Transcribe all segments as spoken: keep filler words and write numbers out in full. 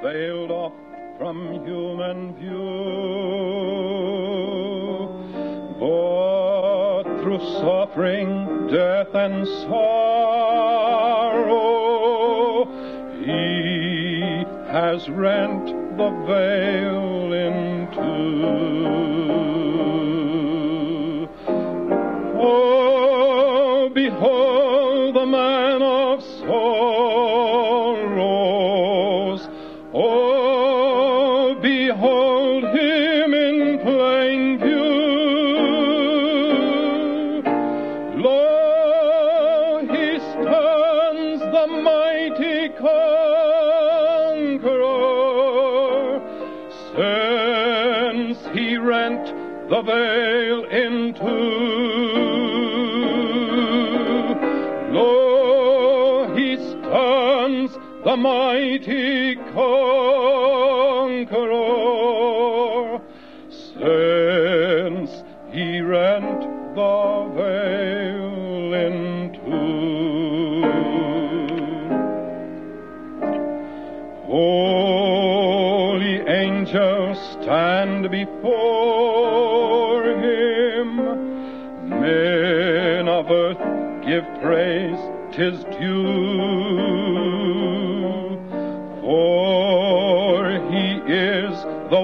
veiled off from human view, but through suffering, death, and sorrow, He has rent the veil in two. Oh, behold the man of sorrows. Oh, behold him in plain view. Lo, he stands the mighty conqueror, since he rent the veil in two. Lo, he stands the mighty conqueror, since he rent the veil in two. Holy angels stand before him, men of earth give praise, 'tis due, for he is the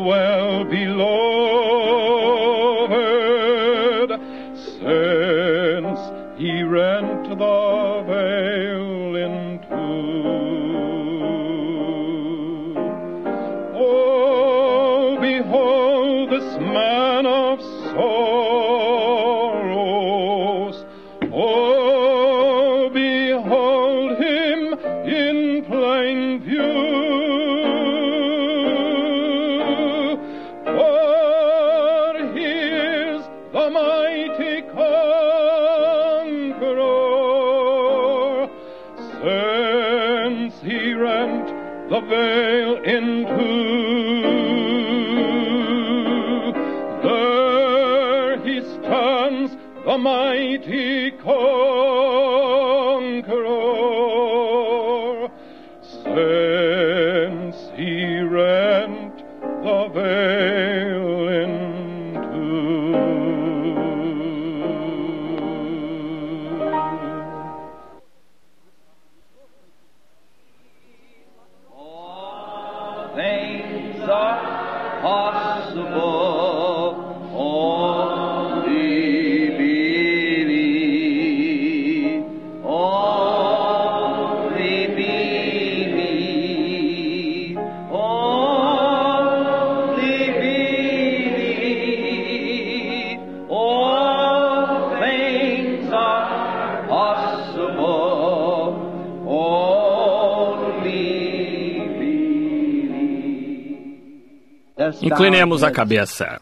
well-beloved, since he rent the veil in two. Oh, behold this man of sorrows. Oh, behold him in plain view. For he is the mighty conqueror, since he rent the veil in two. There he stands, the mighty conqueror, since he rent the veil in two. All things are possible, only believe, only believe, only believe. All things are possible, only believe. Inclinemos a cabeça.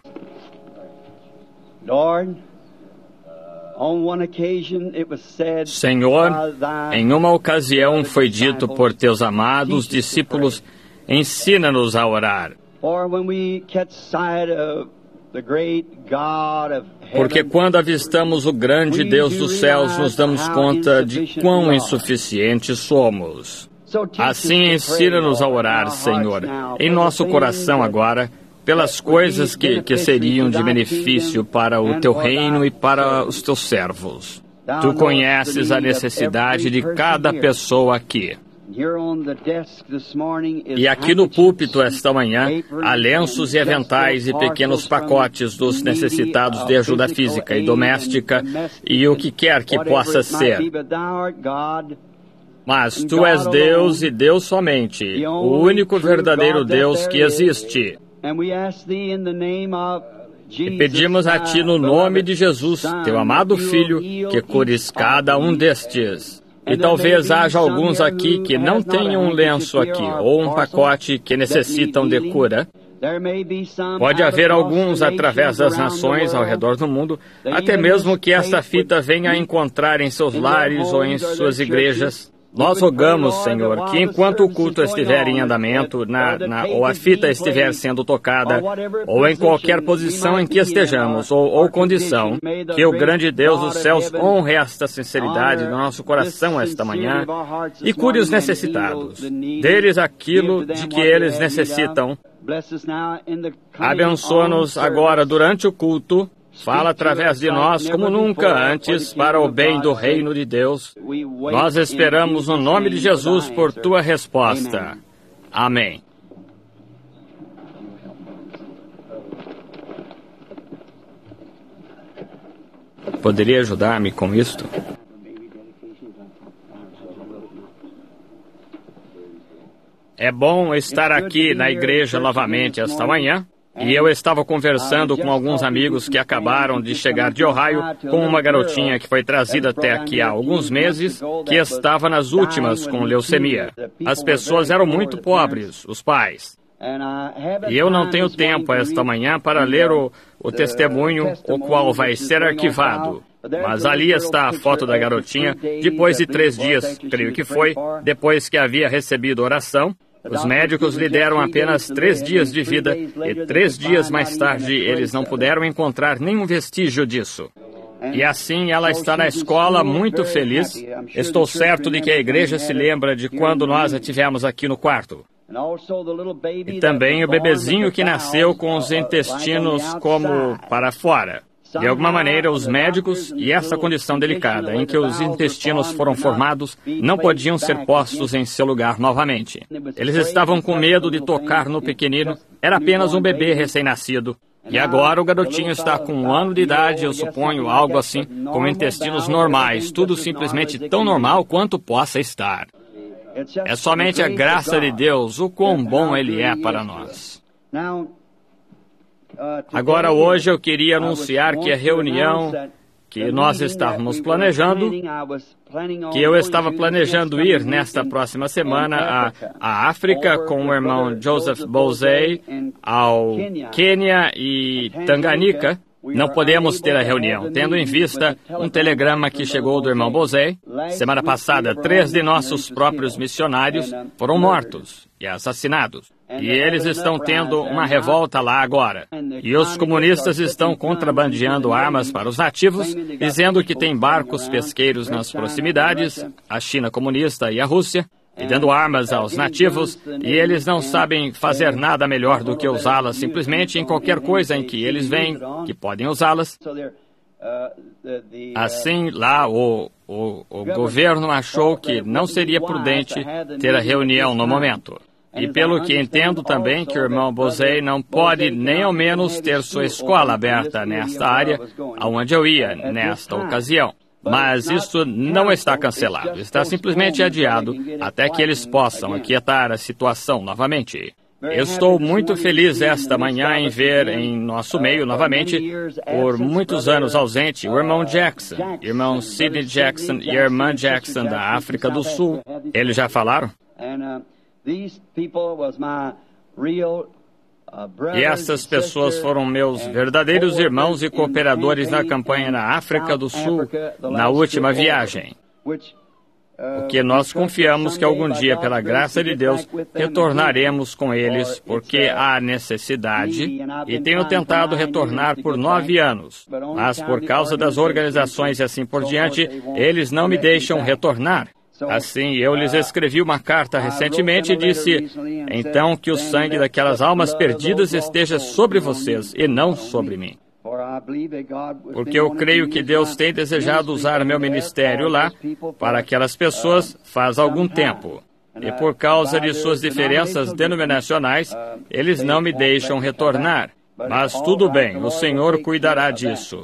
Lord, on one occasion it was said, Senhor, em uma ocasião foi dito por teus amados discípulos, ensina-nos a orar. For when we catch sight of the great God of Porque heaven, quando avistamos o grande Deus dos céus, nos damos conta de quão insuficientes somos. so teach us Assim, to pray, ensina-nos a Lord, in orar, our Senhor, hearts now, em for nosso the coração things agora, pelas coisas que, que seriam de benefício para o teu reino e para os teus servos. Tu conheces a necessidade de cada pessoa aqui. E aqui no púlpito esta manhã, há lenços e aventais e pequenos pacotes dos necessitados de ajuda física e doméstica e o que quer que possa ser. Mas Tu és Deus e Deus somente, o único verdadeiro Deus que existe. E pedimos a Ti no nome de Jesus, Teu amado Filho, que cures cada um destes. E talvez haja alguns aqui que não tenham um lenço aqui, ou um pacote que necessitam de cura. Pode haver alguns através das nações ao redor do mundo, até mesmo que esta fita venha a encontrar em seus lares ou em suas igrejas. Nós rogamos, Senhor, que enquanto o culto estiver em andamento, na, na, ou a fita estiver sendo tocada, ou em qualquer posição em que estejamos, ou, ou condição, que o grande Deus dos céus honre esta sinceridade do nosso coração esta manhã e cure os necessitados. Dê-lhes aquilo de que eles necessitam. Abençoa-nos agora durante o culto. Fala através de nós como nunca antes para o bem do reino de Deus. Nós esperamos no nome de Jesus por tua resposta. Amém. Poderia ajudar-me com isto? É bom estar aqui na igreja novamente esta manhã. E eu estava conversando com alguns amigos que acabaram de chegar de Ohio com uma garotinha que foi trazida até aqui há alguns meses, que estava nas últimas com leucemia. As pessoas eram muito pobres, os pais. E eu não tenho tempo esta manhã para ler o, o testemunho, o qual vai ser arquivado. Mas ali está a foto da garotinha, depois de três dias, creio que foi, depois que havia recebido oração. Os médicos lhe deram apenas três dias de vida e três dias mais tarde eles não puderam encontrar nenhum vestígio disso. E assim ela está na escola muito feliz. Estou certo de que a igreja se lembra de quando nós a tivemos aqui no quarto. E também o bebezinho que nasceu com os intestinos como para fora. De alguma maneira, os médicos, e essa condição delicada em que os intestinos foram formados, não podiam ser postos em seu lugar novamente. Eles estavam com medo de tocar no pequenino. Era apenas um bebê recém-nascido. E agora o garotinho está com um ano de idade, eu suponho, algo assim, com intestinos normais, tudo simplesmente tão normal quanto possa estar. É somente a graça de Deus, o quão bom Ele é para nós. Agora, hoje, eu queria anunciar que a reunião que nós estávamos planejando, que eu estava planejando ir nesta próxima semana à, à África com o irmão Joseph Bozei, ao Quênia e Tanganica. Não podemos ter a reunião, tendo em vista um telegrama que chegou do irmão Bozei. Semana passada, três de nossos próprios missionários foram mortos e assassinados. E eles estão tendo uma revolta lá agora. E os comunistas estão contrabandeando armas para os nativos, dizendo que tem barcos pesqueiros nas proximidades, a China comunista e a Rússia, e dando armas aos nativos, e eles não sabem fazer nada melhor do que usá-las simplesmente em qualquer coisa em que eles veem que podem usá-las. Assim, lá o, o, o governo achou que não seria prudente ter a reunião no momento. E pelo que entendo também que o irmão Bozei não pode nem ao menos ter sua escola aberta nesta área, aonde eu ia nesta ocasião. Mas isso não está cancelado, está simplesmente adiado até que eles possam aquietar a situação novamente. Eu estou muito feliz esta manhã em ver em nosso meio novamente, por muitos anos ausente, o irmão Jackson, irmão Sidney Jackson e a irmã Jackson da África do Sul. Eles já falaram? E essas pessoas foram meus verdadeiros irmãos e cooperadores na campanha na África do Sul, na última viagem. O que nós confiamos que algum dia, pela graça de Deus, retornaremos com eles, porque há necessidade, e tenho tentado retornar por nove anos, mas por causa das organizações e assim por diante, eles não me deixam retornar. Assim, eu lhes escrevi uma carta recentemente e disse, então que o sangue daquelas almas perdidas esteja sobre vocês e não sobre mim. Porque eu creio que Deus tem desejado usar meu ministério lá para aquelas pessoas faz algum tempo. E por causa de suas diferenças denominacionais, eles não me deixam retornar. Mas tudo bem, o Senhor cuidará disso.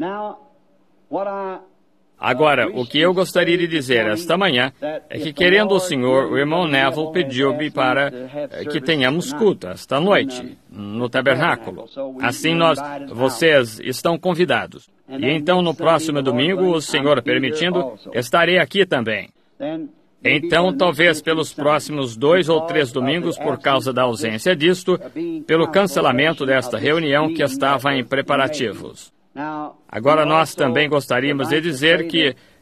Agora, o que eu gostaria de dizer esta manhã é que, querendo o Senhor, o irmão Neville pediu-me para que tenhamos culto esta noite, no tabernáculo. Assim, nós, vocês estão convidados. E então, no próximo domingo, o Senhor permitindo, estarei aqui também. Então, talvez pelos próximos dois ou três domingos, por causa da ausência disto, pelo cancelamento desta reunião que estava em preparativos. Agora, nós também gostaríamos de dizer que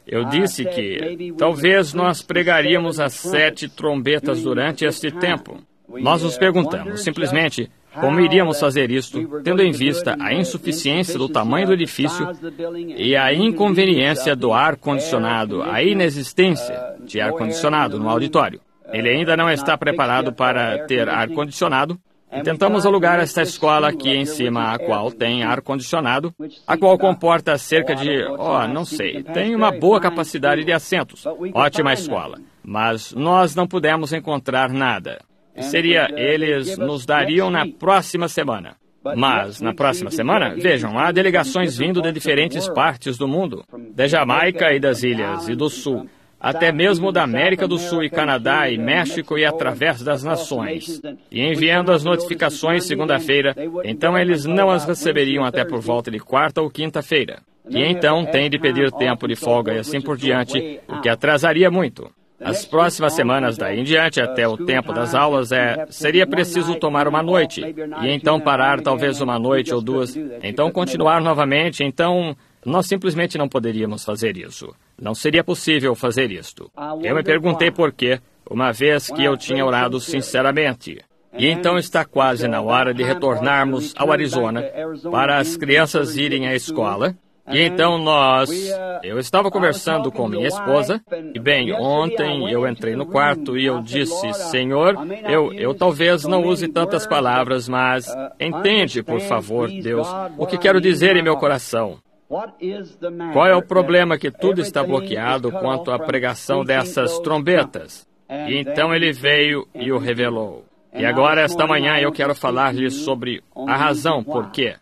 Eu disse que talvez nós pregaríamos as sete trombetas durante este tempo. Nós nos perguntamos, simplesmente, como iríamos fazer isto, tendo em vista a insuficiência do tamanho do edifício e a inconveniência do ar-condicionado, a inexistência de ar-condicionado no auditório. Ele ainda não está preparado para ter ar-condicionado. E tentamos alugar esta escola aqui em cima, a qual tem ar-condicionado, a qual comporta cerca de, oh, não sei, tem uma boa capacidade de assentos. Ótima escola. Mas nós não pudemos encontrar nada. Seria, eles nos dariam na próxima semana. Mas, na próxima semana, vejam, há delegações vindo de diferentes partes do mundo, da Jamaica e das ilhas e do Sul, até mesmo da América do Sul e Canadá e México e através das nações. E enviando as notificações segunda-feira, então eles não as receberiam até por volta de quarta ou quinta-feira. E então tem de pedir tempo de folga e assim por diante, o que atrasaria muito. As próximas semanas daí em diante, até o tempo das aulas, é, seria preciso tomar uma noite, e então parar talvez uma noite ou duas, então continuar novamente, então nós simplesmente não poderíamos fazer isso. Não seria possível fazer isto. Eu me perguntei por quê, uma vez que eu tinha orado sinceramente. E então está quase na hora de retornarmos ao Arizona para as crianças irem à escola. E então nós... Eu estava conversando com minha esposa, e bem, ontem eu entrei no quarto e eu disse, Senhor, eu, eu talvez não use tantas palavras, mas entende, por favor, Deus, o que quero dizer em meu coração. Qual é o problema que tudo está bloqueado quanto à pregação dessas trombetas? E então ele veio e o revelou. E agora, esta manhã, eu quero falar-lhes sobre a razão por quê.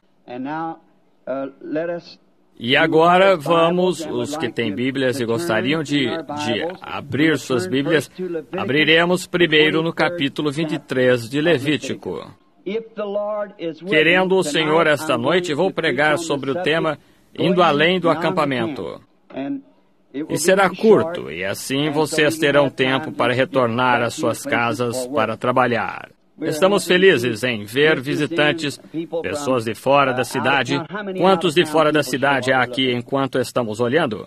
E agora vamos, os que têm Bíblias e gostariam de, de abrir suas Bíblias, abriremos primeiro no capítulo vinte e três de Levítico. Querendo o Senhor esta noite, vou pregar sobre o tema Indo Além do Acampamento. E será curto, e assim vocês terão tempo para retornar às suas casas para trabalhar. Estamos felizes em ver visitantes, pessoas de fora da cidade. Quantos de fora da cidade há aqui enquanto estamos olhando?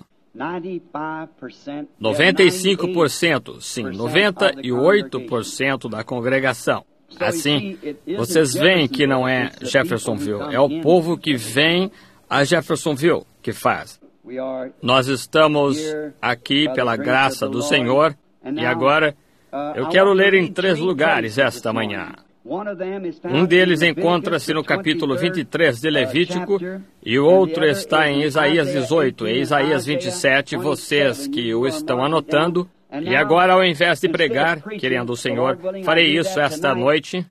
noventa e cinco por cento, sim, noventa e oito por cento da congregação. Assim, vocês veem que não é Jeffersonville, é o povo que vem a Jeffersonville que faz. Nós estamos aqui pela graça do Senhor, e agora eu quero ler em três lugares esta manhã. Um deles encontra-se no capítulo vinte e três de Levítico, e o outro está em Isaías dezoito e Isaías vinte e sete, vocês que o estão anotando. E agora, ao invés de pregar, querendo o Senhor, farei isso esta noite.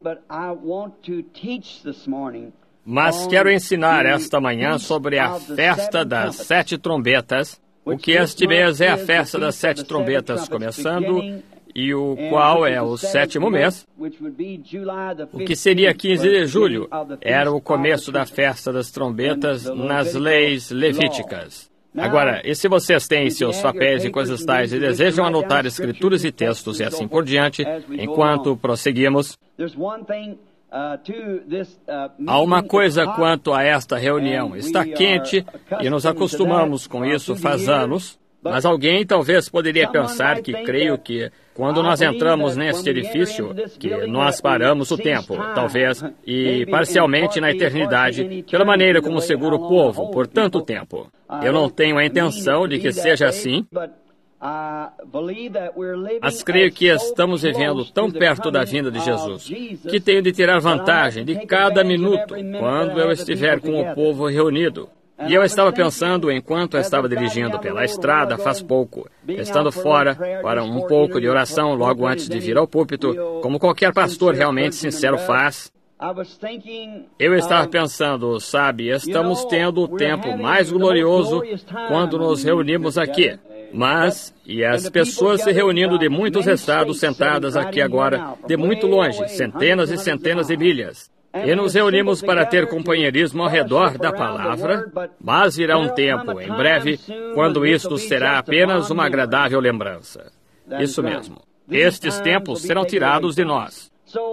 Mas quero ensinar esta manhã sobre a festa das sete trombetas, o que este mês é a festa das sete trombetas começando, e o qual é o sétimo mês, o que seria quinze de julho, era o começo da festa das trombetas nas leis levíticas. Agora, e se vocês têm seus papéis e coisas tais e desejam anotar escrituras e textos e assim por diante, enquanto prosseguimos, há uma coisa quanto a esta reunião. Está quente e nos acostumamos com isso faz anos, mas alguém talvez poderia pensar que creio que quando nós entramos neste edifício, que nós paramos o tempo, talvez, e parcialmente na eternidade, pela maneira como segura o povo por tanto tempo. Eu não tenho a intenção de que seja assim, mas creio que estamos vivendo tão perto da vinda de Jesus, que tenho de tirar vantagem de cada minuto quando eu estiver com o povo reunido. E eu estava pensando, enquanto eu estava dirigindo pela estrada faz pouco, estando fora para um pouco de oração logo antes de vir ao púlpito, como qualquer pastor realmente sincero faz, eu estava pensando, sabe, estamos tendo o tempo mais glorioso quando nos reunimos aqui. Mas, e as pessoas se reunindo de muitos estados sentadas aqui agora, de muito longe, centenas e centenas de milhas. E nos reunimos para ter companheirismo ao redor da palavra, mas virá um tempo, em breve, quando isto será apenas uma agradável lembrança. Isso mesmo. Estes tempos serão tirados de nós.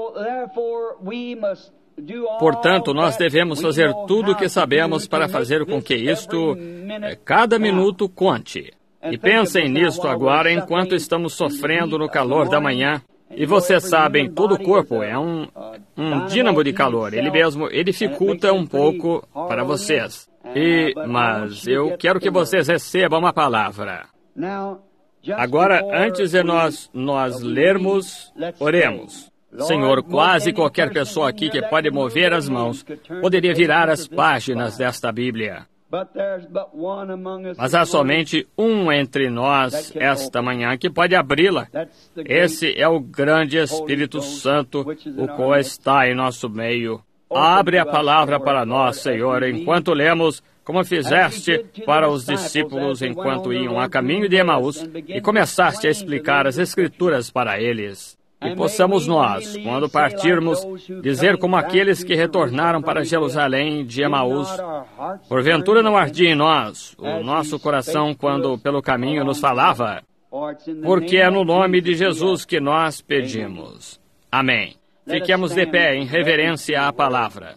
Portanto, nós devemos fazer tudo o que sabemos para fazer com que isto, cada minuto, conte. E pensem nisto agora enquanto estamos sofrendo no calor da manhã. E vocês sabem, todo o corpo é um, um dínamo de calor. Ele mesmo, ele dificulta um pouco para vocês. E, mas eu quero que vocês recebam uma palavra. Agora, antes de nós, nós lermos, oremos. Senhor, quase qualquer pessoa aqui que pode mover as mãos poderia virar as páginas desta Bíblia. Mas há somente um entre nós esta manhã que pode abri-la. Esse é o grande Espírito Santo, o qual está em nosso meio. Abre a palavra para nós, Senhor, enquanto lemos, como fizeste para os discípulos enquanto iam a caminho de Emaús, e começaste a explicar as Escrituras para eles. Que possamos nós, quando partirmos, dizer como aqueles que retornaram para Jerusalém de Emaús, porventura não ardia em nós o nosso coração quando pelo caminho nos falava? Porque é no nome de Jesus que nós pedimos. Amém. Fiquemos de pé em reverência à palavra.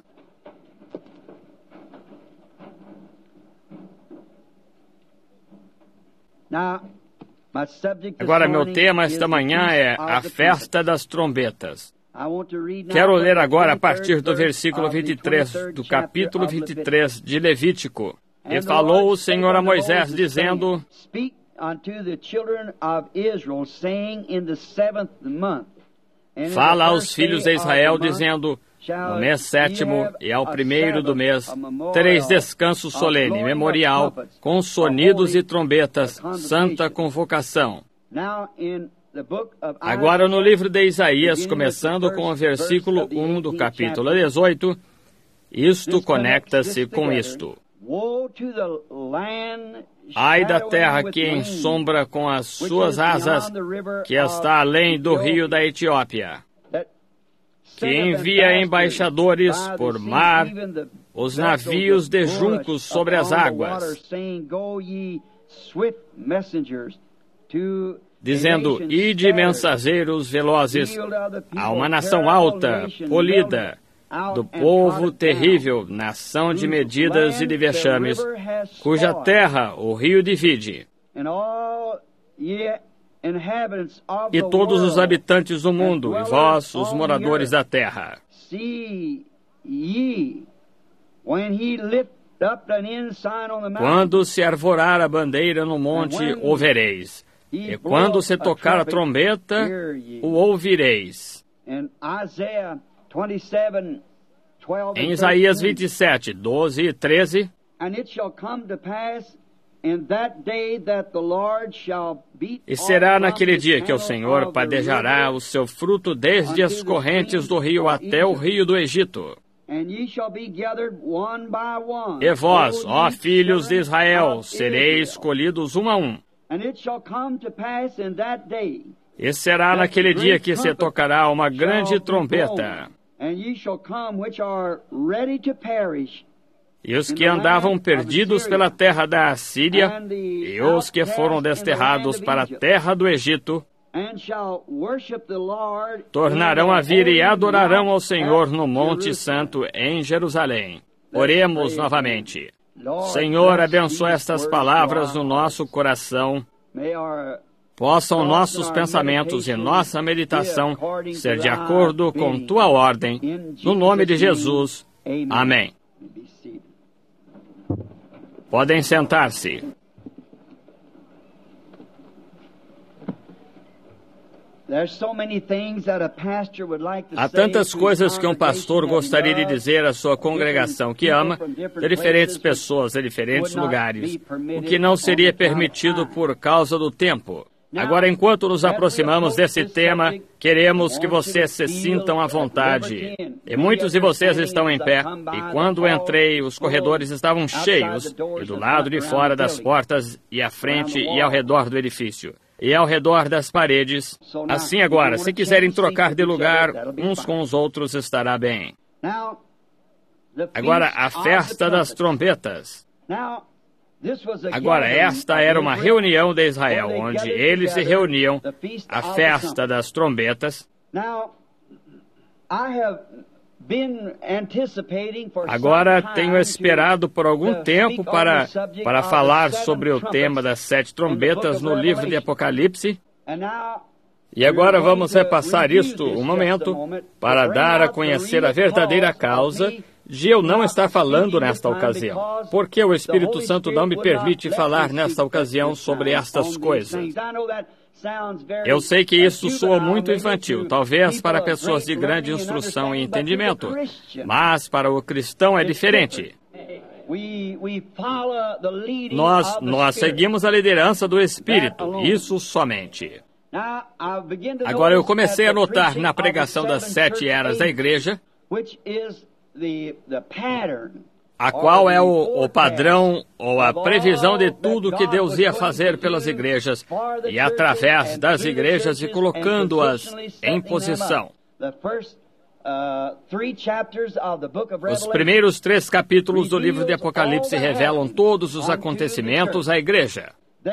Agora, meu tema esta manhã é a festa das trombetas. Quero ler agora a partir do versículo vinte e três, do capítulo vinte e três de Levítico. E falou o Senhor a Moisés, dizendo: Fala aos filhos de Israel, dizendo: No mês sétimo e ao primeiro do mês, tereis descanso solene, memorial, com sonidos e trombetas, santa convocação. Agora no livro de Isaías, começando com o versículo um do capítulo dezoito, isto conecta-se com isto. Ai da terra que ensombra com as suas asas, que está além do rio da Etiópia, que envia embaixadores por mar, os navios de juncos sobre as águas, dizendo: Ide mensageiros velozes a uma nação alta, polida, do povo terrível, nação de medidas e de vexames, cuja terra o rio divide. E todos os habitantes do mundo, e vós, os moradores da terra. Quando se arvorar a bandeira no monte, o vereis. E quando se tocar a trombeta, o ouvireis. Em Isaías vinte e sete, doze e treze, e será naquele dia que o Senhor padejará o seu fruto desde as correntes do rio até o rio do Egito. E vós, ó filhos de Israel, sereis escolhidos um a um. E será naquele dia que se tocará uma grande trombeta. E os que andavam perdidos pela terra da Assíria, e os que foram desterrados para a terra do Egito, tornarão a vir e adorarão ao Senhor no Monte Santo em Jerusalém. Oremos novamente. Senhor, abençoa estas palavras no nosso coração. Possam nossos pensamentos e nossa meditação ser de acordo com Tua ordem. No nome de Jesus. Amém. Podem sentar-se. Há tantas coisas que um pastor gostaria de dizer à sua congregação que ama, de diferentes pessoas, de diferentes lugares, o que não seria permitido por causa do tempo. Agora, enquanto nos aproximamos desse tema, queremos que vocês se sintam à vontade. E muitos de vocês estão em pé, e quando entrei, os corredores estavam cheios, e do lado de fora das portas, e à frente e ao redor do edifício, e ao redor das paredes. Assim agora, se quiserem trocar de lugar uns com os outros, estará bem. Agora, a festa das trombetas. Agora, esta era uma reunião de Israel, onde eles se reuniam, a festa das trombetas. Agora tenho esperado por algum tempo para, para falar sobre o tema das sete trombetas no livro de Apocalipse. E agora vamos repassar isto um momento para dar a conhecer a verdadeira causa de eu não estar falando nesta ocasião. Porque o Espírito Santo não me permite falar nesta ocasião sobre estas coisas. Eu sei que isso soa muito infantil, talvez para pessoas de grande instrução e entendimento, mas para o cristão é diferente. Nós, nós seguimos a liderança do Espírito, isso somente. Agora eu comecei a notar na pregação das sete eras da igreja, a qual é o, o padrão ou a previsão de tudo que Deus ia fazer pelas igrejas e através das igrejas e colocando-as em posição. Os primeiros três capítulos do livro de Apocalipse revelam todos os acontecimentos à igreja.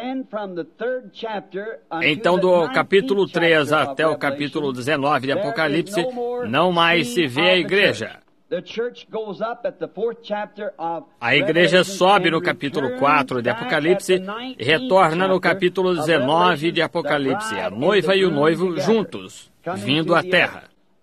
Então, do capítulo três até o capítulo dezenove de Apocalipse, não mais se vê a igreja. A igreja sobe no capítulo quatro de Apocalipse e retorna no capítulo dezenove de Apocalipse, a noiva e o noivo juntos, vindo à terra.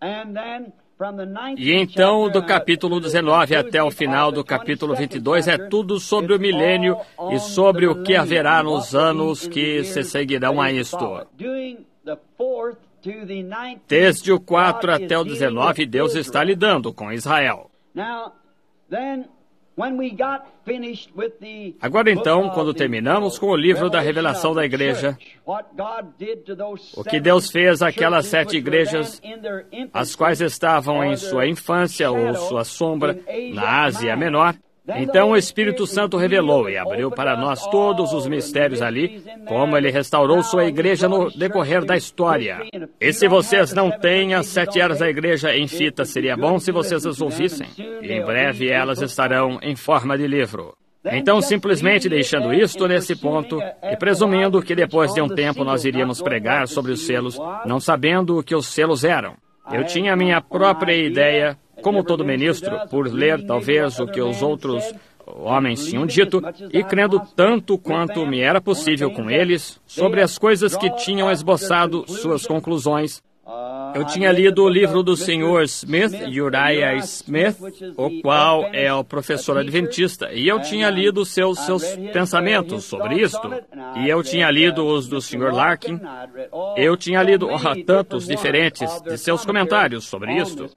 E então, do capítulo dezenove até o final do capítulo vinte e dois, é tudo sobre o milênio e sobre o que haverá nos anos que se seguirão a isto. Desde o quatro até o dezenove, Deus está lidando com Israel. Agora então, quando terminamos com o livro da revelação da igreja, o que Deus fez àquelas sete igrejas, as quais estavam em sua infância ou sua sombra, na Ásia Menor, então o Espírito Santo revelou e abriu para nós todos os mistérios ali, como ele restaurou sua igreja no decorrer da história. E se vocês não têm as sete eras da igreja em fita, seria bom se vocês as ouvissem. E em breve elas estarão em forma de livro. Então, simplesmente deixando isto nesse ponto, e presumindo que depois de um tempo nós iríamos pregar sobre os selos, não sabendo o que os selos eram. Eu tinha a minha própria ideia, como todo ministro, por ler talvez o que os outros homens tinham dito, e crendo tanto quanto me era possível com eles, sobre as coisas que tinham esboçado suas conclusões. Eu tinha lido o livro do senhor Smith, Uriah Smith, o qual é o professor adventista, e eu tinha lido seus, seus pensamentos sobre isto, e eu tinha lido os do senhor Larkin, eu tinha lido oh, tantos diferentes de seus comentários sobre isto.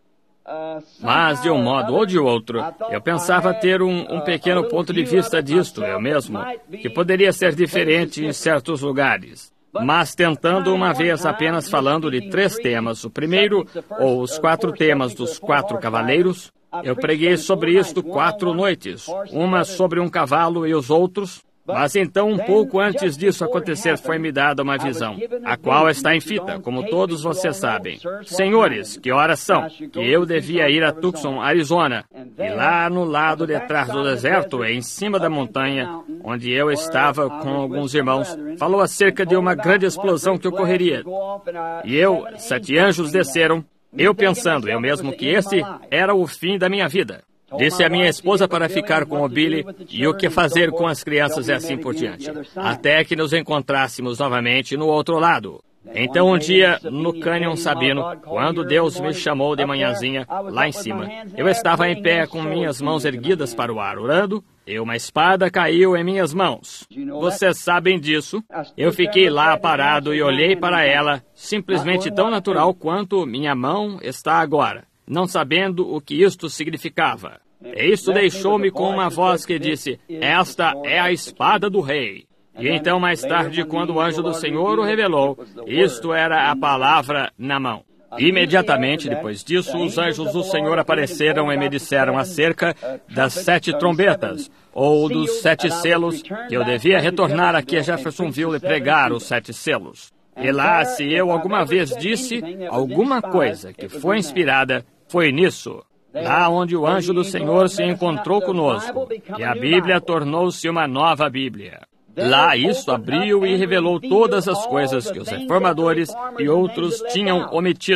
Mas, de um modo ou de outro, eu pensava ter um, um pequeno ponto de vista disto, eu mesmo, que poderia ser diferente em certos lugares. Mas tentando uma vez apenas falando de três temas, o primeiro, ou os quatro temas dos quatro cavaleiros, eu preguei sobre isto quatro noites, uma sobre um cavalo e os outros. Mas então, um pouco antes disso acontecer, foi-me dada uma visão, a qual está em fita, como todos vocês sabem. Senhores, que horas são? Que eu devia ir a Tucson, Arizona, e lá no lado de trás do deserto, em cima da montanha, onde eu estava com alguns irmãos, falou acerca de uma grande explosão que ocorreria. E eu, sete anjos desceram, eu pensando, eu mesmo, que esse era o fim da minha vida. Disse a minha esposa para ficar com o Billy e o que fazer com as crianças e assim por diante, até que nos encontrássemos novamente no outro lado. Então um dia, no Canyon Sabino, quando Deus me chamou de manhãzinha, lá em cima, eu estava em pé com minhas mãos erguidas para o ar, orando, e uma espada caiu em minhas mãos. Vocês sabem disso. Eu fiquei lá parado e olhei para ela, simplesmente tão natural quanto minha mão está agora, não sabendo o que isto significava. E isto deixou-me com uma voz que disse, esta é a espada do rei. E então, mais tarde, quando o anjo do Senhor o revelou, isto era a palavra na mão. Imediatamente depois disso, os anjos do Senhor apareceram e me disseram acerca das sete trombetas, ou dos sete selos, que eu devia retornar aqui a Jeffersonville e pregar os sete selos. E lá, se eu alguma vez disse alguma coisa que foi inspirada, foi nisso. Lá onde o anjo do Senhor se encontrou conosco, e a Bíblia tornou-se uma nova Bíblia. Lá isto abriu e revelou todas as coisas que os reformadores e outros tinham omitido.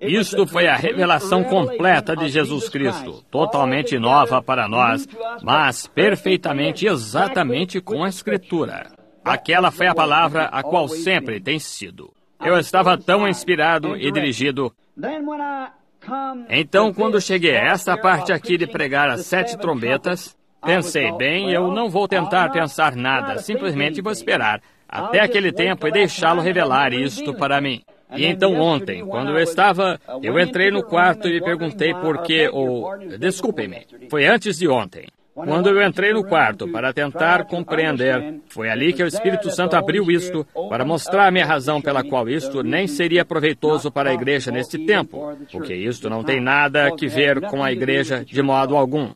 Isto foi a revelação completa de Jesus Cristo, totalmente nova para nós, mas perfeitamente exatamente com a Escritura. Aquela foi a palavra a qual sempre tem sido. Eu estava tão inspirado e dirigido. Então, quando cheguei a esta parte aqui de pregar as sete trombetas, pensei, bem, eu não vou tentar pensar nada, simplesmente vou esperar até aquele tempo e deixá-lo revelar isto para mim. E então ontem, quando eu estava, eu entrei no quarto e me perguntei por que, ou, desculpem-me, foi antes de ontem. Quando eu entrei no quarto para tentar compreender, foi ali que o Espírito Santo abriu isto para mostrar-me a razão pela qual isto nem seria proveitoso para a igreja neste tempo, porque isto não tem nada a ver com a igreja de modo algum.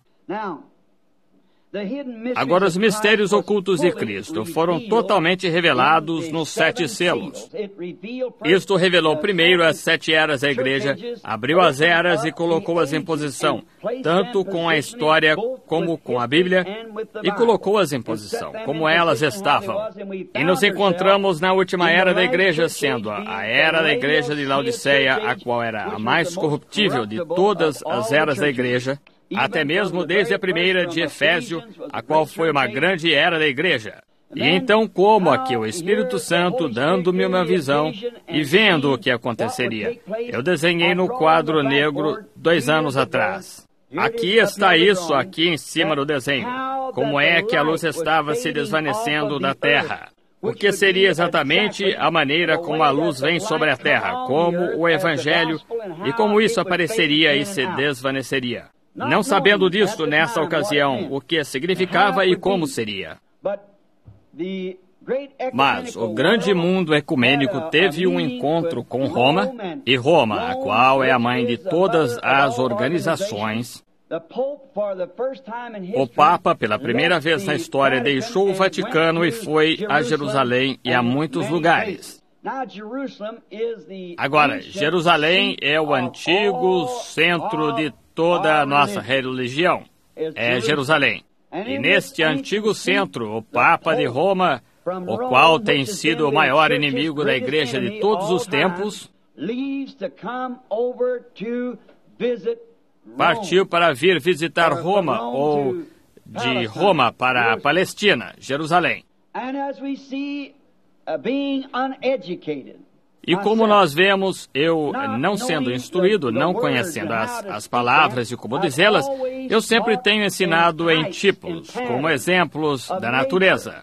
Agora, os mistérios ocultos de Cristo foram totalmente revelados nos sete selos. Isto revelou primeiro as sete eras da igreja, abriu as eras e colocou-as em posição, tanto com a história como com a Bíblia, e colocou-as em posição, como elas estavam. E nos encontramos na última era da igreja, sendo a era da igreja de Laodiceia, a qual era a mais corruptível de todas as eras da igreja, até mesmo desde a primeira de Efésio, a qual foi uma grande era da igreja. E então, como aqui o Espírito Santo dando-me uma visão e vendo o que aconteceria, eu desenhei no quadro negro dois anos atrás. Aqui está isso, aqui em cima do desenho. Como é que a luz estava se desvanecendo da terra? O que seria exatamente a maneira como a luz vem sobre a terra, como o Evangelho, e como isso apareceria e se desvaneceria. Não sabendo disto nessa ocasião, o que significava e como seria. Mas o grande mundo ecumênico teve um encontro com Roma, e Roma, a qual é a mãe de todas as organizações, o Papa, pela primeira vez na história, deixou o Vaticano e foi a Jerusalém e a muitos lugares. Agora, Jerusalém é o antigo centro de toda a nossa religião. É Jerusalém. E neste antigo centro, o Papa de Roma, o qual tem sido o maior inimigo da igreja de todos os tempos, partiu para vir visitar Roma, ou de Roma para a Palestina, Jerusalém. E como nós vemos, eu, não sendo instruído, não conhecendo as, as palavras e como dizê-las, eu sempre tenho ensinado em tipos, como exemplos da natureza.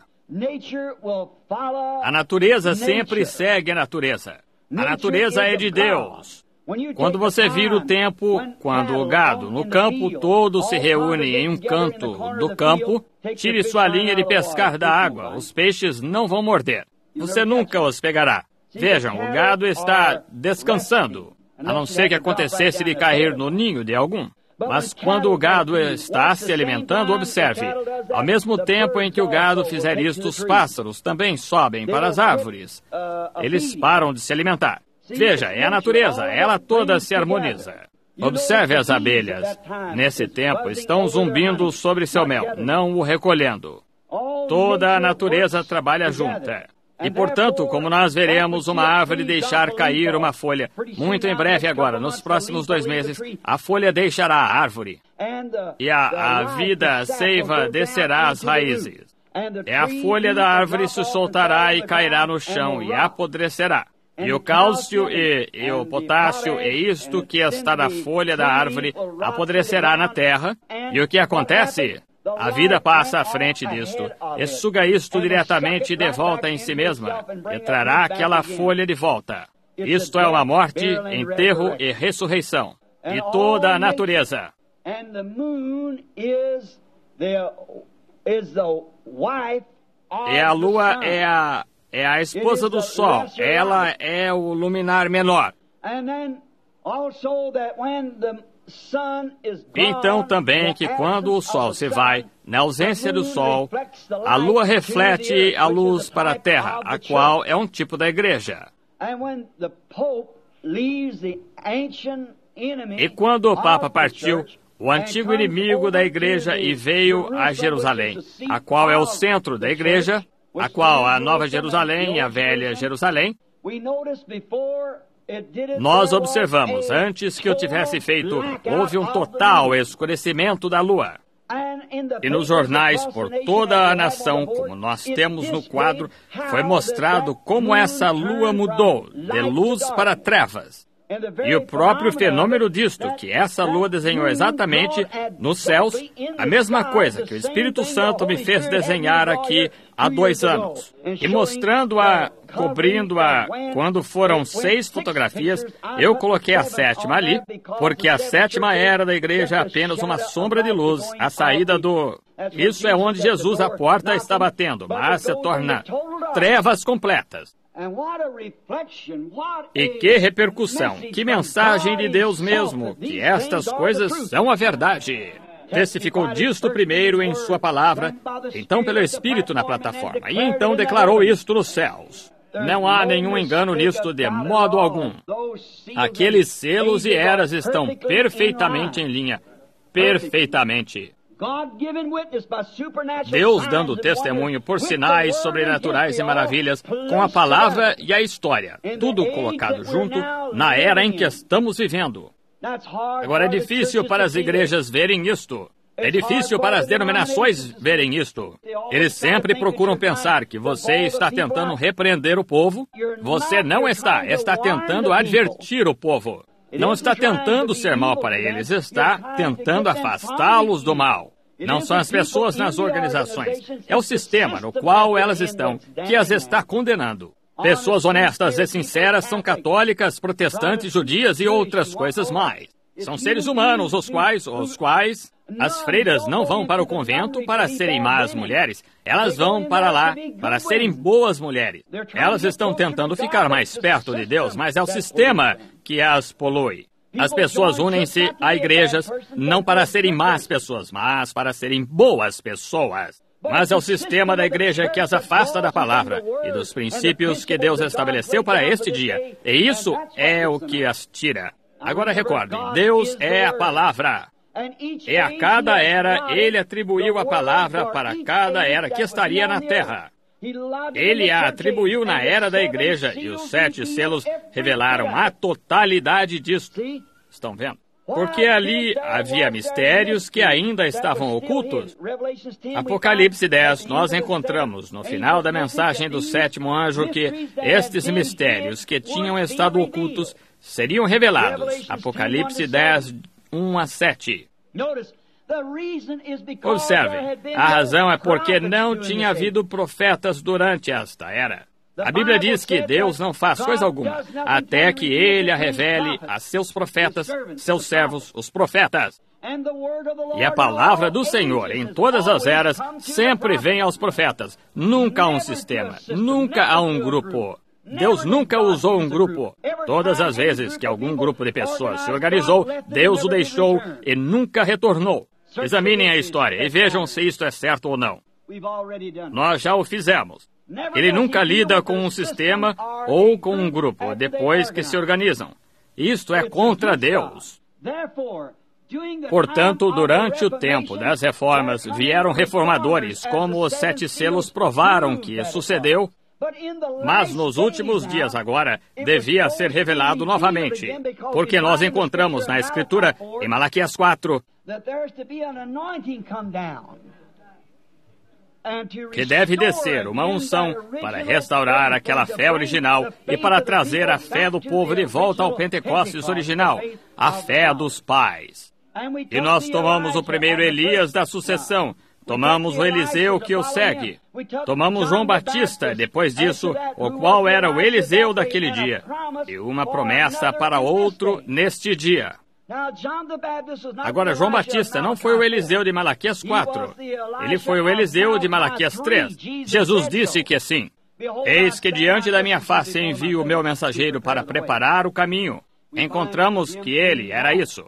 A natureza sempre segue a natureza. A natureza é de Deus. Quando você vira o tempo, quando o gado no campo todo se reúne em um canto do campo, tire sua linha de pescar da água, os peixes não vão morder. Você nunca os pegará. Vejam, o gado está descansando, a não ser que acontecesse de cair no ninho de algum. Mas quando o gado está se alimentando, observe, ao mesmo tempo em que o gado fizer isto, os pássaros também sobem para as árvores. Eles param de se alimentar. Veja, é a natureza, ela toda se harmoniza. Observe as abelhas. Nesse tempo, estão zumbindo sobre seu mel, não o recolhendo. Toda a natureza trabalha junta. E, portanto, como nós veremos uma árvore deixar cair uma folha, muito em breve agora, nos próximos dois meses, a folha deixará a árvore. E a, a vida, a seiva, descerá as raízes. E a folha da árvore se soltará e cairá no chão e apodrecerá. E o cálcio e, e o potássio e isto que está na folha da árvore apodrecerá na terra. E o que acontece? A vida passa à frente disto, e suga isto diretamente de volta em si mesma, e trará aquela folha de volta. Isto é uma morte, enterro e ressurreição. E toda a natureza. E a lua é a, é a esposa do sol, ela é o luminar menor. Então também que quando o sol se vai, na ausência do sol, a lua reflete a luz para a terra, a qual é um tipo da igreja. E quando o Papa partiu, o antigo inimigo da igreja e veio a Jerusalém, a qual é o centro da igreja, a qual a Nova Jerusalém e a Velha Jerusalém, Nós observamos, antes que eu tivesse feito, houve um total escurecimento da lua. E nos jornais por toda a nação, como nós temos no quadro, foi mostrado como essa lua mudou de luz para trevas. E o próprio fenômeno disto, que essa lua desenhou exatamente nos céus, a mesma coisa que o Espírito Santo me fez desenhar aqui há dois anos. E mostrando-a, cobrindo-a, quando foram seis fotografias, eu coloquei a sétima ali, porque a sétima era da igreja é apenas uma sombra de luz, a saída do... Isso é onde Jesus, a porta, está batendo, mas se torna trevas completas. E que repercussão, que mensagem de Deus mesmo, que estas coisas são a verdade. Testificou disto primeiro em sua palavra, então pelo Espírito na plataforma, e então declarou isto nos céus. Não há nenhum engano nisto de modo algum. Aqueles selos e eras estão perfeitamente em linha, perfeitamente. Deus dando testemunho por sinais sobrenaturais e maravilhas com a palavra e a história, tudo colocado junto na era em que estamos vivendo. Agora é difícil para as igrejas verem isto. É difícil para as denominações verem isto. Eles sempre procuram pensar que você está tentando repreender o povo. Você não está, está tentando advertir o povo. Não está tentando ser mal para eles, está tentando afastá-los do mal. Não são as pessoas nas organizações, é o sistema no qual elas estão que as está condenando. Pessoas honestas e sinceras são católicas, protestantes, judias e outras coisas mais. São seres humanos, os quais, os quais, as freiras não vão para o convento para serem más mulheres. Elas vão para lá para serem boas mulheres. Elas estão tentando ficar mais perto de Deus, mas é o sistema que as polui. As pessoas unem-se a igrejas não para serem más pessoas, mas para serem boas pessoas. Mas é o sistema da igreja que as afasta da palavra e dos princípios que Deus estabeleceu para este dia. E isso é o que as tira. Agora recordem, Deus é a palavra. E a cada era, Ele atribuiu a palavra para cada era que estaria na terra. Ele a atribuiu na era da igreja e os sete selos revelaram a totalidade disto. Estão vendo? Porque ali havia mistérios que ainda estavam ocultos. Apocalipse dez, nós encontramos no final da mensagem do sétimo anjo que estes mistérios que tinham estado ocultos seriam revelados. Apocalipse dez, um a sete. Observe, a razão é porque não tinha havido profetas durante esta era. A Bíblia diz que Deus não faz coisa alguma, até que Ele a revele a seus profetas, seus servos, os profetas. E a palavra do Senhor, em todas as eras, sempre vem aos profetas. Nunca há um sistema, nunca há um grupo. Deus nunca usou um grupo. Todas as vezes que algum grupo de pessoas se organizou, Deus o deixou e nunca retornou. Examinem a história e vejam se isto é certo ou não. Nós já o fizemos. Ele nunca lida com um sistema ou com um grupo depois que se organizam. Isto é contra Deus. Portanto, durante o tempo das reformas, vieram reformadores, como os sete selos provaram que sucedeu. Mas nos últimos dias agora, devia ser revelado novamente, porque nós encontramos na Escritura, em Malaquias quatro, que deve descer uma unção para restaurar aquela fé original e para trazer a fé do povo de volta ao Pentecostes original, a fé dos pais. E nós tomamos o primeiro Elias da sucessão, tomamos o Eliseu que o segue, tomamos João Batista, depois disso, o qual era o Eliseu daquele dia, e uma promessa para outro neste dia. Agora, João Batista não foi o Eliseu de Malaquias quatro. Ele foi o Eliseu de Malaquias três. Jesus disse que sim. Eis que diante da minha face envio o meu mensageiro para preparar o caminho. Encontramos que ele era isso.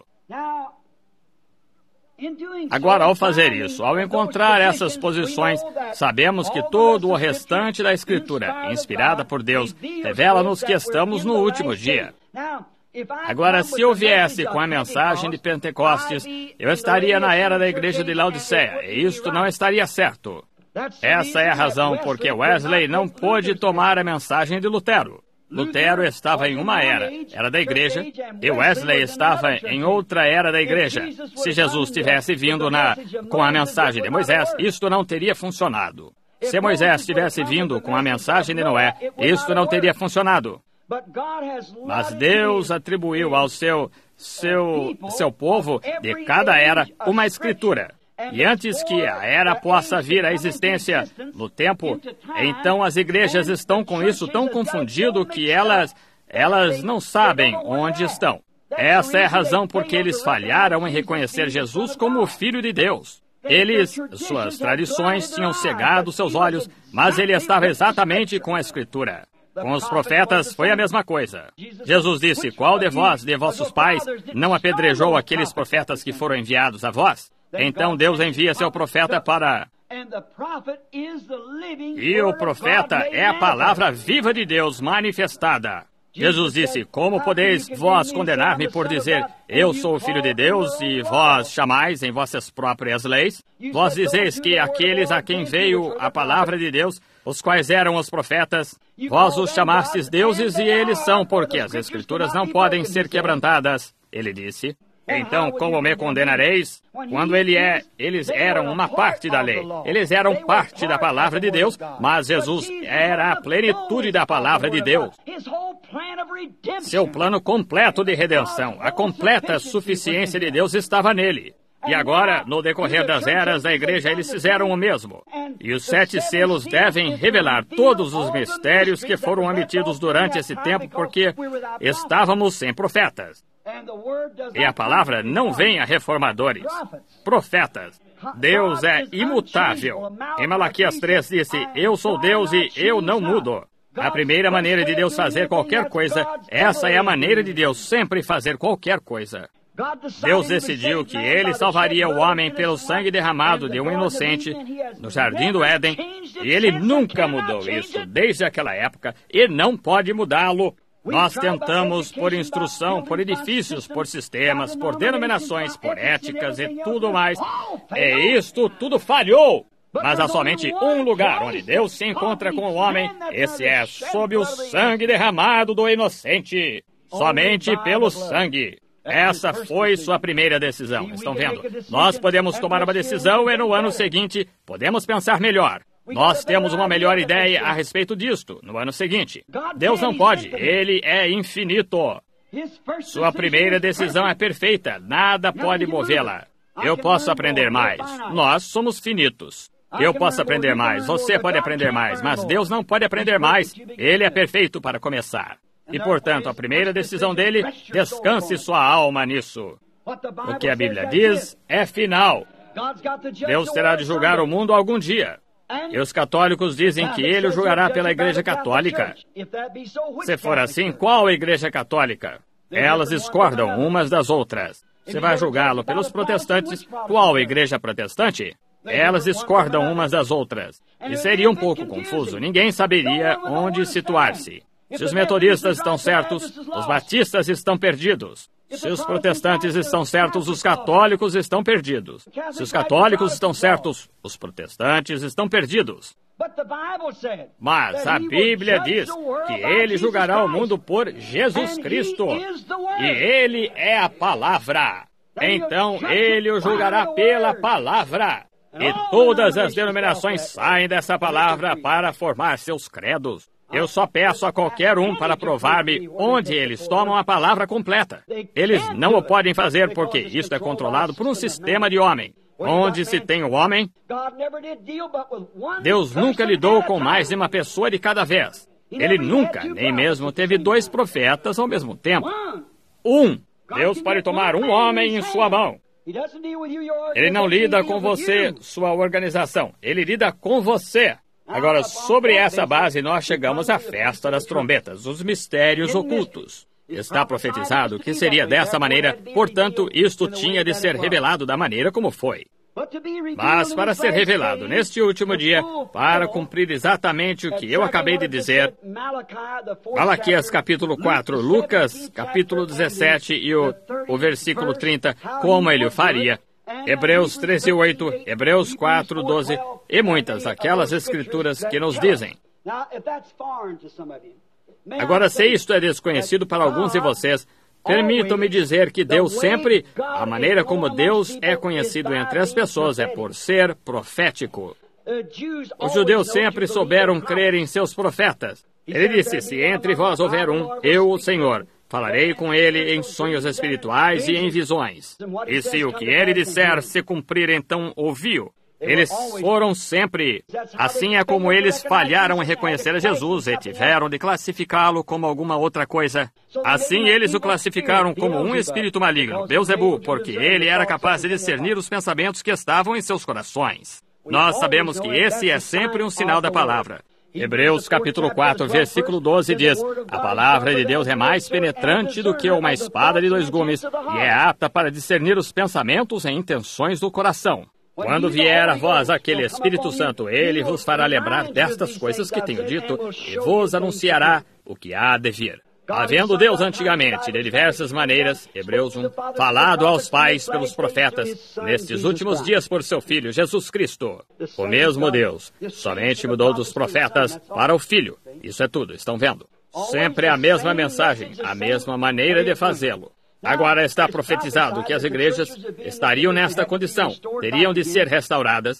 Agora, ao fazer isso, ao encontrar essas posições, sabemos que todo o restante da Escritura, inspirada por Deus, revela-nos que estamos no último dia. Agora, se eu viesse com a mensagem de Pentecostes, eu estaria na era da igreja de Laodiceia, e isto não estaria certo. Essa é a razão porque Wesley não pôde tomar a mensagem de Lutero. Lutero estava em uma era, era da igreja, e Wesley estava em outra era da igreja. Se Jesus tivesse vindo na, com a mensagem de Moisés, isto não teria funcionado. Se Moisés tivesse vindo com a mensagem de Noé, isto não teria funcionado. Mas Deus atribuiu ao seu, seu, seu povo de cada era uma escritura. E antes que a era possa vir à existência no tempo, então as igrejas estão com isso tão confundido que elas, elas não sabem onde estão. Essa é a razão por que eles falharam em reconhecer Jesus como o Filho de Deus. Eles, suas tradições, tinham cegado seus olhos, mas ele estava exatamente com a Escritura. Com os profetas foi a mesma coisa. Jesus disse, qual de vós, de vossos pais, não apedrejou aqueles profetas que foram enviados a vós? Então Deus envia seu profeta para... E o profeta é a palavra viva de Deus manifestada. Jesus disse, como podeis vós condenar-me por dizer, eu sou o Filho de Deus, e vós chamais em vossas próprias leis? Vós dizeis que aqueles a quem veio a palavra de Deus, os quais eram os profetas, vós os chamastes deuses, e eles são, porque as Escrituras não podem ser quebrantadas. Ele disse... Então, como me condenareis? Quando ele é, eles eram uma parte da lei. Eles eram parte da palavra de Deus, mas Jesus era a plenitude da palavra de Deus. Seu plano completo de redenção, a completa suficiência de Deus estava nele. E agora, no decorrer das eras da igreja, eles fizeram o mesmo. E os sete selos devem revelar todos os mistérios que foram omitidos durante esse tempo, porque estávamos sem profetas. E a palavra não vem a reformadores, profetas. Deus é imutável. Em Malaquias três disse, eu sou Deus e eu não mudo. A primeira maneira de Deus fazer qualquer coisa, essa é a maneira de Deus sempre fazer qualquer coisa. Deus decidiu que ele salvaria o homem pelo sangue derramado de um inocente no jardim do Éden, e ele nunca mudou isso desde aquela época e não pode mudá-lo. Nós tentamos por instrução, por edifícios, por sistemas, por denominações, por éticas e tudo mais. E isto tudo falhou. Mas há somente um lugar onde Deus se encontra com o homem. Esse é sob o sangue derramado do inocente. Somente pelo sangue. Essa foi sua primeira decisão. Estão vendo? Nós podemos tomar uma decisão e no ano seguinte podemos pensar melhor. Nós temos uma melhor ideia a respeito disto no ano seguinte. Deus não pode, ele é infinito. Sua primeira decisão é perfeita, nada pode movê-la. Eu posso aprender mais, nós somos finitos. Eu posso aprender mais, você pode aprender mais, mas Deus não pode aprender mais. Ele é perfeito para começar. E, portanto, a primeira decisão dele, descanse sua alma nisso. O que a Bíblia diz é final. Deus terá de julgar o mundo algum dia. E os católicos dizem que ele o julgará pela Igreja Católica. Se for assim, qual Igreja Católica? Elas discordam umas das outras. Você vai julgá-lo pelos protestantes, qual Igreja Protestante? Elas discordam umas das outras. E seria um pouco confuso, ninguém saberia onde situar-se. Se os metodistas estão certos, os batistas estão perdidos. Se os protestantes estão certos, os católicos estão perdidos. Se os católicos estão certos, os protestantes estão perdidos. Mas a Bíblia diz que ele julgará o mundo por Jesus Cristo. E ele é a palavra. Então ele o julgará pela palavra. E todas as denominações saem dessa palavra para formar seus credos. Eu só peço a qualquer um para provar-me onde eles tomam a palavra completa. Eles não o podem fazer porque isto é controlado por um sistema de homem. Onde se tem o homem, Deus nunca lidou com mais de uma pessoa de cada vez. Ele nunca, nem mesmo teve dois profetas ao mesmo tempo. Um. Deus pode tomar um homem em sua mão. Ele não lida com você, sua organização. Ele lida com você. Agora, sobre essa base, nós chegamos à festa das trombetas, os mistérios ocultos. Está profetizado que seria dessa maneira, portanto, isto tinha de ser revelado da maneira como foi. Mas para ser revelado neste último dia, para cumprir exatamente o que eu acabei de dizer, Malaquias capítulo quatro, Lucas capítulo dezessete e o, o versículo trinta, como ele o faria, Hebreus treze, oito, Hebreus quatro, doze, e muitas aquelas escrituras que nos dizem. Agora, se isto é desconhecido para alguns de vocês, permitam-me dizer que Deus sempre, a maneira como Deus é conhecido entre as pessoas é por ser profético. Os judeus sempre souberam crer em seus profetas. Ele disse, se entre vós houver um, eu, o Senhor, falarei com ele em sonhos espirituais e em visões. E se o que ele disser se cumprir, então ouviu. Eles foram sempre. Assim é como eles falharam em reconhecer a Jesus e tiveram de classificá-lo como alguma outra coisa. Assim eles o classificaram como um espírito maligno, Beelzebu, porque ele era capaz de discernir os pensamentos que estavam em seus corações. Nós sabemos que esse é sempre um sinal da palavra. Hebreus capítulo quatro, versículo doze diz, a palavra de Deus é mais penetrante do que uma espada de dois gumes e é apta para discernir os pensamentos e intenções do coração. Quando vier a vós aquele Espírito Santo, ele vos fará lembrar destas coisas que tenho dito e vos anunciará o que há de vir. Havendo Deus antigamente, de diversas maneiras, Hebreus um, falado aos pais pelos profetas, nestes últimos dias por seu Filho, Jesus Cristo. O mesmo Deus, somente mudou dos profetas para o Filho. Isso é tudo, estão vendo? Sempre a mesma mensagem, a mesma maneira de fazê-lo. Agora está profetizado que as igrejas estariam nesta condição, teriam de ser restauradas.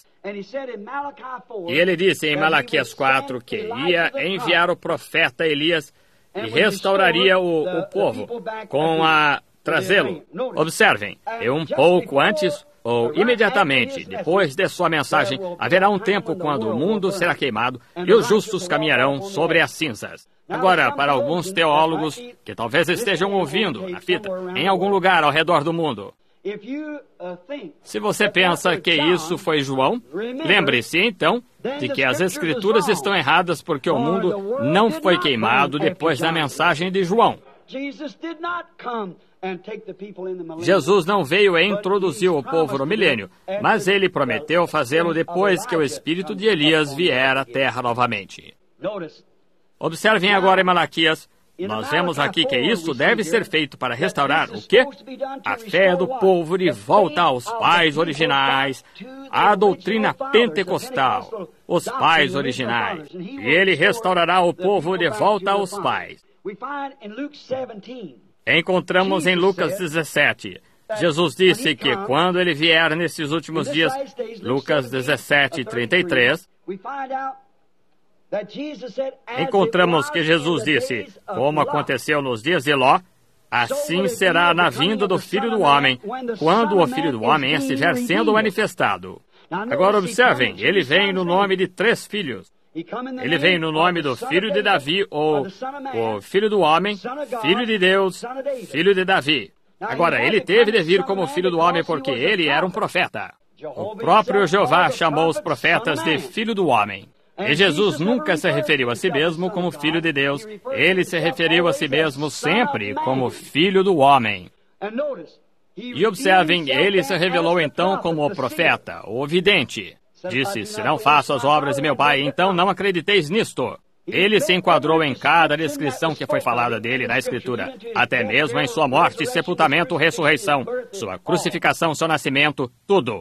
E ele disse em Malaquias quatro que ia enviar o profeta Elias e restauraria o, o povo com a trazê-lo. Observem, e um pouco antes ou imediatamente depois de sua mensagem, haverá um tempo quando o mundo será queimado e os justos caminharão sobre as cinzas. Agora, para alguns teólogos que talvez estejam ouvindo a fita em algum lugar ao redor do mundo, se você pensa que isso foi João, lembre-se então de que as Escrituras estão erradas porque o mundo não foi queimado depois da mensagem de João. Jesus não veio e introduziu o povo no milênio, mas ele prometeu fazê-lo depois que o espírito de Elias vier à terra novamente. Observem agora em Malaquias, nós vemos aqui que isso deve ser feito para restaurar o quê? A fé do povo de volta aos pais originais, a doutrina pentecostal, os pais originais. E ele restaurará o povo de volta aos pais. Encontramos em Lucas dezessete. Jesus disse que quando ele vier nesses últimos dias, Lucas dezessete, trinta e três, encontramos que Jesus disse, como aconteceu nos dias de Ló, assim será na vinda do Filho do Homem, quando o Filho do Homem estiver sendo manifestado. Agora observem, ele vem no nome de três filhos. Ele vem no nome do Filho de Davi, ou o Filho do Homem, Filho de Deus, Filho de Davi. Agora, ele teve de vir como Filho do Homem porque ele era um profeta. O próprio Jeová chamou os profetas de Filho do Homem. E Jesus nunca se referiu a si mesmo como Filho de Deus. Ele se referiu a si mesmo sempre como Filho do Homem. E observem, ele se revelou então como o profeta, o vidente. Disse, se não faço as obras de meu Pai, então não acrediteis nisto. Ele se enquadrou em cada descrição que foi falada dele na Escritura, até mesmo em sua morte, sepultamento, ressurreição, sua crucificação, seu nascimento, tudo.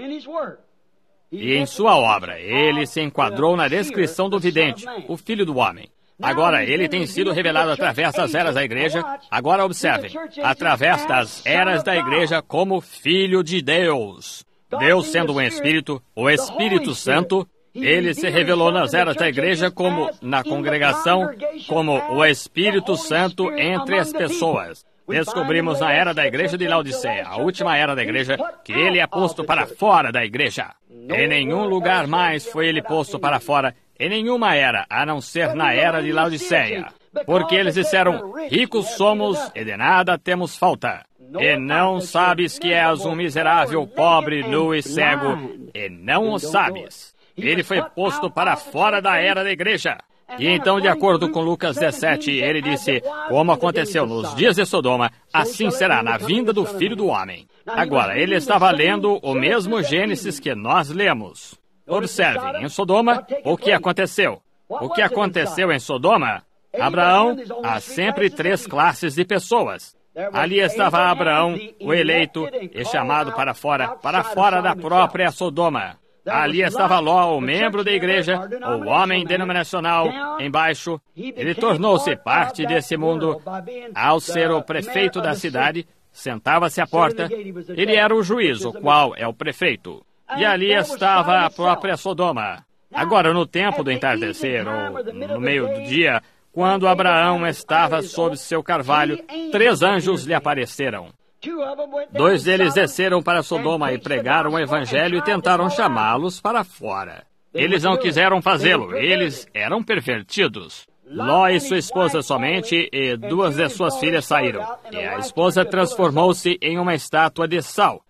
E em sua obra, ele se enquadrou na descrição do vidente, o Filho do Homem. Agora, ele tem sido revelado através das eras da igreja. Agora, observem, através das eras da igreja como Filho de Deus. Deus sendo um Espírito, o Espírito Santo, ele se revelou nas eras da igreja como na congregação, como o Espírito Santo entre as pessoas. Descobrimos na era da igreja de Laodiceia, a última era da igreja, que ele é posto para fora da igreja. Em nenhum lugar mais foi ele posto para fora, em nenhuma era, a não ser na era de Laodiceia. Porque eles disseram, ricos somos e de nada temos falta. E não sabes que és um miserável, pobre, nu e cego, e não o sabes. Ele foi posto para fora da era da igreja. E então, de acordo com Lucas dezessete, ele disse, como aconteceu nos dias de Sodoma, assim será na vinda do Filho do Homem. Agora, ele estava lendo o mesmo Gênesis que nós lemos. Observem, em Sodoma, o que aconteceu? O que aconteceu em Sodoma? Abraão, há sempre três classes de pessoas. Ali estava Abraão, o eleito, e chamado para fora, para fora da própria Sodoma. Ali estava Ló, o membro da igreja, o homem denominacional, embaixo. Ele tornou-se parte desse mundo ao ser o prefeito da cidade. Sentava-se à porta. Ele era o juiz, o qual é o prefeito. E ali estava a própria Sodoma. Agora, no tempo do entardecer, ou no meio do dia, quando Abraão estava sob seu carvalho, três anjos lhe apareceram. Dois deles desceram para Sodoma e pregaram o evangelho e tentaram chamá-los para fora. Eles não quiseram fazê-lo, eles eram pervertidos. Ló e sua esposa somente e duas de suas filhas saíram. E a esposa transformou-se em uma estátua de sal.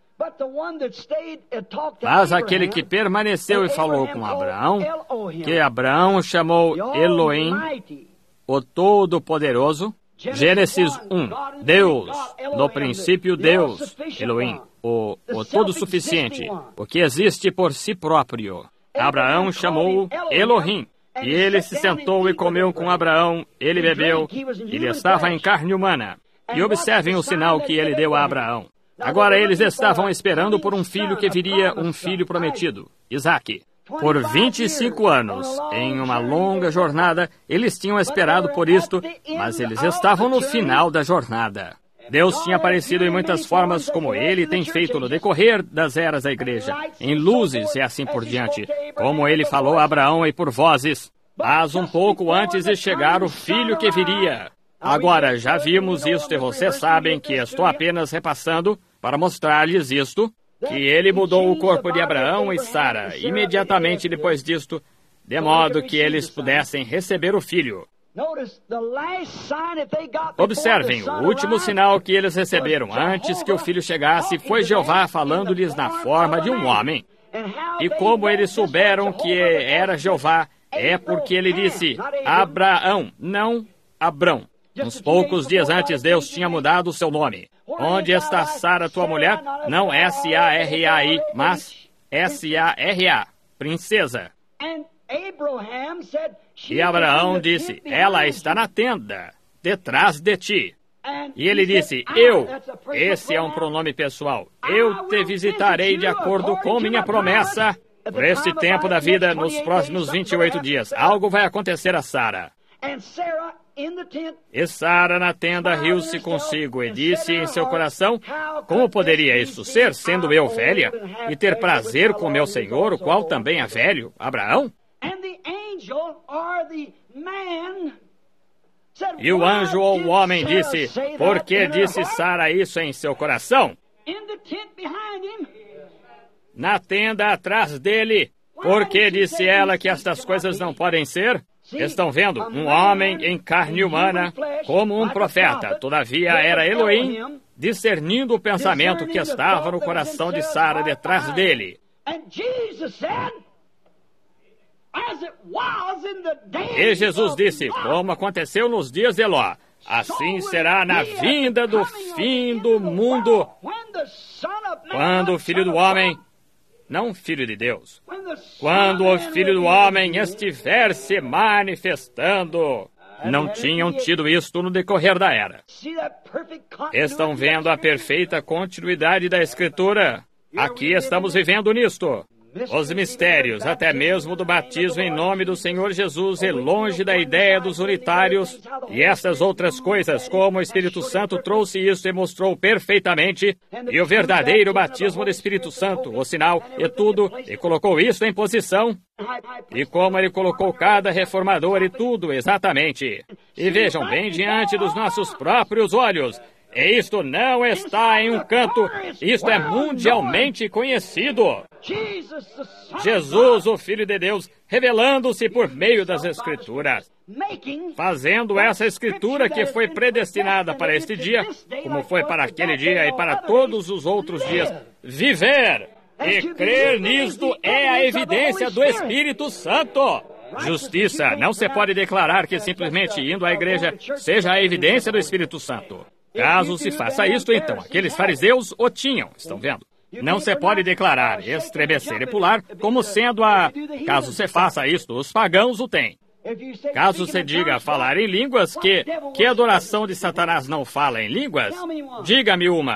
Mas aquele que permaneceu e falou com Abraão, que Abraão chamou Elohim, o Todo-Poderoso, Gênesis um, Deus, no princípio Deus, Elohim, o, o Todo-Suficiente, o que existe por si próprio. Abraão chamou Elohim, e ele se sentou e comeu com Abraão, ele bebeu, ele estava em carne humana. E observem o sinal que ele deu a Abraão. Agora eles estavam esperando por um filho que viria, um filho prometido, Isaque. Por vinte e cinco anos, em uma longa jornada, eles tinham esperado por isto, mas eles estavam no final da jornada. Deus tinha aparecido em muitas formas, como Ele tem feito no decorrer das eras da igreja, em luzes e assim por diante, como Ele falou a Abraão e por vozes, mas um pouco antes de chegar o filho que viria. Agora, já vimos isto e vocês sabem que estou apenas repassando para mostrar-lhes isto, que ele mudou o corpo de Abraão e Sara imediatamente depois disto, de modo que eles pudessem receber o filho. Observem, o último sinal que eles receberam antes que o filho chegasse foi Jeová falando-lhes na forma de um homem. E como eles souberam que era Jeová, é porque ele disse Abraão, não Abrão. Uns poucos dias antes, Deus tinha mudado o seu nome. Onde está Sara, tua mulher? Não S A R A I, mas S A R A, princesa. E Abraão disse, ela está na tenda, detrás de ti. E ele disse, eu, esse é um pronome pessoal, eu te visitarei de acordo com minha promessa. Por este tempo da vida, nos próximos vinte e oito dias, algo vai acontecer a Sara. E Sara na tenda riu-se consigo e disse em seu coração, como poderia isso ser, sendo eu velha, e ter prazer com meu senhor, o qual também é velho, Abraão? E o anjo ou o homem disse, por que disse Sara isso em seu coração? Na tenda atrás dele, por que disse ela que estas coisas não podem ser? Estão vendo? Um homem em carne humana, como um profeta. Todavia era Elohim, discernindo o pensamento que estava no coração de Sara detrás dele. E Jesus disse, como aconteceu nos dias de Ló, assim será na vinda do fim do mundo, quando o Filho do Homem, não Filho de Deus, quando o Filho do Homem estiver se manifestando. Não tinham tido isto no decorrer da era. Estão vendo a perfeita continuidade da Escritura? Aqui estamos vivendo nisto. Os mistérios, até mesmo do batismo em nome do Senhor Jesus, e longe da ideia dos unitários, e essas outras coisas, como o Espírito Santo trouxe isso e mostrou perfeitamente, e o verdadeiro batismo do Espírito Santo, o sinal e tudo, e colocou isso em posição, e como ele colocou cada reformador e tudo exatamente. E vejam bem diante dos nossos próprios olhos, e isto não está em um canto, isto é mundialmente conhecido. Jesus, o Filho de Deus, revelando-se por meio das Escrituras, fazendo essa Escritura que foi predestinada para este dia, como foi para aquele dia e para todos os outros dias, viver. E crer nisto é a evidência do Espírito Santo. Justiça não se pode declarar que simplesmente indo à igreja seja a evidência do Espírito Santo. Caso se faça isto, então, aqueles fariseus o tinham, estão vendo? Não se pode declarar, estremecer e pular como sendo a... Caso se faça isto, os pagãos o têm. Caso se diga falar em línguas, que, que adoração de Satanás não fala em línguas? Diga-me uma.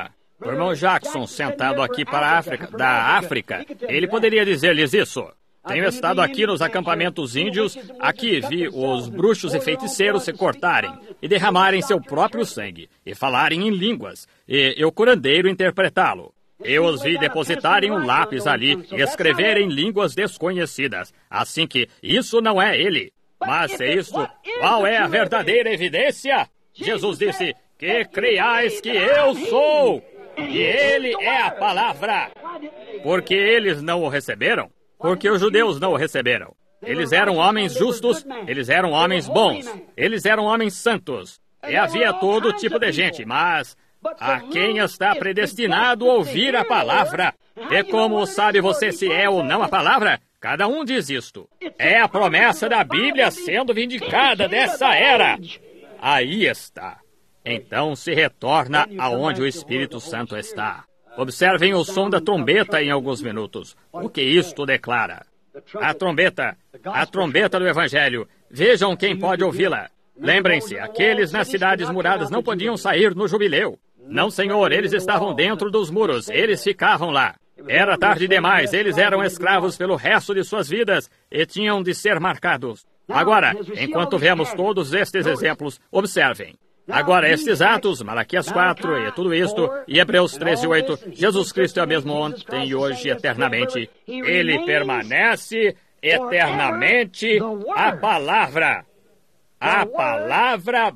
O irmão Jackson, sentado aqui para a África, da África, ele poderia dizer-lhes isso. Tenho estado aqui nos acampamentos índios, aqui vi os bruxos e feiticeiros se cortarem e derramarem seu próprio sangue e falarem em línguas, e eu, curandeiro, interpretá-lo. Eu os vi depositarem um lápis ali e escreverem línguas desconhecidas, assim que isso não é ele. Mas se isto, qual é a verdadeira evidência? Jesus disse, que creiais que eu sou, e ele é a palavra. Porque eles não o receberam? Porque os judeus não o receberam. Eles eram homens justos, eles eram homens bons, eles eram homens santos. E havia todo tipo de gente, mas a quem está predestinado a ouvir a palavra? E como sabe você se é ou não a palavra? Cada um diz isto. É a promessa da Bíblia sendo vindicada dessa era. Aí está. Então se retorna aonde o Espírito Santo está. Observem o som da trombeta em alguns minutos. O que isto declara? A trombeta, a trombeta do Evangelho. Vejam quem pode ouvi-la. Lembrem-se, aqueles nas cidades muradas não podiam sair no jubileu. Não, senhor, eles estavam dentro dos muros, eles ficavam lá. Era tarde demais, eles eram escravos pelo resto de suas vidas e tinham de ser marcados. Agora, enquanto vemos todos estes exemplos, observem. Agora, estes atos, Malaquias quatro e tudo isto, e Hebreus treze, oito, Jesus Cristo é o mesmo ontem e hoje eternamente. Ele permanece eternamente a palavra. A palavra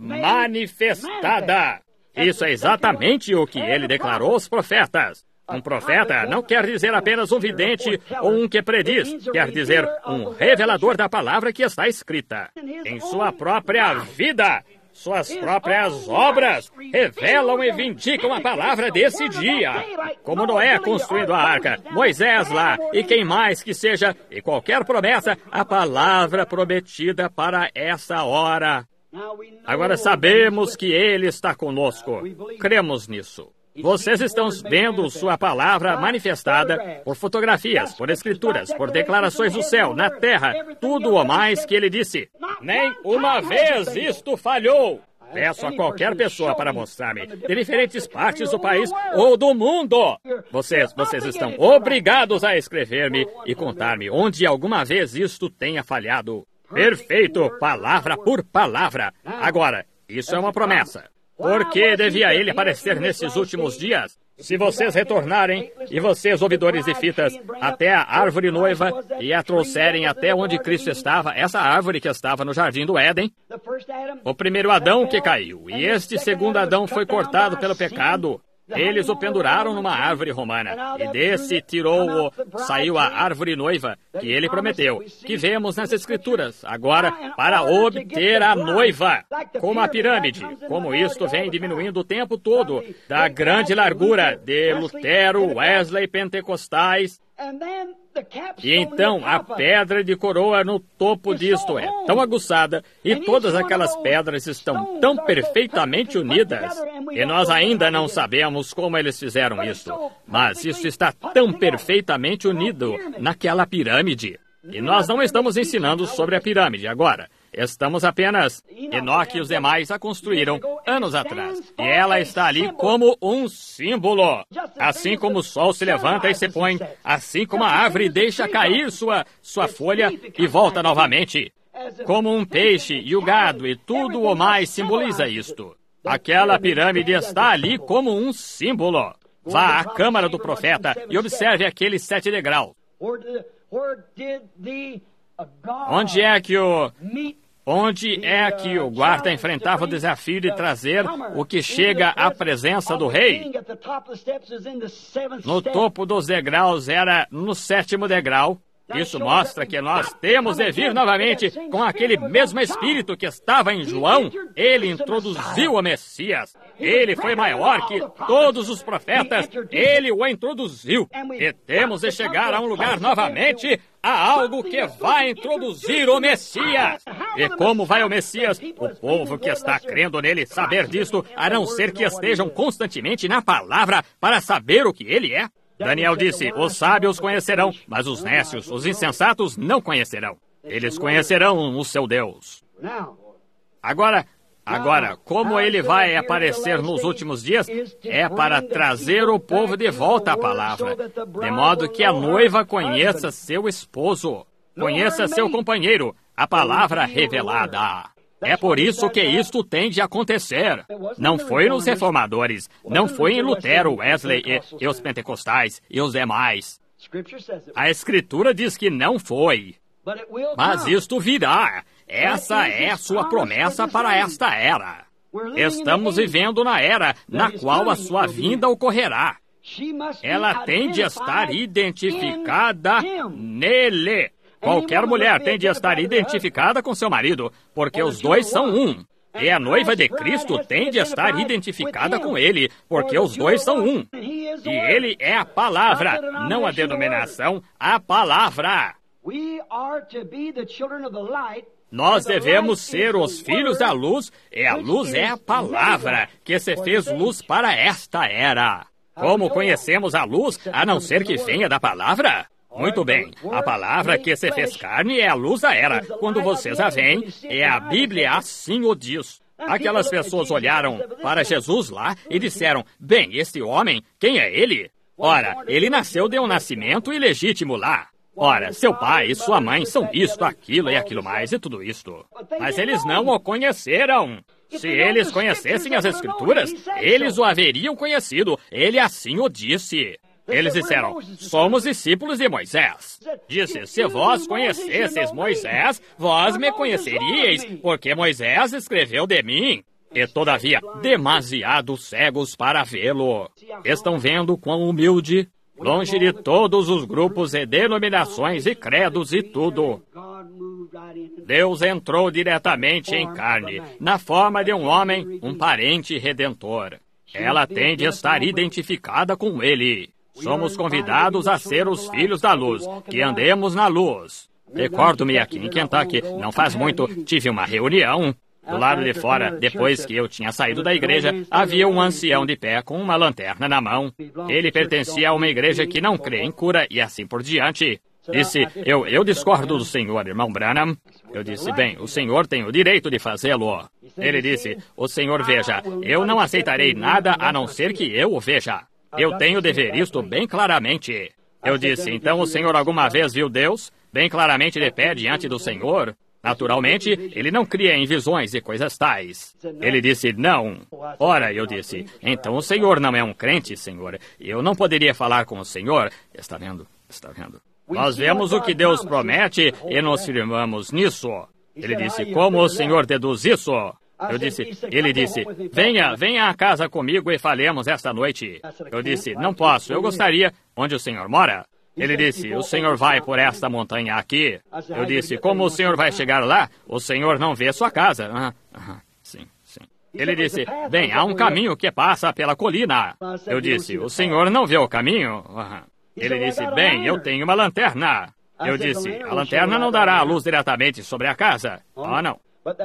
manifestada. Isso é exatamente o que ele declarou aos profetas. Um profeta não quer dizer apenas um vidente ou um que prediz, quer dizer um revelador da palavra que está escrita. Em sua própria vida, suas próprias obras revelam e vindicam a palavra desse dia. Como Noé construindo a arca, Moisés lá, e quem mais que seja, e qualquer promessa, a palavra prometida para essa hora. Agora sabemos que Ele está conosco. Cremos nisso. Vocês estão vendo sua palavra manifestada por fotografias, por escrituras, por declarações do céu, na terra, tudo o mais que ele disse. Nem uma vez isto falhou. Peço a qualquer pessoa para mostrar-me, de diferentes partes do país ou do mundo. Vocês, vocês estão obrigados a escrever-me e contar-me onde alguma vez isto tenha falhado. Perfeito, palavra por palavra. Agora, isso é uma promessa. Por que devia ele aparecer nesses últimos dias? Se vocês retornarem, e vocês, ouvidores de fitas, até a árvore noiva, e a trouxerem até onde Cristo estava, essa árvore que estava no jardim do Éden, o primeiro Adão que caiu, e este segundo Adão foi cortado pelo pecado. Eles o penduraram numa árvore romana, e desse tirou o, saiu a árvore noiva, que ele prometeu, que vemos nas Escrituras, agora para obter a noiva, como a pirâmide, como isto vem diminuindo o tempo todo, da grande largura de Lutero, Wesley, Pentecostais. E então a pedra de coroa no topo disto é tão aguçada e todas aquelas pedras estão tão perfeitamente unidas e nós ainda não sabemos como eles fizeram isso, mas isso está tão perfeitamente unido naquela pirâmide. E nós não estamos ensinando sobre a pirâmide agora. Estamos apenas... Enoque e os demais a construíram anos atrás. E ela está ali como um símbolo. Assim como o sol se levanta e se põe, assim como a árvore deixa cair sua, sua folha e volta novamente. Como um peixe e o gado e tudo o mais simboliza isto. Aquela pirâmide está ali como um símbolo. Vá à câmara do profeta e observe aqueles sete degraus. Onde é que o... Onde é que o guarda enfrentava o desafio de trazer o que chega à presença do rei? No topo dos degraus era no sétimo degrau. Isso mostra que nós temos de vir novamente com aquele mesmo Espírito que estava em João. Ele introduziu o Messias. Ele foi maior que todos os profetas. Ele o introduziu. E temos de chegar a um lugar novamente, a algo que vai introduzir o Messias. E como vai o Messias? O povo que está crendo nele saber disto, a não ser que estejam constantemente na palavra para saber o que ele é. Daniel disse, os sábios conhecerão, mas os nécios, os insensatos, não conhecerão. Eles conhecerão o seu Deus. Agora, Agora, como ele vai aparecer nos últimos dias, é para trazer o povo de volta à palavra, de modo que a noiva conheça seu esposo, conheça seu companheiro, a palavra revelada. É por isso que isto tem de acontecer. Não foi nos reformadores, não foi em Lutero, Wesley e, e os pentecostais e os demais. A Escritura diz que não foi. Mas isto virá. Essa é a sua promessa para esta era. Estamos vivendo na era na qual a sua vinda ocorrerá. Ela tem de estar identificada nele. Qualquer mulher tem de estar identificada com seu marido, porque os dois são um. E a noiva de Cristo tem de estar identificada com ele, porque os dois são um. E ele é a palavra, não a denominação, a palavra. Nós devemos ser os filhos da luz, e a luz é a palavra, que se fez luz para esta era. Como conhecemos a luz, a não ser que venha da palavra? Muito bem, a palavra que se fez carne é a luz da era. Quando vocês a veem, é a Bíblia assim o diz. Aquelas pessoas olharam para Jesus lá e disseram, bem, este homem, quem é ele? Ora, ele nasceu de um nascimento ilegítimo lá. Ora, seu pai e sua mãe são isto, aquilo e aquilo mais e tudo isto. Mas eles não o conheceram. Se eles conhecessem as Escrituras, eles o haveriam conhecido. Ele assim o disse. Eles disseram, somos discípulos de Moisés. Disse, se vós conhecesseis Moisés, vós me conheceríeis, porque Moisés escreveu de mim. E, todavia, demasiado cegos para vê-lo. Estão vendo quão humilde? Longe de todos os grupos e denominações e credos e tudo. Deus entrou diretamente em carne, na forma de um homem, um parente redentor. Ela tem de estar identificada com ele. Somos convidados a ser os filhos da luz, que andemos na luz. Recordo-me aqui em Kentucky, não faz muito, tive uma reunião. Do lado de fora, depois que eu tinha saído da igreja, havia um ancião de pé com uma lanterna na mão. Ele pertencia a uma igreja que não crê em cura e assim por diante. Disse, eu, eu discordo do senhor, irmão Branham. Eu disse, bem, o senhor tem o direito de fazê-lo. Ele disse, o senhor veja, eu não aceitarei nada a não ser que eu o veja. Eu tenho de ver isto bem claramente. Eu disse, então o senhor alguma vez viu Deus bem claramente de pé diante do Senhor? Naturalmente, ele não cria em visões e coisas tais. Ele disse, não. Ora, eu disse, então o senhor não é um crente, senhor. Eu não poderia falar com o senhor. Está vendo? Está vendo? Nós vemos o que Deus promete e nos firmamos nisso. Ele disse, como o senhor deduz isso? Eu disse, ele disse, venha, venha à casa comigo e falemos esta noite. Eu disse, não posso, eu gostaria. Onde o senhor mora? Ele disse, o senhor vai por esta montanha aqui. Eu disse, como o senhor vai chegar lá? O senhor não vê sua casa. Ah, ah, sim, sim. Ele disse, bem, há um caminho que passa pela colina. Eu disse, o senhor não vê o caminho? Ah. Ele disse, bem, eu tenho uma lanterna. Eu disse, a lanterna não dará a luz diretamente sobre a casa. Ah, não.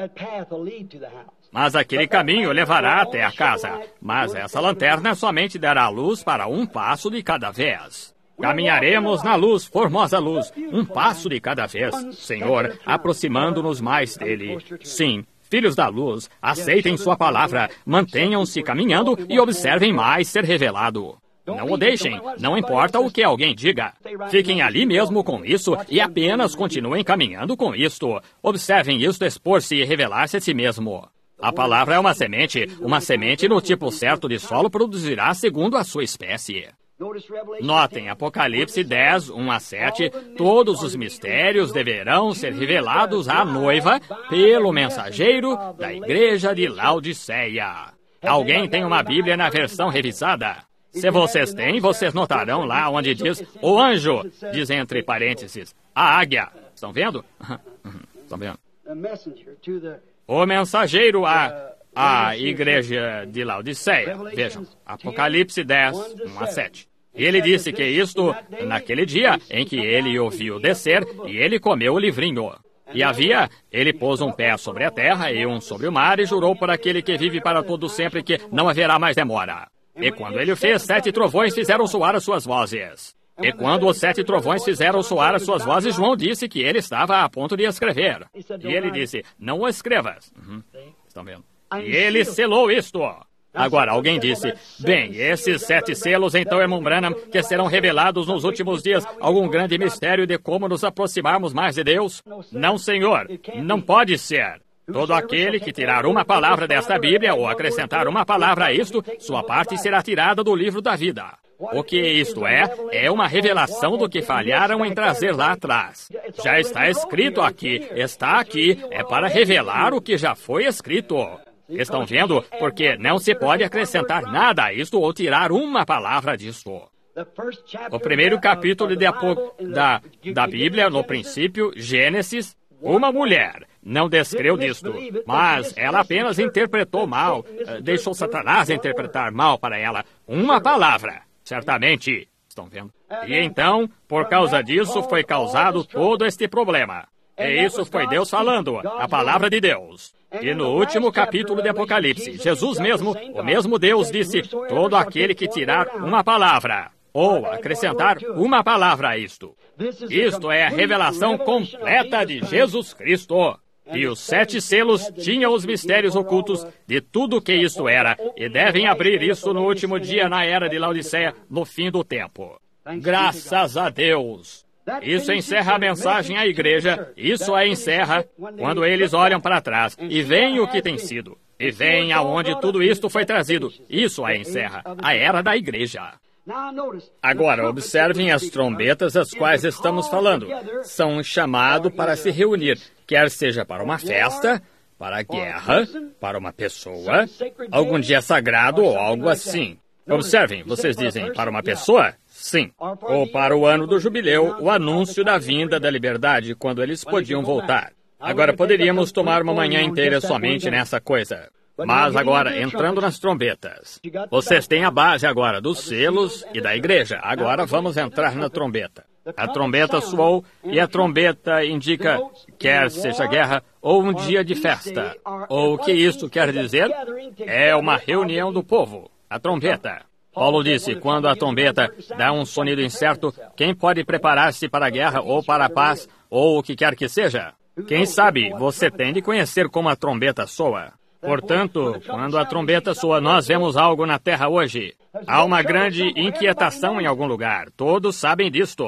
Mas aquele caminho levará até a casa. Mas essa lanterna somente dará luz para um passo de cada vez. Caminharemos na luz, formosa luz, um passo de cada vez, Senhor, aproximando-nos mais dele. Sim, filhos da luz, aceitem sua palavra, mantenham-se caminhando e observem mais ser revelado. Não o deixem, não importa o que alguém diga. Fiquem ali mesmo com isso e apenas continuem caminhando com isto. Observem isto expor-se e revelar-se a si mesmo. A palavra é uma semente. Uma semente no tipo certo de solo produzirá segundo a sua espécie. Notem, Apocalipse dez, um a sete, todos os mistérios deverão ser revelados à noiva pelo mensageiro da igreja de Laodiceia. Alguém tem uma Bíblia na versão revisada? Se vocês têm, vocês notarão lá onde diz o anjo, diz entre parênteses, a águia. Estão vendo? Estão vendo? O mensageiro à, à igreja de Laodiceia. Vejam, Apocalipse dez, um a sete. Ele disse que isto, naquele dia em que ele o viu descer, e ele comeu o livrinho. E havia, ele pôs um pé sobre a terra e um sobre o mar, e jurou por aquele que vive para todo sempre que não haverá mais demora. E quando ele o fez, sete trovões fizeram soar as suas vozes. E quando os sete trovões fizeram soar as suas vozes, João disse que ele estava a ponto de escrever. E ele disse, não o escrevas. Uhum. Estão vendo? e ele selou isto. Agora, alguém disse, bem, esses sete selos, então, irmão Branham, que serão revelados nos últimos dias, algum grande mistério de como nos aproximarmos mais de Deus? Não, senhor, não pode ser. Todo aquele que tirar uma palavra desta Bíblia ou acrescentar uma palavra a isto, sua parte será tirada do livro da vida. O que isto é, é uma revelação do que falharam em trazer lá atrás. Já está escrito aqui, está aqui, é para revelar o que já foi escrito. Estão vendo? Porque não se pode acrescentar nada a isto ou tirar uma palavra disso. O primeiro capítulo de Apo... da, da Bíblia, no princípio, Gênesis, uma mulher não descreu disto, mas ela apenas interpretou mal, deixou Satanás interpretar mal para ela uma palavra, certamente. Estão vendo? E então, por causa disso, foi causado todo este problema. E isso foi Deus falando, a palavra de Deus. E no último capítulo de Apocalipse, Jesus mesmo, o mesmo Deus disse, todo aquele que tirar uma palavra, ou acrescentar uma palavra a isto. Isto é a revelação completa de Jesus Cristo. E os sete selos tinham os mistérios ocultos de tudo o que isto era, e devem abrir isso no último dia na era de Laodiceia, no fim do tempo. Graças a Deus! Isso encerra a mensagem à igreja, isso a encerra quando eles olham para trás e veem o que tem sido, e veem aonde tudo isto foi trazido. Isso a encerra, a era da igreja. Agora, observem as trombetas das quais estamos falando. São um chamado para se reunir, quer seja para uma festa, para a guerra, para uma pessoa, algum dia sagrado ou algo assim. Observem, vocês dizem, para uma pessoa? Sim. Ou para o ano do jubileu, o anúncio da vinda da liberdade, quando eles podiam voltar. Agora, poderíamos tomar uma manhã inteira somente nessa coisa. Mas agora, entrando nas trombetas, vocês têm a base agora dos selos e da igreja. Agora vamos entrar na trombeta. A trombeta soou e a trombeta indica, quer seja guerra ou um dia de festa. Ou o que isso quer dizer? É uma reunião do povo, a trombeta. Paulo disse, quando a trombeta dá um sonido incerto, quem pode preparar-se para a guerra ou para a paz, ou o que quer que seja? Quem sabe, você tem de conhecer como a trombeta soa. Portanto, quando a trombeta soa, nós vemos algo na terra hoje. Há uma grande inquietação em algum lugar. Todos sabem disto.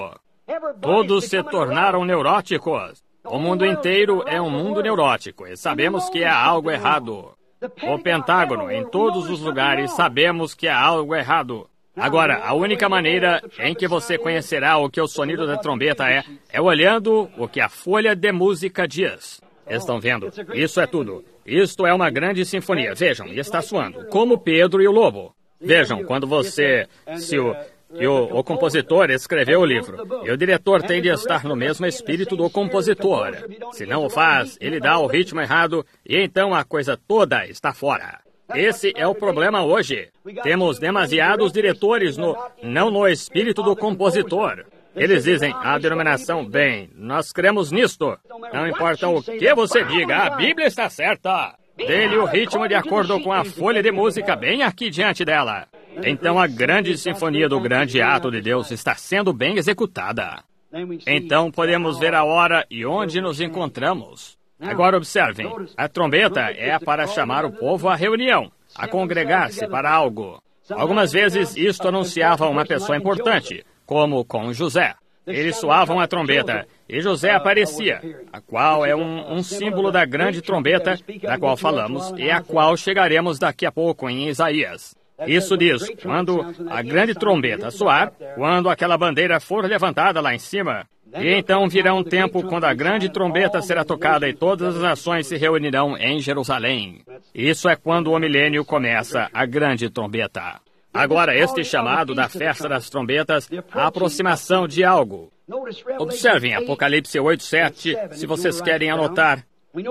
Todos se tornaram neuróticos. O mundo inteiro é um mundo neurótico e sabemos que há algo errado. O Pentágono, em todos os lugares, sabemos que há algo errado. Agora, a única maneira em que você conhecerá o que o sonido da trombeta é, é olhando o que a folha de música diz. Estão vendo? Isso é tudo. Isto é uma grande sinfonia. Vejam, está soando, como Pedro e o Lobo. Vejam, quando você, se o, e o, o compositor escreveu o livro, e o diretor tem de estar no mesmo espírito do compositor. Se não o faz, ele dá o ritmo errado, e então a coisa toda está fora. Esse é o problema hoje. Temos demasiados diretores no, não no espírito do compositor. Eles dizem, a denominação, bem, nós cremos nisto. Não importa o que você diga, a Bíblia está certa. Dê-lhe o ritmo de acordo com a folha de música bem aqui diante dela. Então a grande sinfonia do grande ato de Deus está sendo bem executada. Então podemos ver a hora e onde nos encontramos. Agora observem, a trombeta é para chamar o povo à reunião, a congregar-se para algo. Algumas vezes isto anunciava uma pessoa importante, como com José. Eles soavam a trombeta, e José aparecia, a qual é um, um símbolo da grande trombeta, da qual falamos, e a qual chegaremos daqui a pouco em Isaías. Isso diz, quando a grande trombeta soar, quando aquela bandeira for levantada lá em cima, e então virá um tempo quando a grande trombeta será tocada e todas as nações se reunirão em Jerusalém. Isso é quando o milênio começa, a grande trombeta. Agora, este chamado da festa das trombetas, a aproximação de algo. Observem Apocalipse oito, sete, se vocês querem anotar.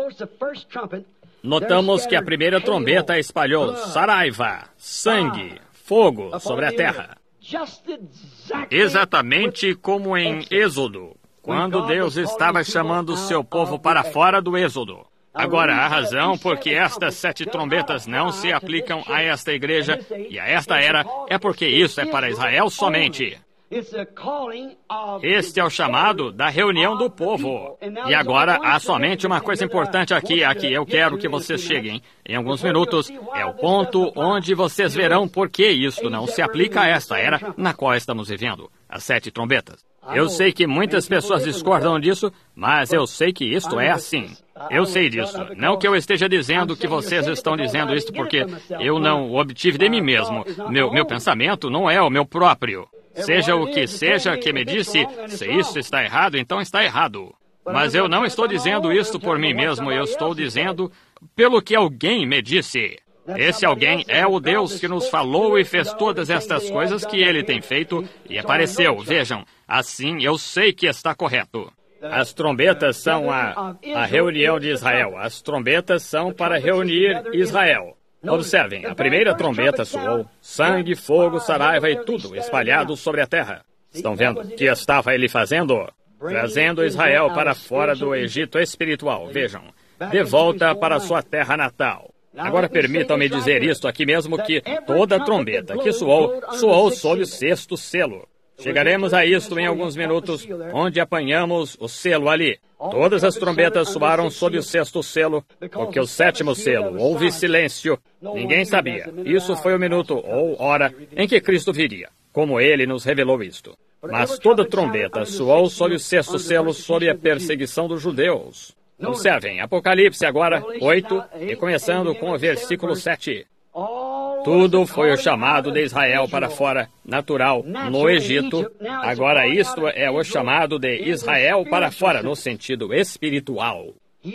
Notamos que a primeira trombeta espalhou saraiva, sangue, fogo sobre a terra. Exatamente como em Êxodo, quando Deus estava chamando o seu povo para fora do Êxodo. Agora, a razão por que estas sete trombetas não se aplicam a esta igreja e a esta era é porque isso é para Israel somente. Este é o chamado da reunião do povo. E agora, há somente uma coisa importante aqui, a que eu quero que vocês cheguem. Em alguns minutos, é o ponto onde vocês verão por que isto não se aplica a esta era na qual estamos vivendo, as sete trombetas. Eu sei que muitas pessoas discordam disso, mas eu sei que isto é assim. Eu sei disso. Não que eu esteja dizendo que vocês estão dizendo isto porque eu não o obtive de mim mesmo. Meu, meu pensamento não é o meu próprio. Seja o que seja que me disse, se isso está errado, então está errado. Mas eu não estou dizendo isto por mim mesmo, eu estou dizendo pelo que alguém me disse. Esse alguém é o Deus que nos falou e fez todas estas coisas que Ele tem feito e apareceu. Vejam, assim eu sei que está correto. As trombetas são a, a reunião de Israel. As trombetas são para reunir Israel. Observem, a primeira trombeta soou, sangue, fogo, saraiva e tudo espalhado sobre a terra. Estão vendo o que estava ele fazendo? Trazendo Israel para fora do Egito espiritual. Vejam, de volta para sua terra natal. Agora permitam-me dizer isto aqui mesmo, que toda trombeta que soou, soou sob o sexto selo. Chegaremos a isto em alguns minutos, onde apanhamos o selo ali. Todas as trombetas soaram sob o sexto selo, porque o sétimo selo houve silêncio. Ninguém sabia. Isso foi o minuto ou hora em que Cristo viria, como Ele nos revelou isto. Mas toda trombeta soou sob o sexto selo, sob a perseguição dos judeus. Observem, Apocalipse agora, oito, e começando com o versículo sete. Tudo foi o chamado de Israel para fora, natural, no Egito. Agora isto é o chamado de Israel para fora, no sentido espiritual.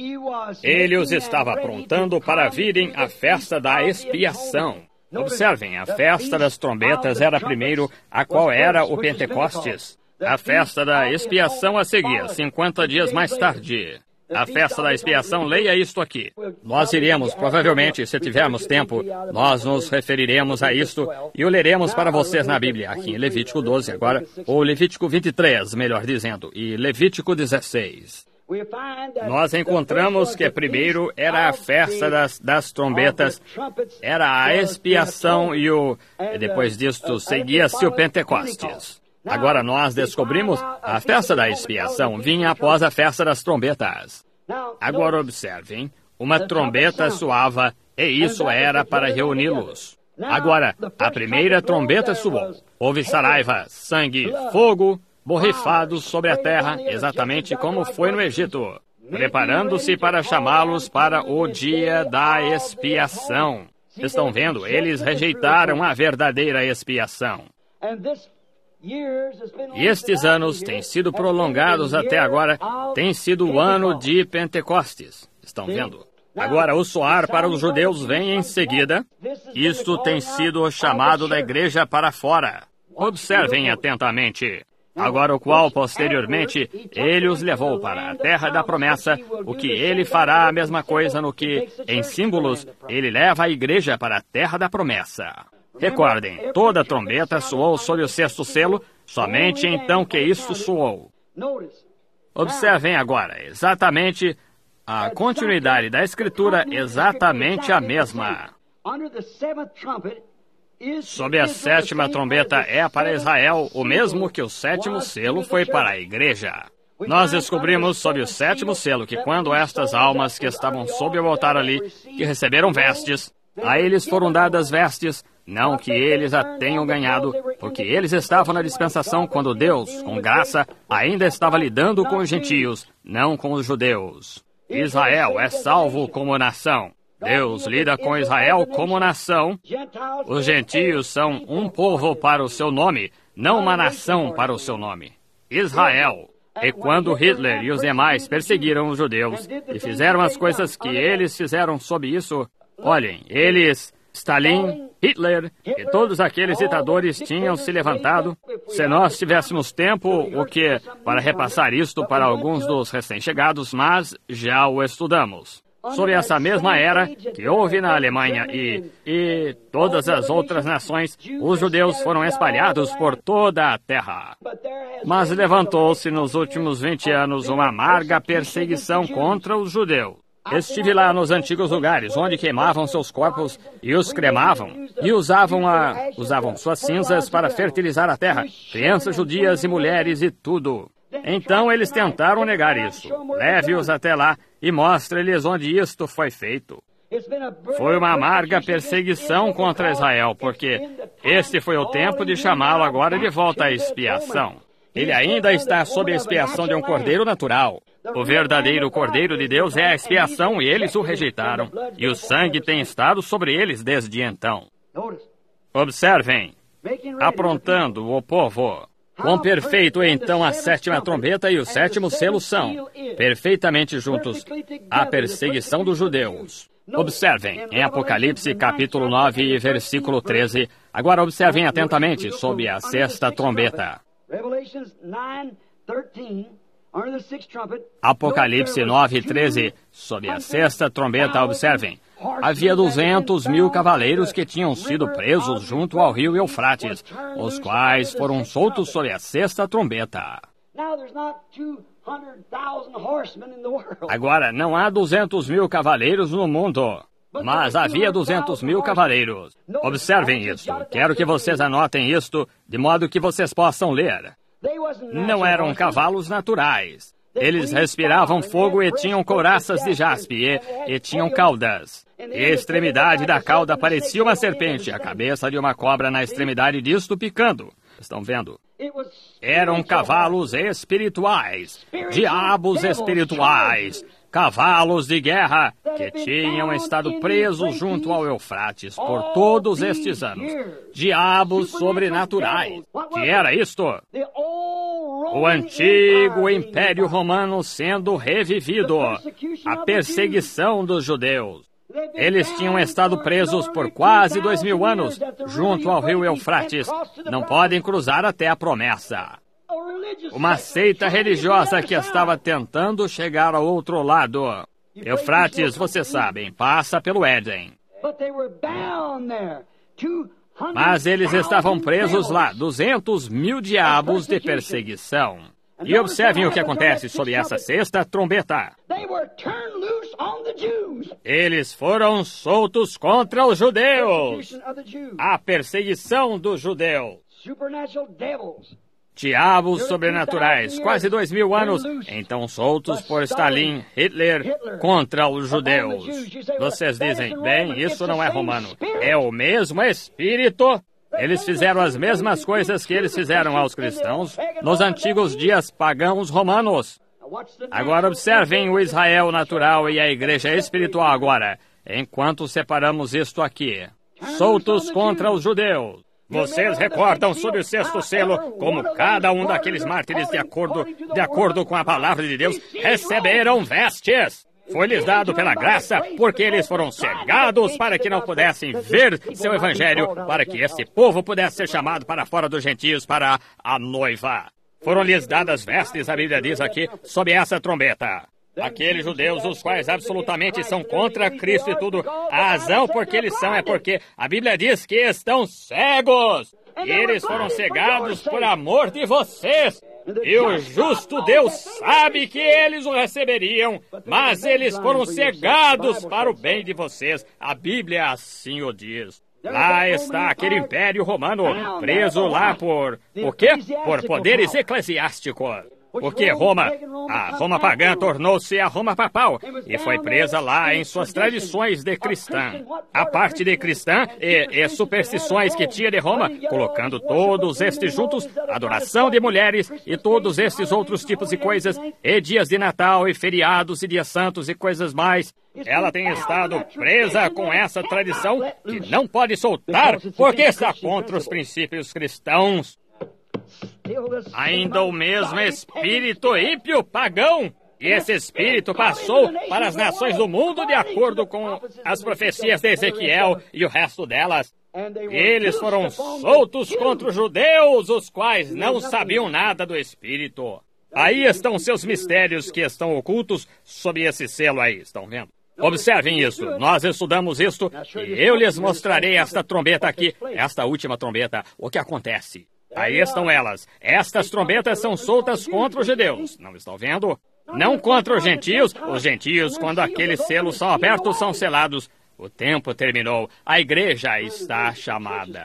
Ele os estava aprontando para virem à festa da expiação. Observem, a festa das trombetas era primeiro, a qual era o Pentecostes. A festa da expiação a seguir, cinquenta dias mais tarde. A festa da expiação, leia isto aqui. Nós iremos, provavelmente, se tivermos tempo, nós nos referiremos a isto e o leremos para vocês na Bíblia, aqui em Levítico doze agora, ou Levítico vinte e três, melhor dizendo, e Levítico dezesseis. Nós encontramos que primeiro era a festa das, das trombetas, era a expiação e o, depois disto seguia-se o Pentecostes. Agora nós descobrimos a festa da expiação vinha após a festa das trombetas. Agora observem, uma trombeta soava e isso era para reuni-los. Agora, a primeira trombeta soou. Houve saraiva, sangue, fogo, borrifados sobre a terra, exatamente como foi no Egito, preparando-se para chamá-los para o dia da expiação. Estão vendo? Eles rejeitaram a verdadeira expiação. E estes anos têm sido prolongados até agora, tem sido o ano de Pentecostes. Estão vendo? Agora, o soar para os judeus vem em seguida. Isto tem sido o chamado da igreja para fora. Observem atentamente. Agora, o qual, posteriormente, ele os levou para a terra da promessa, o que ele fará a mesma coisa no que, em símbolos, ele leva a igreja para a terra da promessa. Recordem, toda trombeta soou sob o sexto selo, somente então que isto soou. Observem agora, exatamente a continuidade da Escritura, exatamente a mesma. Sob a sétima trombeta é para Israel, o mesmo que o sétimo selo foi para a igreja. Nós descobrimos sob o sétimo selo que quando estas almas que estavam sob o altar ali, que receberam vestes, a eles foram dadas vestes, não que eles a tenham ganhado, porque eles estavam na dispensação quando Deus, com graça, ainda estava lidando com os gentios, não com os judeus. Israel é salvo como nação. Deus lida com Israel como nação. Os gentios são um povo para o seu nome, não uma nação para o seu nome. Israel. E quando Hitler e os demais perseguiram os judeus e fizeram as coisas que eles fizeram sob isso, olhem, eles, Stalin, Hitler e todos aqueles ditadores tinham se levantado. Se nós tivéssemos tempo, o que, para repassar isto para alguns dos recém-chegados, mas já o estudamos. Sobre essa mesma era que houve na Alemanha e, e todas as outras nações, os judeus foram espalhados por toda a terra. Mas levantou-se nos últimos vinte anos uma amarga perseguição contra os judeus. Estive lá nos antigos lugares, onde queimavam seus corpos e os cremavam, e usavam, a, usavam suas cinzas para fertilizar a terra, crianças judias e mulheres e tudo. Então eles tentaram negar isso. Leve-os até lá e mostre-lhes onde isto foi feito. Foi uma amarga perseguição contra Israel, porque este foi o tempo de chamá-lo agora de volta à expiação. Ele ainda está sob a expiação de um cordeiro natural. O verdadeiro cordeiro de Deus é a expiação e eles o rejeitaram. E o sangue tem estado sobre eles desde então. Observem, aprontando o povo. Quão perfeito então a sétima trombeta e o sétimo selo são, perfeitamente juntos, a perseguição dos judeus. Observem, em Apocalipse capítulo nove, versículo treze, agora observem atentamente sob a sexta trombeta. Apocalipse nove, treze, sob a sexta trombeta, observem. Havia duzentos mil cavaleiros que tinham sido presos junto ao rio Eufrates, os quais foram soltos sob a sexta trombeta. Agora, não há duzentos mil cavaleiros no mundo, mas havia duzentos mil cavaleiros. Observem isso. Quero que vocês anotem isto, de modo que vocês possam ler. Não eram cavalos naturais. Eles respiravam fogo e tinham couraças de jaspe e, e tinham caudas. E a extremidade da cauda parecia uma serpente, a cabeça de uma cobra na extremidade disto picando. Estão vendo? Eram cavalos espirituais, diabos espirituais, cavalos de guerra que tinham estado presos junto ao Eufrates por todos estes anos. Diabos sobrenaturais. Que era isto? O antigo Império Romano sendo revivido. A perseguição dos judeus. Eles tinham estado presos por quase dois mil anos junto ao rio Eufrates. Não podem cruzar até a promessa. Uma seita religiosa que estava tentando chegar ao outro lado. Eufrates, vocês sabem, passa pelo Éden. Mas eles estavam presos lá, duzentos mil diabos de perseguição. E observem o que acontece sob essa sexta trombeta. Eles foram soltos contra os judeus. A perseguição dos judeus. Diabos sobrenaturais, quase dois mil anos, então soltos por Stalin, Hitler, contra os judeus. Vocês dizem, bem, isso não é romano. É o mesmo espírito. Eles fizeram as mesmas coisas que eles fizeram aos cristãos nos antigos dias pagãos romanos. Agora observem o Israel natural e a igreja espiritual agora, enquanto separamos isto aqui. Soltos contra os judeus. Vocês recordam sobre o sexto selo como cada um daqueles mártires, de acordo, de acordo com a palavra de Deus, receberam vestes. Foi-lhes dado pela graça, porque eles foram cegados para que não pudessem ver seu evangelho, para que esse povo pudesse ser chamado para fora dos gentios, para a noiva. Foram-lhes dadas vestes, a Bíblia diz aqui, sob essa trombeta. Aqueles judeus, os quais absolutamente são contra Cristo e tudo, a razão por que eles são é porque a Bíblia diz que estão cegos. E eles foram cegados por amor de vocês. E o justo Deus sabe que eles o receberiam, mas eles foram cegados para o bem de vocês. A Bíblia assim o diz. Lá está aquele Império Romano, preso lá por... Por quê? Por poderes eclesiásticos. Porque Roma, a Roma pagã, tornou-se a Roma papal e foi presa lá em suas tradições de cristã. A parte de cristã e, e superstições que tinha de Roma, colocando todos estes juntos, adoração de mulheres e todos estes outros tipos de coisas, e dias de Natal e feriados e dias santos e coisas mais. Ela tem estado presa com essa tradição que não pode soltar porque está contra os princípios cristãos. Ainda o mesmo espírito ímpio pagão. E esse espírito passou para as nações do mundo de acordo com as profecias de Ezequiel e o resto delas. Eles foram soltos contra os judeus, os quais não sabiam nada do espírito. Aí estão seus mistérios que estão ocultos sob esse selo aí, estão vendo? Observem isso, nós estudamos isto e eu lhes mostrarei esta trombeta aqui, esta última trombeta, o que acontece. Aí estão elas. Estas trombetas são soltas contra os judeus. Não estão vendo? Não contra os gentios. Os gentios, quando aqueles selos são abertos, são selados. O tempo terminou. A igreja está chamada.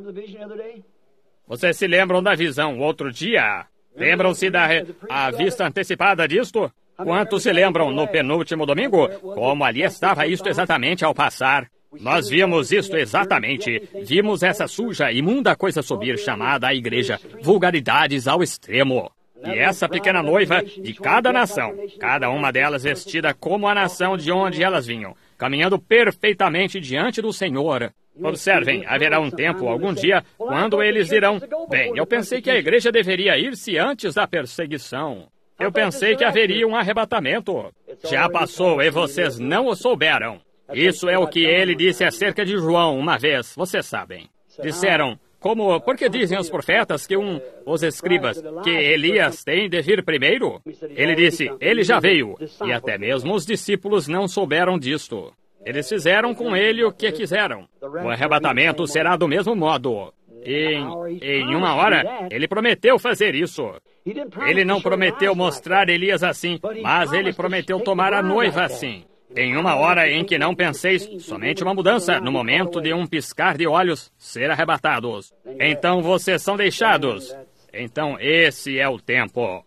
Vocês se lembram da visão outro dia? Lembram-se da re... a vista antecipada disto? Quantos se lembram no penúltimo domingo? Como ali estava isto exatamente ao passar. Nós vimos isto exatamente. Vimos essa suja, imunda coisa subir, chamada a igreja. Vulgaridades ao extremo. E essa pequena noiva de cada nação, cada uma delas vestida como a nação de onde elas vinham, caminhando perfeitamente diante do Senhor. Observem, haverá um tempo, algum dia, quando eles dirão, bem, eu pensei que a igreja deveria ir-se antes da perseguição. Eu pensei que haveria um arrebatamento. Já passou e vocês não o souberam. Isso é o que ele disse acerca de João uma vez, vocês sabem. Disseram, como, porque dizem os profetas que um, os escribas, que Elias tem de vir primeiro? Ele disse, ele já veio, e até mesmo os discípulos não souberam disto. Eles fizeram com ele o que quiseram. O arrebatamento será do mesmo modo. Em, em uma hora, ele prometeu fazer isso. Ele não prometeu mostrar Elias assim, mas ele prometeu tomar a noiva assim. Em uma hora em que não penseis, somente uma mudança, no momento de um piscar de olhos, ser arrebatados. Então vocês são deixados. Então esse é o tempo.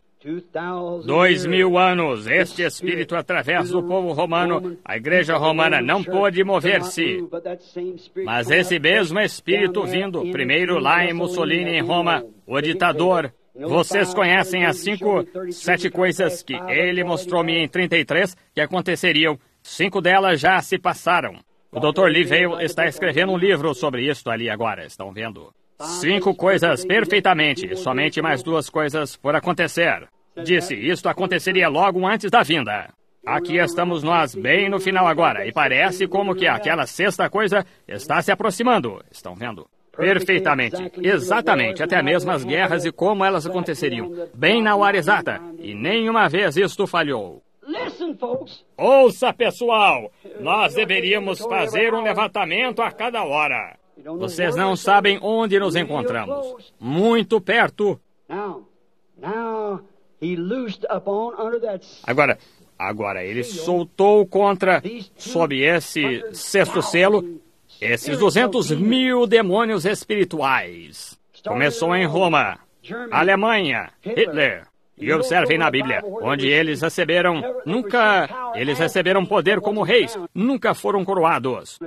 Dois mil anos, este espírito através do povo romano, a igreja romana não pôde mover-se. Mas esse mesmo espírito vindo, primeiro lá em Mussolini, em Roma, o ditador, vocês conhecem as cinco, sete coisas que ele mostrou-me em trinta e três que aconteceriam. Cinco delas já se passaram. O doutor Lee Vail está escrevendo um livro sobre isto ali agora, estão vendo? Cinco coisas perfeitamente, somente mais duas coisas por acontecer. Disse, isto aconteceria logo antes da vinda. Aqui estamos nós bem no final agora, e parece como que aquela sexta coisa está se aproximando, estão vendo? Perfeitamente, exatamente, até mesmo as guerras e como elas aconteceriam, bem na hora exata, e nenhuma vez isto falhou. Ouça, pessoal, nós deveríamos fazer um levantamento a cada hora. Vocês não sabem onde nos encontramos. Muito perto. Agora, agora ele soltou contra, sob esse sexto selo, esses duzentos mil demônios espirituais. Começou em Roma, Alemanha, Hitler. E observem na Bíblia, onde eles receberam, nunca, eles receberam poder como reis, nunca foram coroados.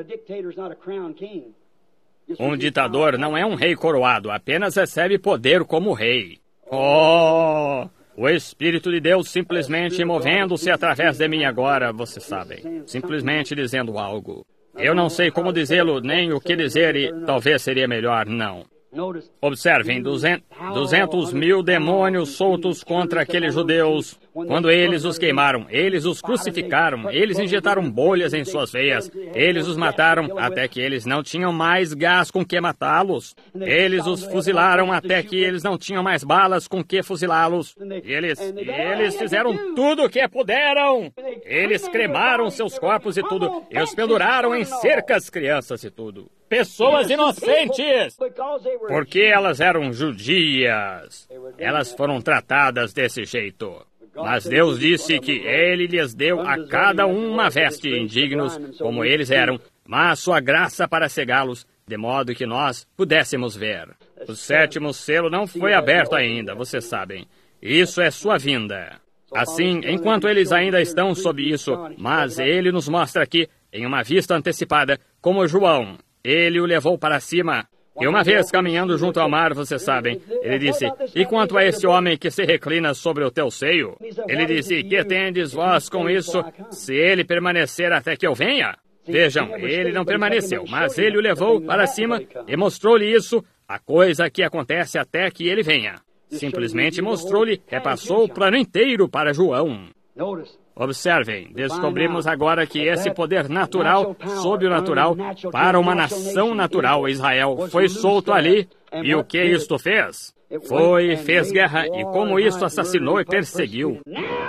Um ditador não é um rei coroado, apenas recebe poder como rei. Oh, o Espírito de Deus simplesmente movendo-se através de mim agora, vocês sabem, simplesmente dizendo algo. Eu não sei como dizê-lo, nem o que dizer, e talvez seria melhor não. Observem, duzentos mil demônios soltos contra aqueles judeus. Quando eles os queimaram, eles os crucificaram, eles injetaram bolhas em suas veias, eles os mataram até que eles não tinham mais gás com que matá-los. Eles os fuzilaram até que eles não tinham mais balas com que fuzilá-los. E eles, e eles fizeram tudo o que puderam. Eles cremaram seus corpos e tudo, e os penduraram em cercas, crianças e tudo. Pessoas inocentes! Porque elas eram judias. Elas foram tratadas desse jeito. Mas Deus disse que Ele lhes deu a cada um uma veste, indignos como eles eram, mas sua graça para cegá-los, de modo que nós pudéssemos ver. O sétimo selo não foi aberto ainda, vocês sabem. Isso é sua vinda. Assim, enquanto eles ainda estão sob isso, mas Ele nos mostra aqui, em uma vista antecipada, como João. Ele o levou para cima. E uma vez caminhando junto ao mar, vocês sabem, ele disse, e quanto a este homem que se reclina sobre o teu seio? Ele disse, que tendes vós com isso, se ele permanecer até que eu venha? Vejam, ele não permaneceu, mas ele o levou para cima e mostrou-lhe isso, a coisa que acontece até que ele venha. Simplesmente mostrou-lhe, repassou o plano inteiro para João. Observem, descobrimos agora que esse poder natural, sobrenatural, para uma nação natural, Israel, foi solto ali. E o que isto fez? Foi, fez guerra, e como isto assassinou e perseguiu.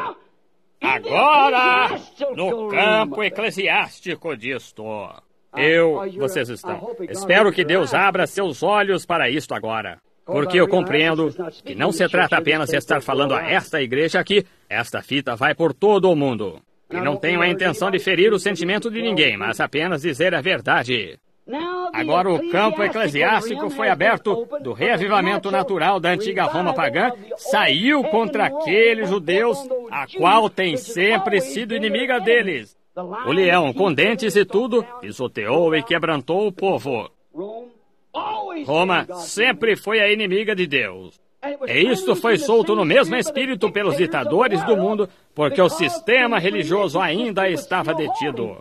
Agora, no campo eclesiástico disto, eu, vocês estão. Espero que Deus abra seus olhos para isto agora. Porque eu compreendo que não se trata apenas de estar falando a esta igreja aqui, esta fita vai por todo o mundo. E não tenho a intenção de ferir o sentimento de ninguém, mas apenas dizer a verdade. Agora o campo eclesiástico foi aberto do reavivamento natural da antiga Roma pagã, saiu contra aqueles judeus, a qual tem sempre sido inimiga deles. O leão, com dentes e tudo, pisoteou e quebrantou o povo. Roma sempre foi a inimiga de Deus. E isto foi solto no mesmo espírito pelos ditadores do mundo, porque o sistema religioso ainda estava detido.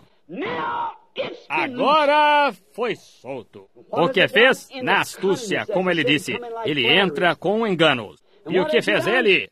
Agora foi solto. O que fez? Na astúcia, como ele disse, ele entra com enganos. E o que fez ele?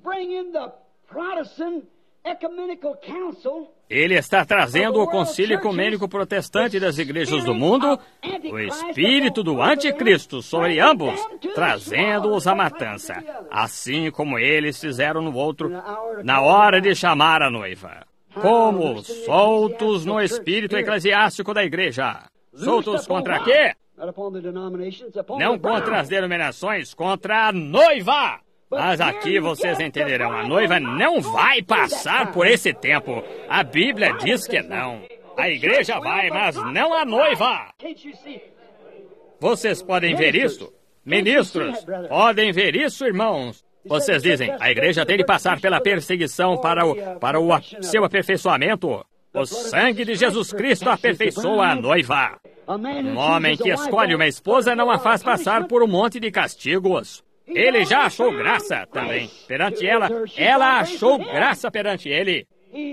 Ele está trazendo o Concílio Ecumênico Protestante das igrejas do mundo, o espírito do anticristo sobre ambos, trazendo-os à matança, assim como eles fizeram no outro, na hora de chamar a noiva. Como soltos no espírito eclesiástico da igreja. Soltos contra quê? Não contra as denominações, contra a noiva. Mas aqui vocês entenderão, a noiva não vai passar por esse tempo. A Bíblia diz que não. A igreja vai, mas não a noiva. Vocês podem ver isso? Ministros, podem ver isso, irmãos? Vocês dizem, a igreja tem de passar pela perseguição para o, para o seu aperfeiçoamento. O sangue de Jesus Cristo aperfeiçoa a noiva. Um homem que escolhe uma esposa não a faz passar por um monte de castigos. Ele já achou graça também perante ela. Ela achou graça perante ele.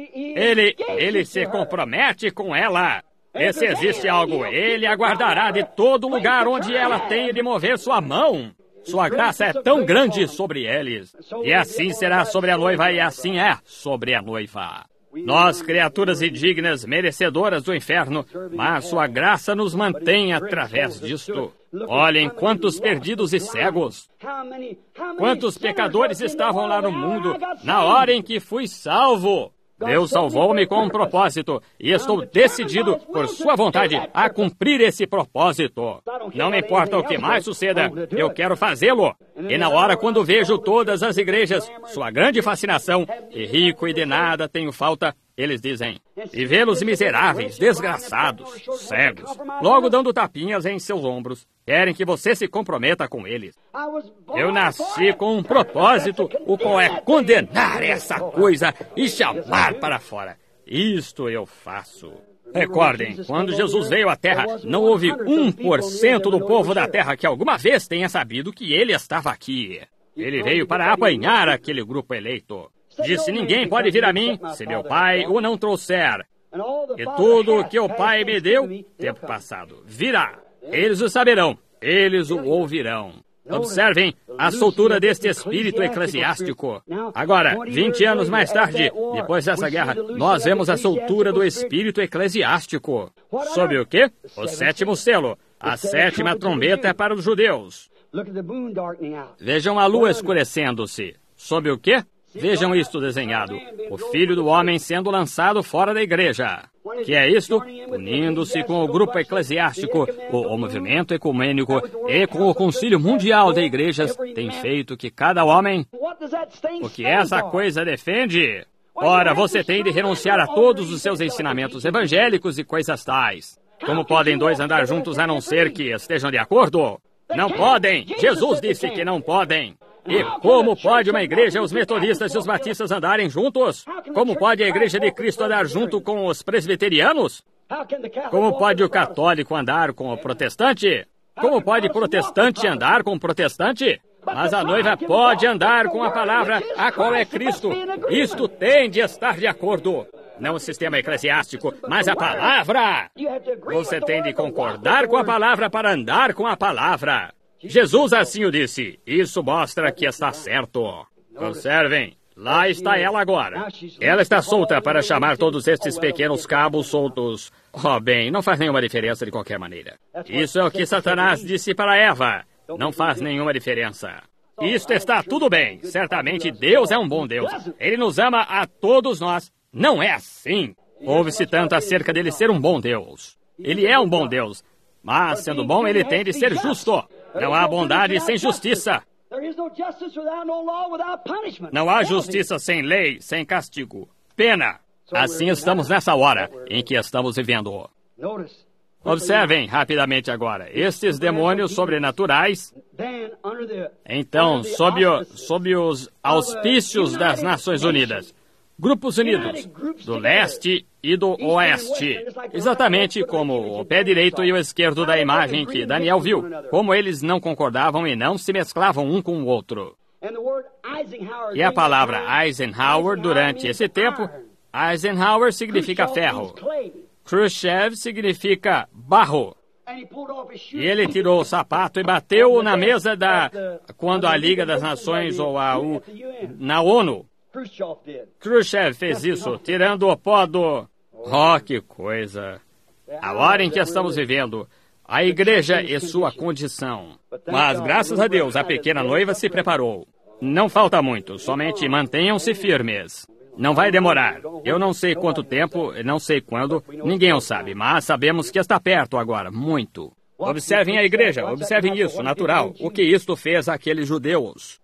Ele, ele se compromete com ela. E se existe algo, ele aguardará de todo lugar onde ela tem de mover sua mão. Sua graça é tão grande sobre eles. E assim será sobre a noiva, e assim é sobre a noiva. Nós, criaturas indignas, merecedoras do inferno, mas sua graça nos mantém através disto. Olhem quantos perdidos e cegos. Quantos pecadores estavam lá no mundo na hora em que fui salvo. Deus salvou-me com um propósito, e estou decidido, por sua vontade, a cumprir esse propósito. Não me importa o que mais suceda, eu quero fazê-lo. E na hora quando vejo todas as igrejas, sua grande fascinação, e rico e de nada tenho falta, eles dizem, e vê-los miseráveis, desgraçados, cegos, logo dando tapinhas em seus ombros, querem que você se comprometa com eles. Eu nasci com um propósito, o qual é condenar essa coisa e chamar para fora. Isto eu faço. Recordem, quando Jesus veio à Terra, não houve um por cento do povo da Terra que alguma vez tenha sabido que ele estava aqui. Ele veio para apanhar aquele grupo eleito. Disse, ninguém pode vir a mim se meu Pai o não trouxer. E tudo o que o Pai me deu, tempo passado, virá. Eles o saberão, eles o ouvirão. Observem a soltura deste espírito eclesiástico. Agora, vinte anos mais tarde, depois dessa guerra, nós vemos a soltura do espírito eclesiástico. Sob o quê? O sétimo selo. A sétima trombeta é para os judeus. Vejam a lua escurecendo-se. Sob o quê? Vejam isto desenhado. O Filho do Homem sendo lançado fora da igreja. Que é isto? Unindo-se com o grupo eclesiástico, o, o movimento ecumênico e com o concílio mundial de igrejas, tem feito que cada homem... O que essa coisa defende? Ora, você tem de renunciar a todos os seus ensinamentos evangélicos e coisas tais. Como podem dois andar juntos a não ser que estejam de acordo? Não podem! Jesus disse que não podem. E como pode uma igreja, os metodistas e os batistas andarem juntos? Como pode a igreja de Cristo andar junto com os presbiterianos? Como pode o católico andar com o protestante? Como pode o protestante andar com o protestante? Mas a noiva pode andar com a palavra, a qual é Cristo. Isto tem de estar de acordo. Não o sistema eclesiástico, mas a palavra. Você tem de concordar com a palavra para andar com a palavra. Jesus assim o disse. Isso mostra que está certo. Observem. Lá está ela agora. Ela está solta para chamar todos estes pequenos cabos soltos. Oh, bem, não faz nenhuma diferença de qualquer maneira. Isso é o que Satanás disse para Eva. Não faz nenhuma diferença. Isto está tudo bem. Certamente Deus é um bom Deus. Ele nos ama a todos nós. Não é assim. Ouve-se tanto acerca dele ser um bom Deus. Ele é um bom Deus. Mas, sendo bom, ele tem de ser justo. Não há bondade sem justiça. Não há justiça sem lei, sem castigo. Pena. Assim estamos nessa hora em que estamos vivendo. Observem rapidamente agora. Estes demônios sobrenaturais, então, sob, o, sob os auspícios das Nações Unidas, Grupos Unidos, do leste e do oeste, exatamente como o pé direito e o esquerdo da imagem que Daniel viu, como eles não concordavam e não se mesclavam um com o outro. E a palavra Eisenhower, durante esse tempo, Eisenhower significa ferro, Khrushchev significa barro. E ele tirou o sapato e bateu na mesa da, quando a Liga das Nações ou a U, na ONU. Khrushchev fez isso, tirando o pó do... Oh, que coisa! A hora em que estamos vivendo, a igreja e sua condição. Mas, graças a Deus, a pequena noiva se preparou. Não falta muito, somente mantenham-se firmes. Não vai demorar. Eu não sei quanto tempo, não sei quando, ninguém o sabe, mas sabemos que está perto agora, muito. Observem a igreja, observem isso, natural. O que isto fez àqueles judeus?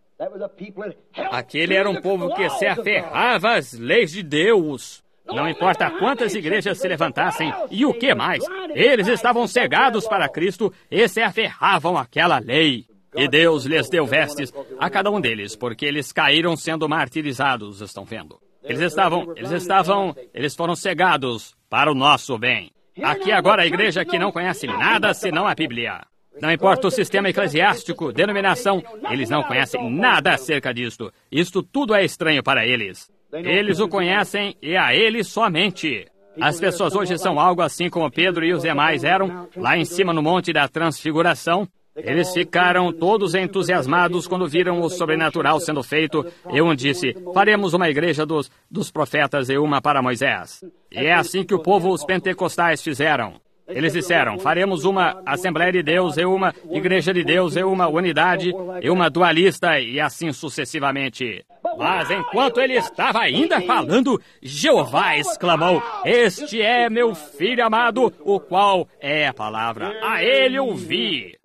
Aquele era um povo que se aferrava às leis de Deus. Não importa quantas igrejas se levantassem e o que mais, eles estavam cegados para Cristo e se aferravam àquela lei. E Deus lhes deu vestes a cada um deles, porque eles caíram sendo martirizados, estão vendo? Eles estavam, eles estavam, eles foram cegados para o nosso bem. Aqui agora a igreja que não conhece nada senão a Bíblia. Não importa o sistema eclesiástico, denominação, eles não conhecem nada acerca disto. Isto tudo é estranho para eles. Eles o conhecem e a eles somente. As pessoas hoje são algo assim como Pedro e os demais eram, lá em cima no Monte da Transfiguração. Eles ficaram todos entusiasmados quando viram o sobrenatural sendo feito. E um disse, faremos uma igreja dos, dos profetas e uma para Moisés. E é assim que o povo, os pentecostais, fizeram. Eles disseram, faremos uma Assembleia de Deus e uma Igreja de Deus e uma unidade e uma dualista e assim sucessivamente. Mas enquanto ele estava ainda falando, Jeová exclamou, este é meu filho amado, o qual é a palavra. A ele ouvi.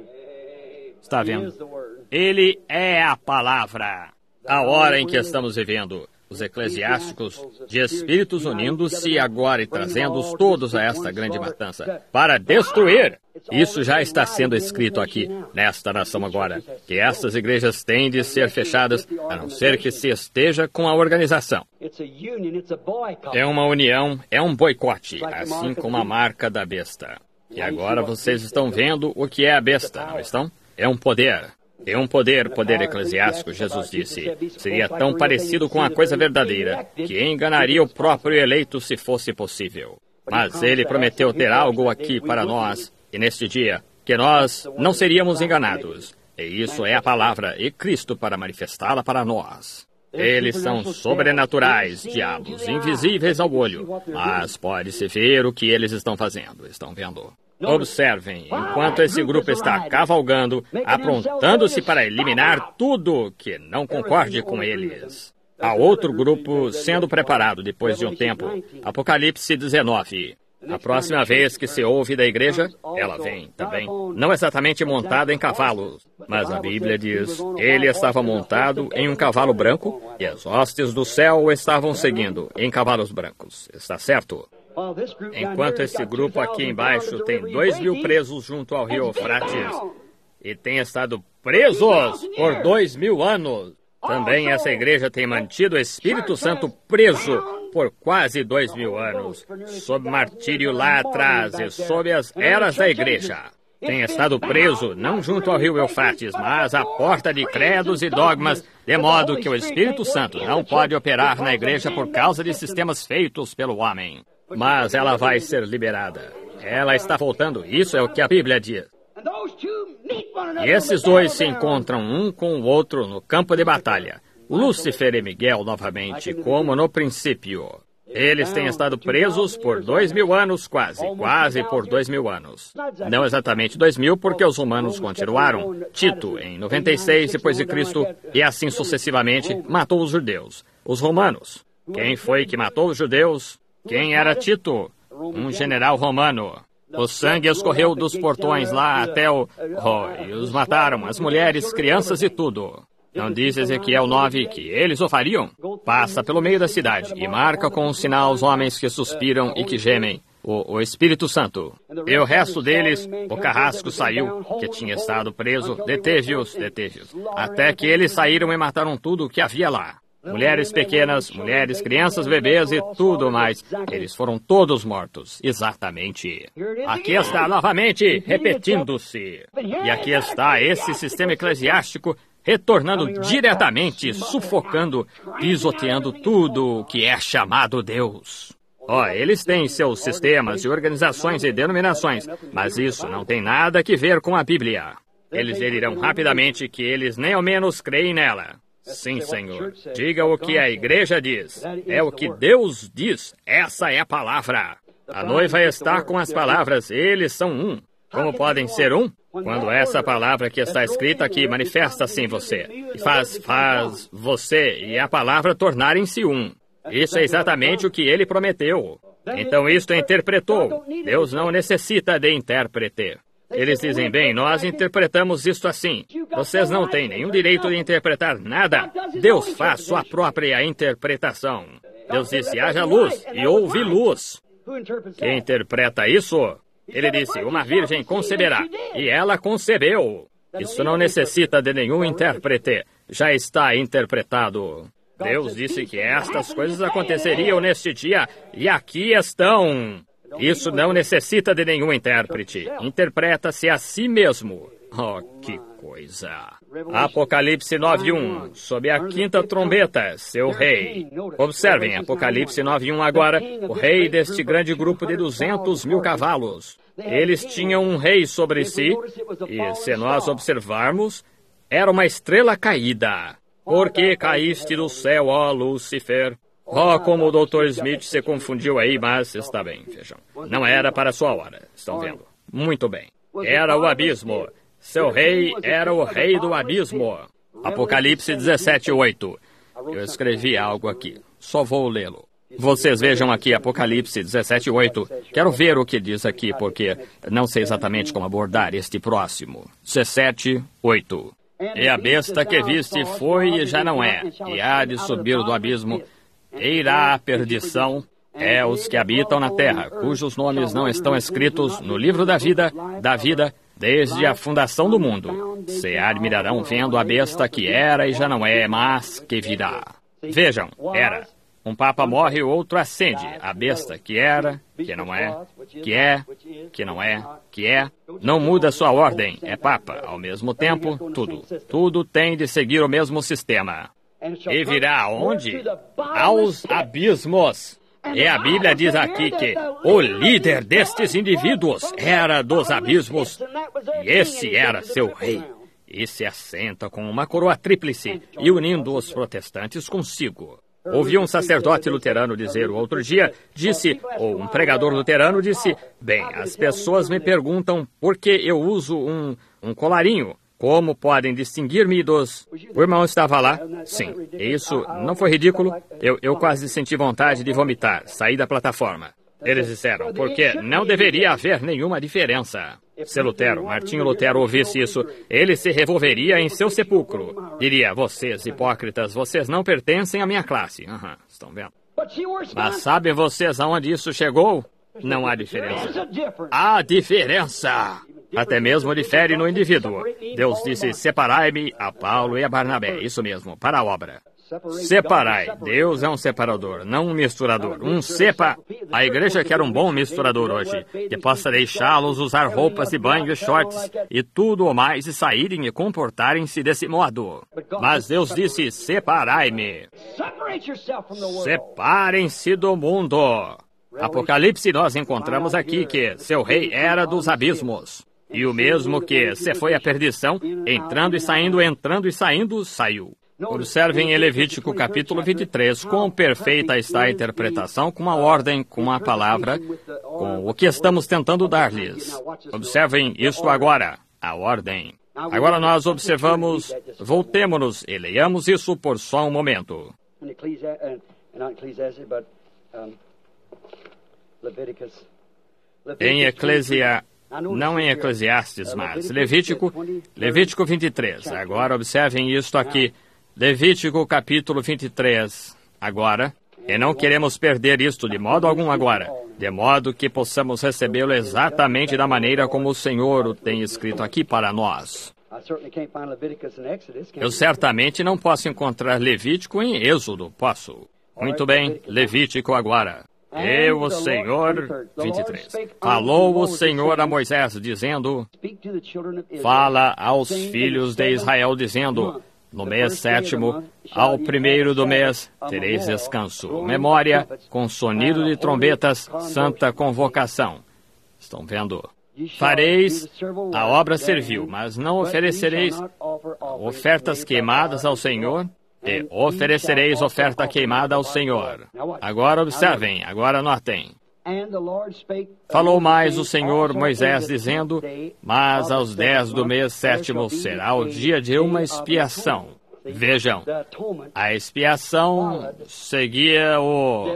Está vendo? Ele é a palavra. A hora em que estamos vivendo, os eclesiásticos de espíritos unindo-se agora e trazendo-os todos a esta grande matança para destruir. Isso já está sendo escrito aqui, nesta nação agora, que estas igrejas têm de ser fechadas, a não ser que se esteja com a organização. É uma união, é um boicote, assim como a marca da besta. E agora vocês estão vendo o que é a besta, não estão? É um poder. É um poder, poder eclesiástico, Jesus disse. Seria tão parecido com a coisa verdadeira, que enganaria o próprio eleito se fosse possível. Mas ele prometeu ter algo aqui para nós, e neste dia, que nós não seríamos enganados. E isso é a palavra e Cristo para manifestá-la para nós. Eles são sobrenaturais, diabos, invisíveis ao olho, mas pode-se ver o que eles estão fazendo. Estão vendo? Observem, enquanto esse grupo está cavalgando, aprontando-se para eliminar tudo que não concorde com eles. Há outro grupo sendo preparado depois de um tempo. Apocalipse dezenove. A próxima vez que se ouve da igreja, ela vem também, não exatamente montada em cavalos, mas a Bíblia diz, ele estava montado em um cavalo branco e as hostes do céu o estavam seguindo em cavalos brancos. Está certo? Enquanto esse grupo aqui embaixo tem dois mil presos junto ao rio Eufrates e tem estado presos por dois mil anos, também essa igreja tem mantido o Espírito Santo preso por quase dois mil anos, sob martírio lá atrás e sob as eras da igreja. Tem estado preso, não junto ao rio Eufrates, mas à porta de credos e dogmas, de modo que o Espírito Santo não pode operar na igreja por causa de sistemas feitos pelo homem. Mas ela vai ser liberada. Ela está voltando. Isso é o que a Bíblia diz. E esses dois se encontram um com o outro no campo de batalha. Lúcifer e Miguel novamente, como no princípio. Eles têm estado presos por dois mil anos, quase, quase por dois mil anos. Não exatamente dois mil, porque os romanos continuaram. Tito, em noventa e seis depois de Cristo, e assim sucessivamente, matou os judeus. Os romanos. Quem foi que matou os judeus? Quem era Tito? Um general romano. O sangue escorreu dos portões lá até o... Oh, e os mataram, as mulheres, crianças e tudo. Não diz Ezequiel nove que eles o fariam? Passa pelo meio da cidade e marca com um sinal os homens que suspiram e que gemem. O, o Espírito Santo. E o resto deles, o carrasco saiu, que tinha estado preso, deteve-os, deteve-os. Até que eles saíram e mataram tudo o que havia lá. Mulheres pequenas, mulheres, crianças, bebês e tudo mais. Eles foram todos mortos. Exatamente. Aqui está novamente, repetindo-se. E aqui está esse sistema eclesiástico retornando diretamente, sufocando, pisoteando tudo o que é chamado Deus. Ó, oh, eles têm seus sistemas e organizações e denominações, mas isso não tem nada a ver com a Bíblia. Eles dirão rapidamente que eles nem ao menos creem nela. Sim, Senhor. Diga o que a igreja diz. É o que Deus diz. Essa é a palavra. A noiva está com as palavras. Eles são um. Como podem ser um? Quando essa palavra que está escrita aqui manifesta-se em você. E faz, faz você e a palavra tornarem-se um. Isso é exatamente o que ele prometeu. Então isto interpretou. Deus não necessita de intérprete. Eles dizem, bem, nós interpretamos isto assim. Vocês não têm nenhum direito de interpretar nada. Deus faz sua própria interpretação. Deus disse, haja luz, e houve luz. Quem interpreta isso? Ele disse, uma virgem conceberá, e ela concebeu. Isso não necessita de nenhum intérprete. Já está interpretado. Deus disse que estas coisas aconteceriam neste dia, e aqui estão. Isso não necessita de nenhum intérprete. Interpreta-se a si mesmo. Oh, que coisa. Apocalipse nove um. Sob a quinta trombeta, seu rei. Observem, Apocalipse nove um agora. O rei deste grande grupo de duzentos mil cavalos. Eles tinham um rei sobre si, e se nós observarmos, era uma estrela caída. Por que caíste do céu, ó Lúcifer? Oh, como o doutor Smith se confundiu aí, mas está bem, vejam. Não era para a sua hora, estão vendo? Muito bem. Era o abismo. Seu rei era o rei do abismo. Apocalipse dezessete oito. Eu escrevi algo aqui, só vou lê-lo. Vocês vejam aqui Apocalipse dezessete oito. Quero ver o que diz aqui, porque não sei exatamente como abordar este próximo. dezessete oito. E a besta que viste foi e já não é, e há de subir do abismo, e irá à perdição. É os que habitam na terra, cujos nomes não estão escritos no livro da vida, da vida, desde a fundação do mundo. Se admirarão vendo a besta que era e já não é, mas que virá. Vejam, era. Um papa morre e o outro ascende. A besta que era, que não é, que é, que não é, que é. Não muda sua ordem, é papa. Ao mesmo tempo, tudo. Tudo tem de seguir o mesmo sistema. E virá aonde? Aos abismos. E a Bíblia diz aqui que o líder destes indivíduos era dos abismos, e esse era seu rei. E se assenta com uma coroa tríplice e unindo os protestantes consigo. Ouvi um sacerdote luterano dizer o outro dia, disse, ou um pregador luterano disse, bem, as pessoas me perguntam por que eu uso um, um colarinho. Como podem distinguir-me dos... O irmão estava lá? Sim. Isso não foi ridículo? Eu, eu quase senti vontade de vomitar, saí da plataforma. Eles disseram, porque não deveria haver nenhuma diferença. Se Lutero, Martinho Lutero, ouvisse isso, ele se revolveria em seu sepulcro. Diria, vocês, hipócritas, vocês não pertencem à minha classe. Uhum, estão vendo? Mas sabem vocês aonde isso chegou? Não há diferença. Há diferença! Até mesmo difere no indivíduo. Deus disse, separai-me a Paulo e a Barnabé. Isso mesmo, para a obra. Separai. Deus é um separador, não um misturador. Um sepa... A igreja quer um bom misturador hoje, que possa deixá-los usar roupas de banho e shorts e tudo o mais e saírem e comportarem-se desse modo. Mas Deus disse, separai-me. Separem-se do mundo. Apocalipse nós encontramos aqui que seu rei era dos abismos. E o mesmo que se foi à perdição, entrando e saindo, entrando e saindo, saiu. Observem em Levítico capítulo vinte e três, quão perfeita está a interpretação com a ordem, com a palavra, com o que estamos tentando dar-lhes. Observem isto agora, a ordem. Agora nós observamos, voltemo-nos e leiamos isso por só um momento. Em Eclesia... Não em Eclesiastes, mas Levítico, Levítico vinte e três. Agora observem isto aqui. Levítico capítulo vinte e três. Agora, e não queremos perder isto de modo algum agora, de modo que possamos recebê-lo exatamente da maneira como o Senhor o tem escrito aqui para nós. Eu certamente não posso encontrar Levítico em Êxodo, posso? Muito bem, Levítico agora. Eu, o Senhor, vinte e três. Falou o Senhor a Moisés, dizendo, fala aos filhos de Israel, dizendo, no mês sétimo, ao primeiro do mês, tereis descanso. Memória, com sonido de trombetas, santa convocação. Estão vendo? Fareis a obra servil, mas não oferecereis ofertas queimadas ao Senhor, e oferecereis oferta queimada ao Senhor. Agora observem, agora notem. Falou mais o Senhor Moisés, dizendo, mas aos dez do mês sétimo será o dia de uma expiação. Vejam, a expiação seguia o...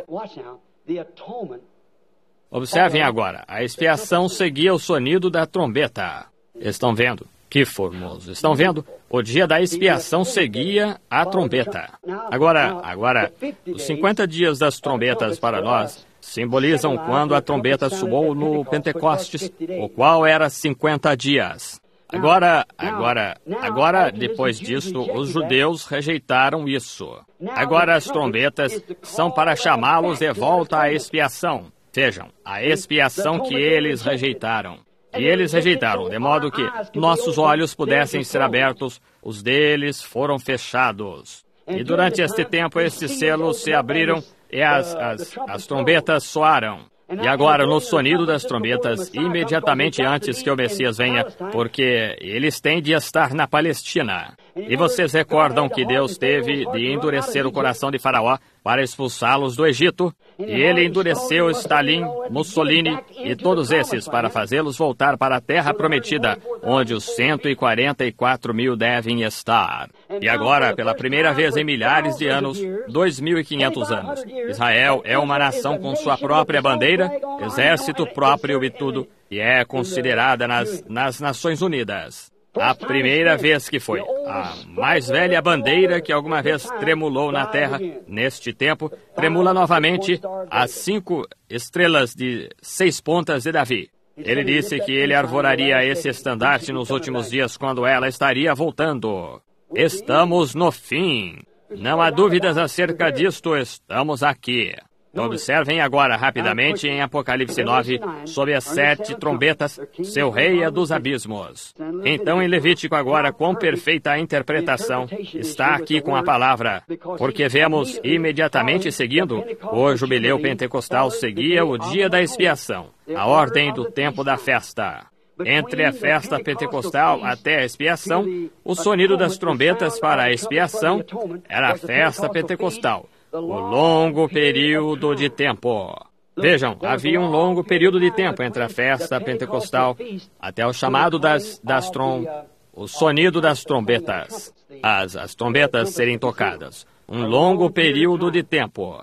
Observem agora, a expiação seguia o sonido da trombeta. Estão vendo? Que formoso. Estão vendo? O dia da expiação seguia a trombeta. Agora, agora, os cinquenta dias das trombetas para nós simbolizam quando a trombeta soou no Pentecostes, o qual era cinquenta dias. Agora, agora, agora, depois disto, os judeus rejeitaram isso. Agora as trombetas são para chamá-los de volta à expiação. Vejam, a expiação que eles rejeitaram. E eles rejeitaram, de modo que nossos olhos pudessem ser abertos, os deles foram fechados. E durante este tempo, estes selos se abriram e as, as, as trombetas soaram. E agora, no sonido das trombetas, imediatamente antes que o Messias venha, porque eles têm de estar na Palestina. E vocês recordam que Deus teve de endurecer o coração de Faraó para expulsá-los do Egito? E ele endureceu Stalin, Mussolini e todos esses para fazê-los voltar para a terra prometida, onde os cento e quarenta e quatro mil devem estar. E agora, pela primeira vez em milhares de anos, dois mil e quinhentos anos, Israel é uma nação com sua própria bandeira, exército próprio e tudo, e é considerada nas, nas Nações Unidas. A primeira vez que foi, a mais velha bandeira que alguma vez tremulou na terra, neste tempo, tremula novamente as cinco estrelas de seis pontas de Davi. Ele disse que ele arvoraria esse estandarte nos últimos dias, quando ela estaria voltando. Estamos no fim. Não há dúvidas acerca disto, estamos aqui. Observem agora rapidamente em Apocalipse nove, sob as sete trombetas, seu rei é dos abismos. Então em Levítico agora, com perfeita interpretação, está aqui com a palavra, porque vemos imediatamente seguindo, o jubileu pentecostal seguia o dia da expiação, a ordem do tempo da festa. Entre a festa pentecostal até a expiação, o sonido das trombetas para a expiação era a festa pentecostal. O longo período de tempo. Vejam, havia um longo período de tempo entre a festa pentecostal até o chamado das, das trom... o sonido das trombetas. As, as trombetas serem tocadas. Um longo período de tempo.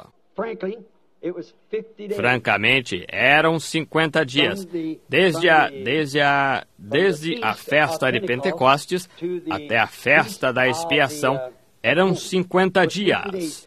Francamente, eram cinquenta dias. Desde a, desde a, desde a festa de Pentecostes até a festa da expiação, eram cinquenta dias.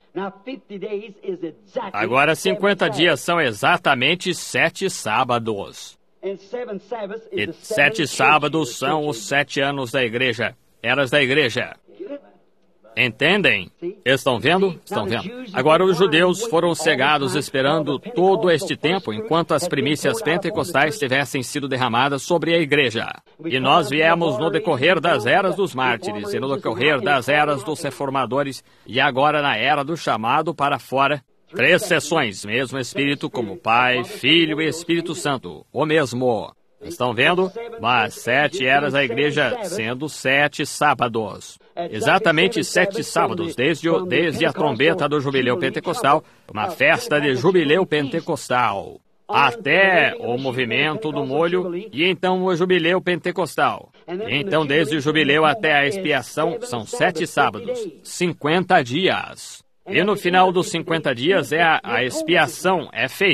Agora, cinquenta dias são exatamente sete sábados. E sete sábados são os sete anos da igreja, eras da igreja. Entendem? Estão vendo? Estão vendo? Agora os judeus foram cegados esperando todo este tempo, enquanto as primícias pentecostais tivessem sido derramadas sobre a igreja. E nós viemos no decorrer das eras dos mártires, e no decorrer das eras dos reformadores, e agora na era do chamado para fora. Três sessões, mesmo Espírito como Pai, Filho e Espírito Santo, o mesmo. Estão vendo? Mas sete eras da igreja, sendo sete sábados. Exatamente sete sábados, desde, o, desde a trombeta do jubileu pentecostal, uma festa de jubileu pentecostal, até o movimento do molho, e então o jubileu pentecostal. E então, desde o jubileu até a expiação, são sete sábados, cinquenta dias. E no final dos cinquenta dias, é a, a expiação é feita.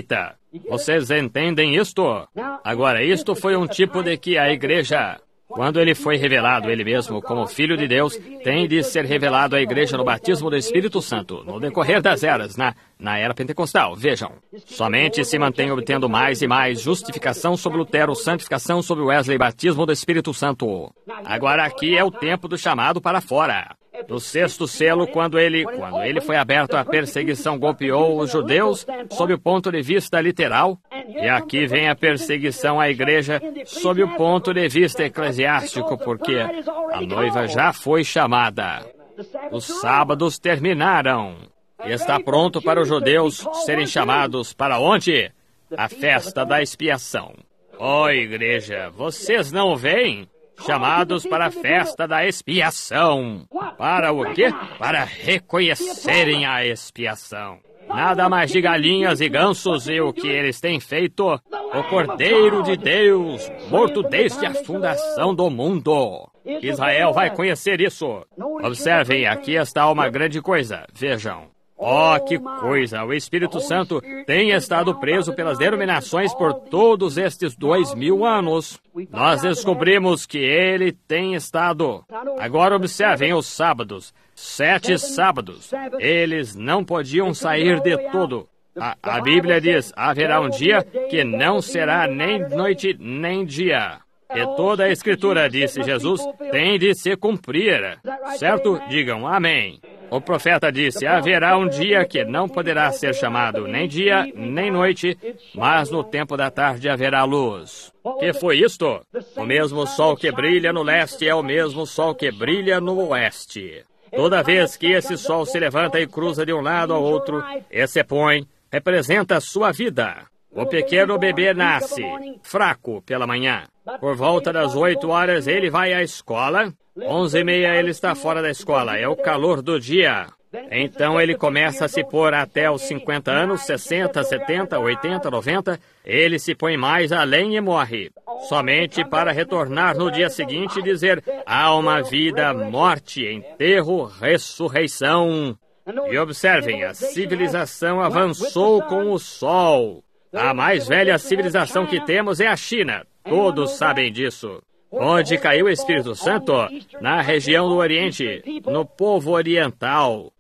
Vocês entendem isto? Agora, isto foi um tipo de que a igreja, quando ele foi revelado ele mesmo como Filho de Deus, tem de ser revelado à igreja no batismo do Espírito Santo, no decorrer das eras, na, na era pentecostal. Vejam, somente se mantém obtendo mais e mais justificação sobre Lutero, santificação sobre Wesley, batismo do Espírito Santo. Agora aqui é o tempo do chamado para fora. No sexto selo, quando ele, quando ele foi aberto, a perseguição golpeou os judeus sob o ponto de vista literal. E aqui vem a perseguição à igreja sob o ponto de vista eclesiástico, porque a noiva já foi chamada. Os sábados terminaram. E está pronto para os judeus serem chamados para onde? A festa da expiação. Ó igreja, vocês não veem? Chamados para a festa da expiação. Para o quê? Para reconhecerem a expiação. Nada mais de galinhas e gansos e o que eles têm feito. O Cordeiro de Deus, morto desde a fundação do mundo. Israel vai conhecer isso. Observem, aqui está uma grande coisa. Vejam. Oh, que coisa! O Espírito Santo tem estado preso pelas denominações por todos estes dois mil anos. Nós descobrimos que ele tem estado. Agora observem os sábados. Sete sábados. Eles não podiam sair de todo. A, a Bíblia diz, haverá um dia que não será nem noite nem dia. E toda a Escritura, disse Jesus, tem de se cumprir. Certo? Digam amém. O profeta disse, haverá um dia que não poderá ser chamado nem dia, nem noite, mas no tempo da tarde haverá luz. Que foi isto? O mesmo sol que brilha no leste é o mesmo sol que brilha no oeste. Toda vez que esse sol se levanta e cruza de um lado ao outro e se põe, representa a sua vida. O pequeno bebê nasce, fraco pela manhã. Por volta das oito horas ele vai à escola. Onze e meia ele está fora da escola, é o calor do dia. Então ele começa a se pôr até os cinquenta anos, sessenta, setenta, oitenta, noventa. Ele se põe mais além e morre. Somente para retornar no dia seguinte e dizer, há uma vida, morte, enterro, ressurreição. E observem, a civilização avançou com o sol. A mais velha civilização que temos é a China. Todos sabem disso. Onde caiu o Espírito Santo? Na região do Oriente, no povo oriental.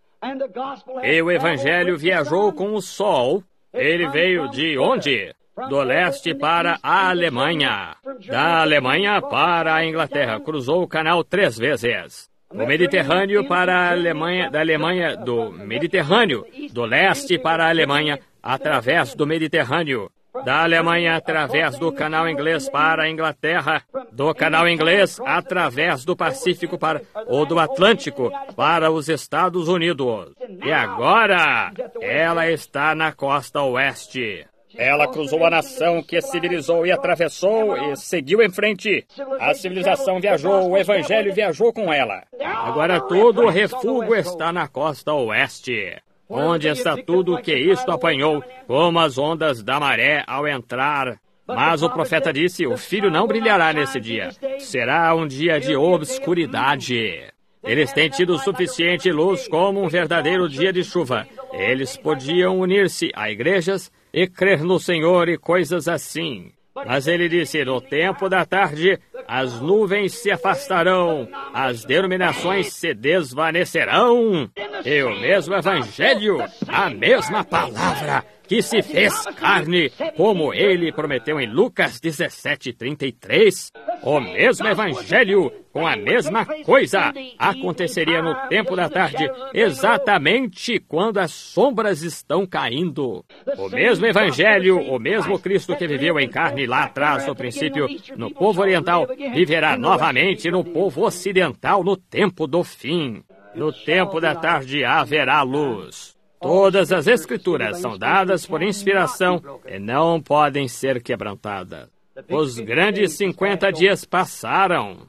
E o Evangelho viajou com o sol. Ele veio de onde? Do leste para a Alemanha. Da Alemanha para a Inglaterra. Cruzou o canal três vezes. O Mediterrâneo para a Alemanha, da Alemanha, do Mediterrâneo, do leste para a Alemanha, através do Mediterrâneo. Da Alemanha através do canal inglês para a Inglaterra, do canal inglês através do Pacífico para, ou do Atlântico para os Estados Unidos. E agora, ela está na costa oeste. Ela cruzou a nação que civilizou e atravessou e seguiu em frente. A civilização viajou, o Evangelho viajou com ela. Agora todo o refúgio está na costa oeste. Onde está tudo o que isto apanhou, como as ondas da maré ao entrar. Mas o profeta disse, o filho não brilhará nesse dia. Será um dia de obscuridade. Eles têm tido suficiente luz como um verdadeiro dia de chuva. Eles podiam unir-se a igrejas e crer no Senhor e coisas assim. Mas ele disse, no tempo da tarde, as nuvens se afastarão, as denominações se desvanecerão, e o mesmo Evangelho, a mesma palavra que se fez carne, como ele prometeu em Lucas dezessete, trinta e três, o mesmo Evangelho, com a mesma coisa, aconteceria no tempo da tarde, exatamente quando as sombras estão caindo. O mesmo Evangelho, o mesmo Cristo que viveu em carne lá atrás, no princípio, no povo oriental, viverá novamente no povo ocidental no tempo do fim. No tempo da tarde haverá luz. Todas as Escrituras são dadas por inspiração e não podem ser quebrantadas. Os grandes cinquenta dias passaram.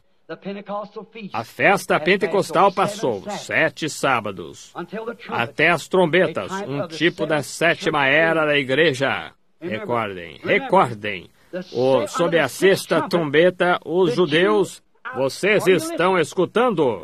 A festa pentecostal passou sete sábados, até as trombetas, um tipo da sétima era da igreja. Recordem, recordem, o, sob a sexta trombeta, os judeus, vocês estão escutando?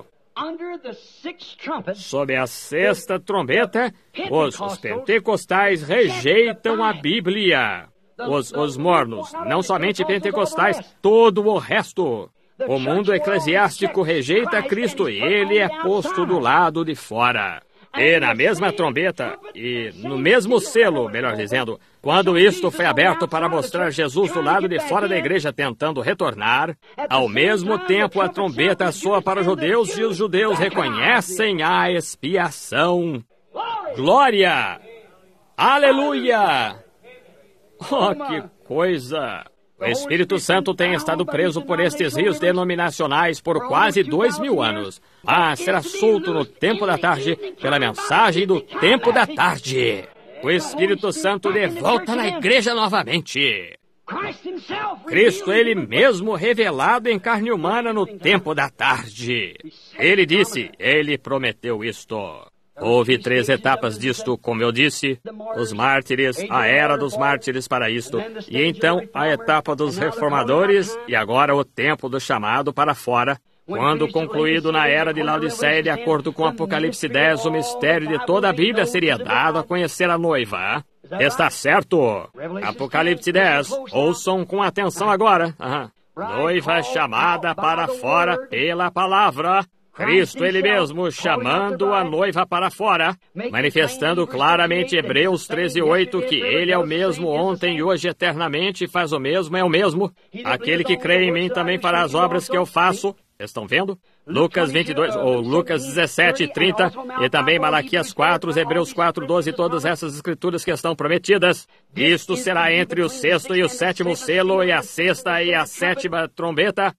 Sob a sexta trombeta, os, os pentecostais rejeitam a Bíblia. Os, os mornos, não somente pentecostais, todo o resto. O mundo eclesiástico rejeita Cristo e ele é posto do lado de fora. E na mesma trombeta, e no mesmo selo, melhor dizendo, quando isto foi aberto para mostrar Jesus do lado de fora da igreja tentando retornar, ao mesmo tempo a trombeta soa para os judeus e os judeus reconhecem a expiação. Glória! Aleluia! Oh, que coisa! O Espírito Santo tem estado preso por estes rios denominacionais por quase dois mil anos. Mas será solto no tempo da tarde pela mensagem do tempo da tarde. O Espírito Santo de volta na igreja novamente. Cristo, ele mesmo revelado em carne humana no tempo da tarde. Ele disse, ele prometeu isto. Houve três etapas disto, como eu disse, os mártires, a era dos mártires para isto, e então a etapa dos reformadores, e agora o tempo do chamado para fora, quando concluído na era de Laodiceia, de acordo com Apocalipse dez, o mistério de toda a Bíblia seria dado a conhecer a noiva. Está certo? Apocalipse dez, ouçam com atenção agora. Uhum. Noiva chamada para fora pela palavra. Cristo, ele mesmo, chamando a noiva para fora, manifestando claramente Hebreus treze, oito, que ele é o mesmo ontem e hoje eternamente, faz o mesmo, é o mesmo. Aquele que crê em mim também fará as obras que eu faço. Estão vendo? Lucas vinte e dois, ou Lucas dezessete, trinta, e também Malaquias quatro, Hebreus quatro, doze, todas essas escrituras que estão prometidas. Isto será entre o sexto e o sétimo selo, e a sexta e a sétima trombeta.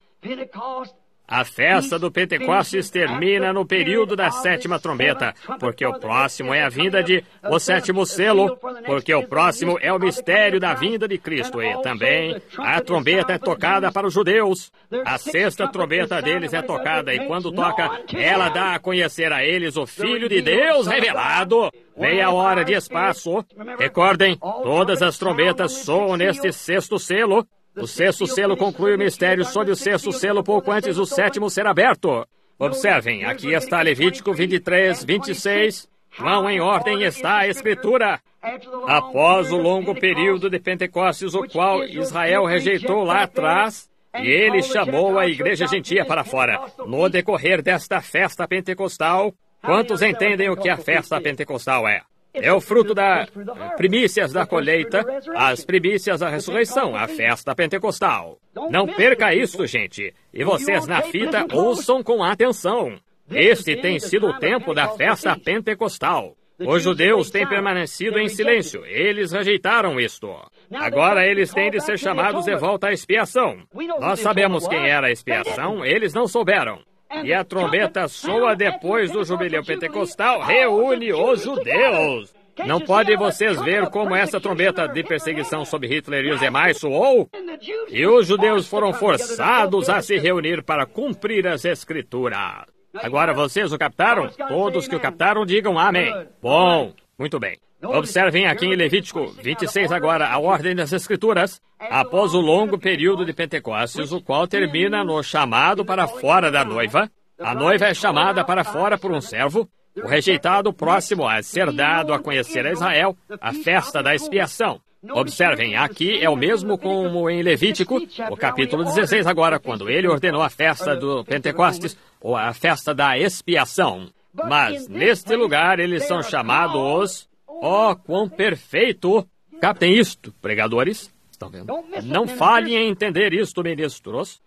A festa do Pentecostes termina no período da sétima trombeta, porque o próximo é a vinda de o sétimo selo, porque o próximo é o mistério da vinda de Cristo, e também a trombeta é tocada para os judeus. A sexta trombeta deles é tocada, e quando toca, ela dá a conhecer a eles o Filho de Deus revelado. Meia hora de espaço. Recordem, todas as trombetas soam neste sexto selo. O sexto selo conclui o mistério sob o sexto selo pouco antes do sétimo ser aberto. Observem, aqui está Levítico vinte e três, vinte e seis. Vão em ordem está a Escritura. Após o longo período de Pentecostes, o qual Israel rejeitou lá atrás, e ele chamou a igreja gentia para fora. No decorrer desta festa pentecostal, quantos entendem o que a festa pentecostal é? É o fruto das primícias da colheita, as primícias da ressurreição, a festa pentecostal. Não perca isso, gente. E vocês na fita ouçam com atenção. Este tem sido o tempo da festa pentecostal. Os judeus têm permanecido em silêncio. Eles rejeitaram isto. Agora eles têm de ser chamados de volta à expiação. Nós sabemos quem era a expiação, eles não souberam. E a trombeta soa depois do jubileu pentecostal, reúne os judeus. Não podem vocês ver como essa trombeta de perseguição sobre Hitler e os demais soou? E os judeus foram forçados a se reunir para cumprir as Escrituras. Agora vocês o captaram? Todos que o captaram digam amém. Bom, muito bem. Observem aqui em Levítico vinte e seis agora a ordem das Escrituras. Após o longo período de Pentecostes, o qual termina no chamado para fora da noiva, a noiva é chamada para fora por um servo, o rejeitado próximo a ser dado a conhecer a Israel, a festa da expiação. Observem, aqui é o mesmo como em Levítico, o capítulo dezesseis agora, quando ele ordenou a festa do Pentecostes, ou a festa da expiação. Mas, neste lugar, eles são chamados... Oh, quão perfeito! Captem isto, pregadores. Estão vendo? Não falhem em entender isto, ministros.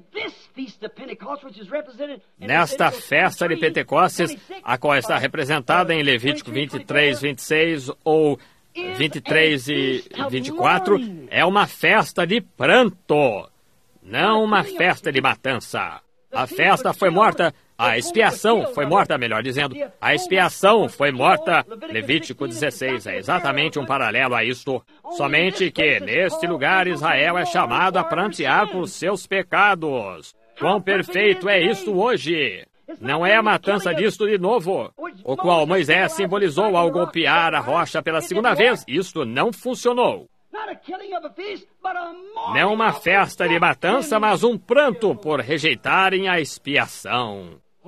Nesta festa de Pentecostes, a qual está representada em Levítico vinte e três, vinte e seis ou vinte e três e vinte e quatro, é uma festa de pranto, não uma festa de matança. A festa foi morta, a expiação foi morta, melhor dizendo, a expiação foi morta. Levítico dezesseis é exatamente um paralelo a isto. Somente que, neste lugar, Israel é chamado a prantear por seus pecados. Quão perfeito é isto hoje! Não é a matança disto de novo, o qual Moisés simbolizou ao golpear a rocha pela segunda vez. Isto não funcionou. Não uma festa de matança, mas um pranto por rejeitarem a expiação.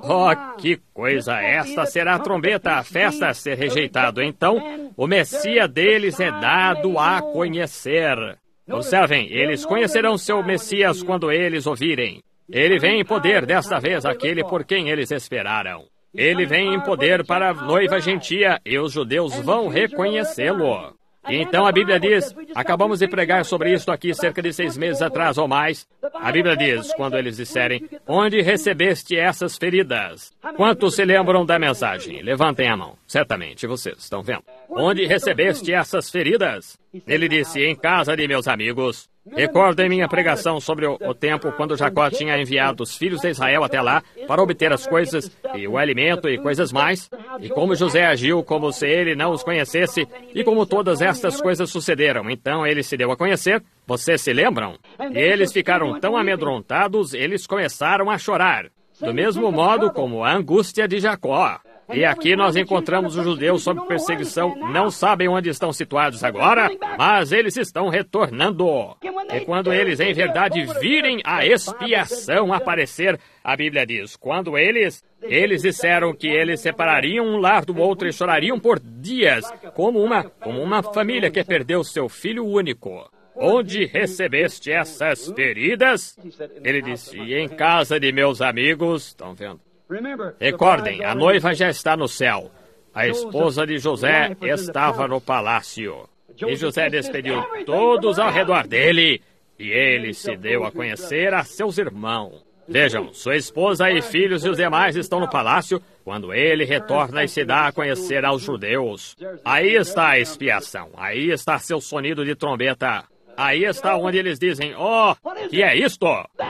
Oh, que coisa! Esta será a trombeta, a festa a ser rejeitado. Então, o Messias deles é dado a conhecer. Observem, eles conhecerão seu Messias quando eles ouvirem. Ele vem em poder, desta vez, aquele por quem eles esperaram. Ele vem em poder para a noiva gentia, e os judeus vão reconhecê-lo. Então a Bíblia diz, acabamos de pregar sobre isso aqui cerca de seis meses atrás ou mais. A Bíblia diz, quando eles disserem, onde recebeste essas feridas? Quantos se lembram da mensagem? Levantem a mão. Certamente vocês estão vendo. Onde recebeste essas feridas? Ele disse, em casa de meus amigos. Recordem minha pregação sobre o, o tempo quando Jacó tinha enviado os filhos de Israel até lá para obter as coisas e o alimento e coisas mais, e como José agiu como se ele não os conhecesse, e como todas estas coisas sucederam. Então ele se deu a conhecer, vocês se lembram? E eles ficaram tão amedrontados, eles começaram a chorar, do mesmo modo como a angústia de Jacó. E aqui nós encontramos os judeus sob perseguição, não sabem onde estão situados agora, mas eles estão retornando. E quando eles, em verdade, virem a expiação aparecer, a Bíblia diz, quando eles, eles disseram que eles separariam um lar do outro e chorariam por dias, como uma, como uma família que perdeu seu filho único. Onde recebeste essas feridas? Ele disse, em casa de meus amigos, estão vendo? Recordem, a noiva já está no céu. A esposa de José estava no palácio. E José despediu todos ao redor dele. E ele se deu a conhecer a seus irmãos. Vejam, sua esposa e filhos e os demais estão no palácio quando ele retorna e se dá a conhecer aos judeus. Aí está a expiação. Aí está seu sonido de trombeta. Aí está onde eles dizem, oh, que é isto?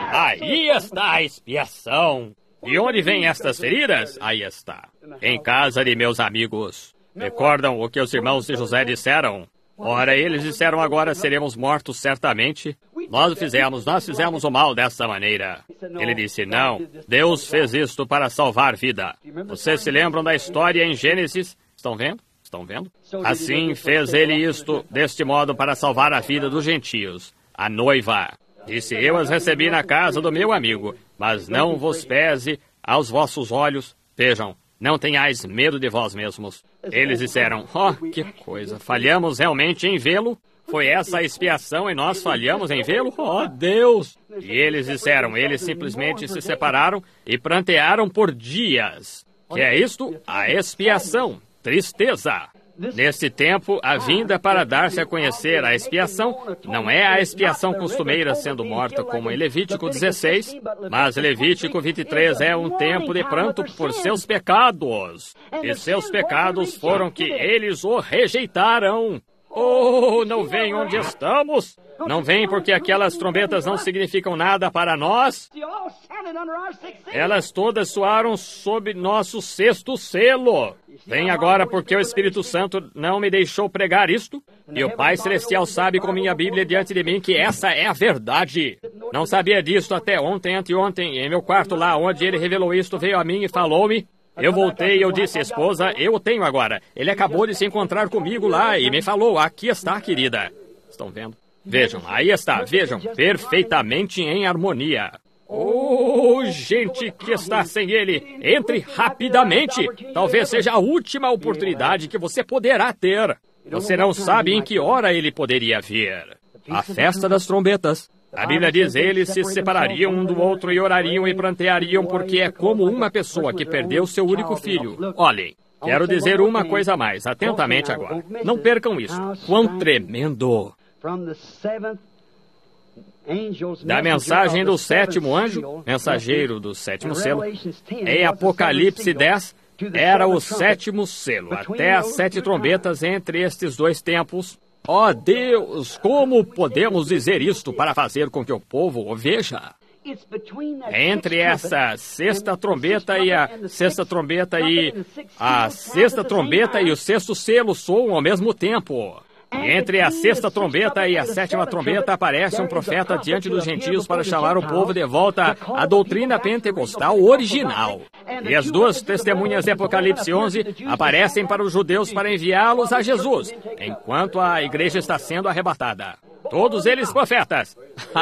Aí está a expiação. E onde vêm estas feridas? Aí está. Em casa de meus amigos. Recordam o que os irmãos de José disseram? Ora, eles disseram agora seremos mortos certamente. Nós o fizemos, nós fizemos o mal dessa maneira. Ele disse, não, Deus fez isto para salvar vida. Vocês se lembram da história em Gênesis? Estão vendo? Estão vendo? Assim fez ele isto deste modo para salvar a vida dos gentios. A noiva. Disse, eu as recebi na casa do meu amigo, mas não vos pese aos vossos olhos. Vejam, não tenhais medo de vós mesmos. Eles disseram, oh, que coisa, falhamos realmente em vê-lo? Foi essa a expiação e nós falhamos em vê-lo? Oh, Deus! E eles disseram, eles simplesmente se separaram e prantearam por dias. Que é isto? A expiação, tristeza. Neste tempo, a vinda para dar-se a conhecer a expiação não é a expiação costumeira sendo morta como em Levítico dezesseis, mas Levítico vinte e três é um tempo de pranto por seus pecados. E seus pecados foram que eles o rejeitaram. Oh, não vem onde estamos? Não vem porque aquelas trombetas não significam nada para nós? Elas todas soaram sob nosso sexto selo. Vem agora porque o Espírito Santo não me deixou pregar isto. E o Pai Celestial sabe com minha Bíblia diante de mim que essa é a verdade. Não sabia disto até ontem, anteontem, em meu quarto lá, onde ele revelou isto, veio a mim e falou-me. Eu voltei e eu disse, esposa, eu o tenho agora. Ele acabou de se encontrar comigo lá e me falou, aqui está, querida. Estão vendo? Vejam, aí está, vejam, perfeitamente em harmonia. Oh, gente que está sem ele, entre rapidamente. Talvez seja a última oportunidade que você poderá ter. Você não sabe em que hora ele poderia vir. A festa das trombetas. A Bíblia diz, eles se separariam um do outro e orariam e pranteariam, porque é como uma pessoa que perdeu seu único filho. Olhem, quero dizer uma coisa a mais, atentamente agora. Não percam isso. Quão tremendo! Da mensagem do sétimo anjo, mensageiro do sétimo selo, em Apocalipse dez, era o sétimo selo, até as sete trombetas entre estes dois tempos. Ó oh Deus, como podemos dizer isto para fazer com que o povo o veja? Entre essa sexta trombeta e a sexta trombeta e a sexta trombeta e o sexto selo soam ao mesmo tempo. E entre a sexta trombeta e a sétima trombeta aparece um profeta diante dos gentios para chamar o povo de volta à doutrina pentecostal original. E as duas testemunhas de Apocalipse onze aparecem para os judeus para enviá-los a Jesus, enquanto a igreja está sendo arrebatada. Todos eles profetas.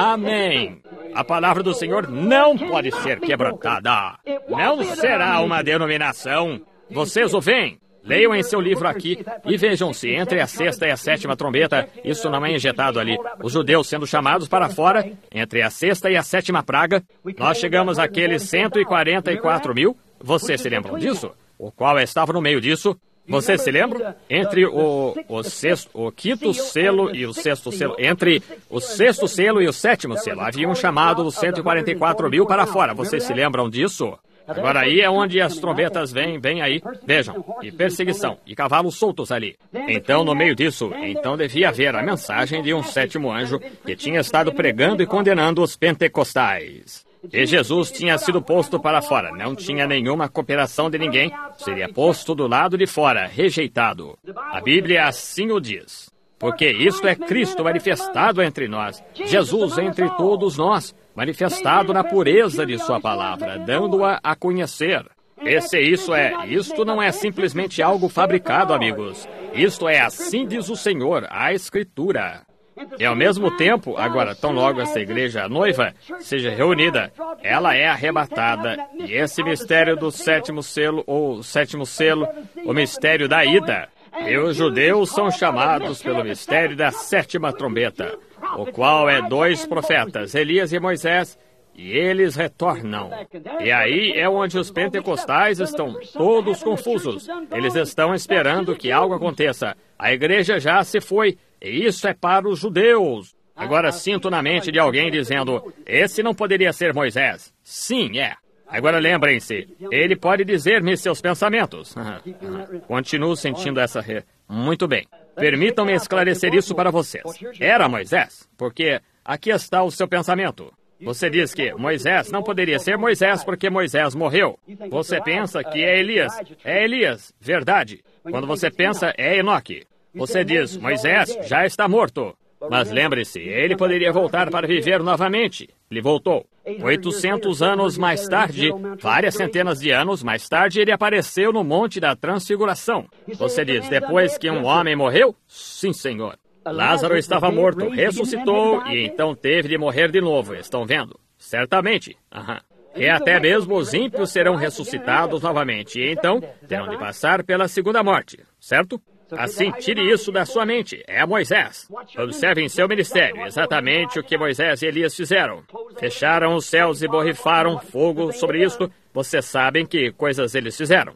Amém. A palavra do Senhor não pode ser quebrantada. Não será uma denominação. Vocês o veem? Leiam em seu livro aqui e vejam se entre a sexta e a sétima trombeta, isso não é injetado ali. Os judeus sendo chamados para fora, entre a sexta e a sétima praga, nós chegamos àqueles cento e quarenta e quatro mil. Vocês se lembram disso? O qual estava no meio disso? Vocês se lembram? Entre o, o, sexto, o quinto selo e o sexto selo, entre o sexto selo e o sétimo selo, havia um chamado dos cento e quarenta e quatro mil para fora. Vocês se lembram disso? Agora aí é onde as trombetas vêm, vêm aí, vejam, e perseguição, e cavalos soltos ali. Então, no meio disso, então devia haver a mensagem de um sétimo anjo que tinha estado pregando e condenando os pentecostais. E Jesus tinha sido posto para fora, não tinha nenhuma cooperação de ninguém, seria posto do lado de fora, rejeitado. A Bíblia assim o diz. Porque isto é Cristo manifestado entre nós, Jesus entre todos nós, manifestado na pureza de sua palavra, dando-a a conhecer. Esse isso é, isto não é simplesmente algo fabricado, amigos. Isto é assim diz o Senhor, a Escritura. E ao mesmo tempo, agora, tão logo essa igreja noiva seja reunida, ela é arrebatada. E esse mistério do sétimo selo, ou sétimo selo, o mistério da ida. E os judeus são chamados pelo mistério da sétima trombeta, o qual é dois profetas, Elias e Moisés, e eles retornam. E aí é onde os pentecostais estão todos confusos. Eles estão esperando que algo aconteça. A igreja já se foi, e isso é para os judeus. Agora sinto na mente de alguém dizendo, esse não poderia ser Moisés. Sim, é. Agora lembrem-se, ele pode dizer-me seus pensamentos. Continuo sentindo essa... Re... Muito bem. Permitam-me esclarecer isso para vocês. Era Moisés, porque aqui está o seu pensamento. Você diz que Moisés não poderia ser Moisés porque Moisés morreu. Você pensa que é Elias. É Elias, verdade. Quando você pensa, é Enoque. Você diz, Moisés já está morto. Mas lembre-se, ele poderia voltar para viver novamente. Ele voltou. oitocentos anos mais tarde, várias centenas de anos mais tarde, ele apareceu no Monte da Transfiguração. Você diz, depois que um homem morreu? Sim, Senhor. Lázaro estava morto, ressuscitou e então teve de morrer de novo. Estão vendo? Certamente. Aham. E até mesmo os ímpios serão ressuscitados novamente. E então terão de passar pela segunda morte. Certo? Assim, tire isso da sua mente. É Moisés. Observem seu ministério. Exatamente o que Moisés e Elias fizeram. Fecharam os céus e borrifaram fogo sobre isto. Vocês sabem que coisas eles fizeram.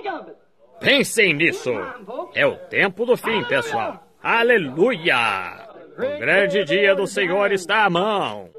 Pensem nisso. É o tempo do fim, pessoal. Aleluia! O grande dia do Senhor está à mão.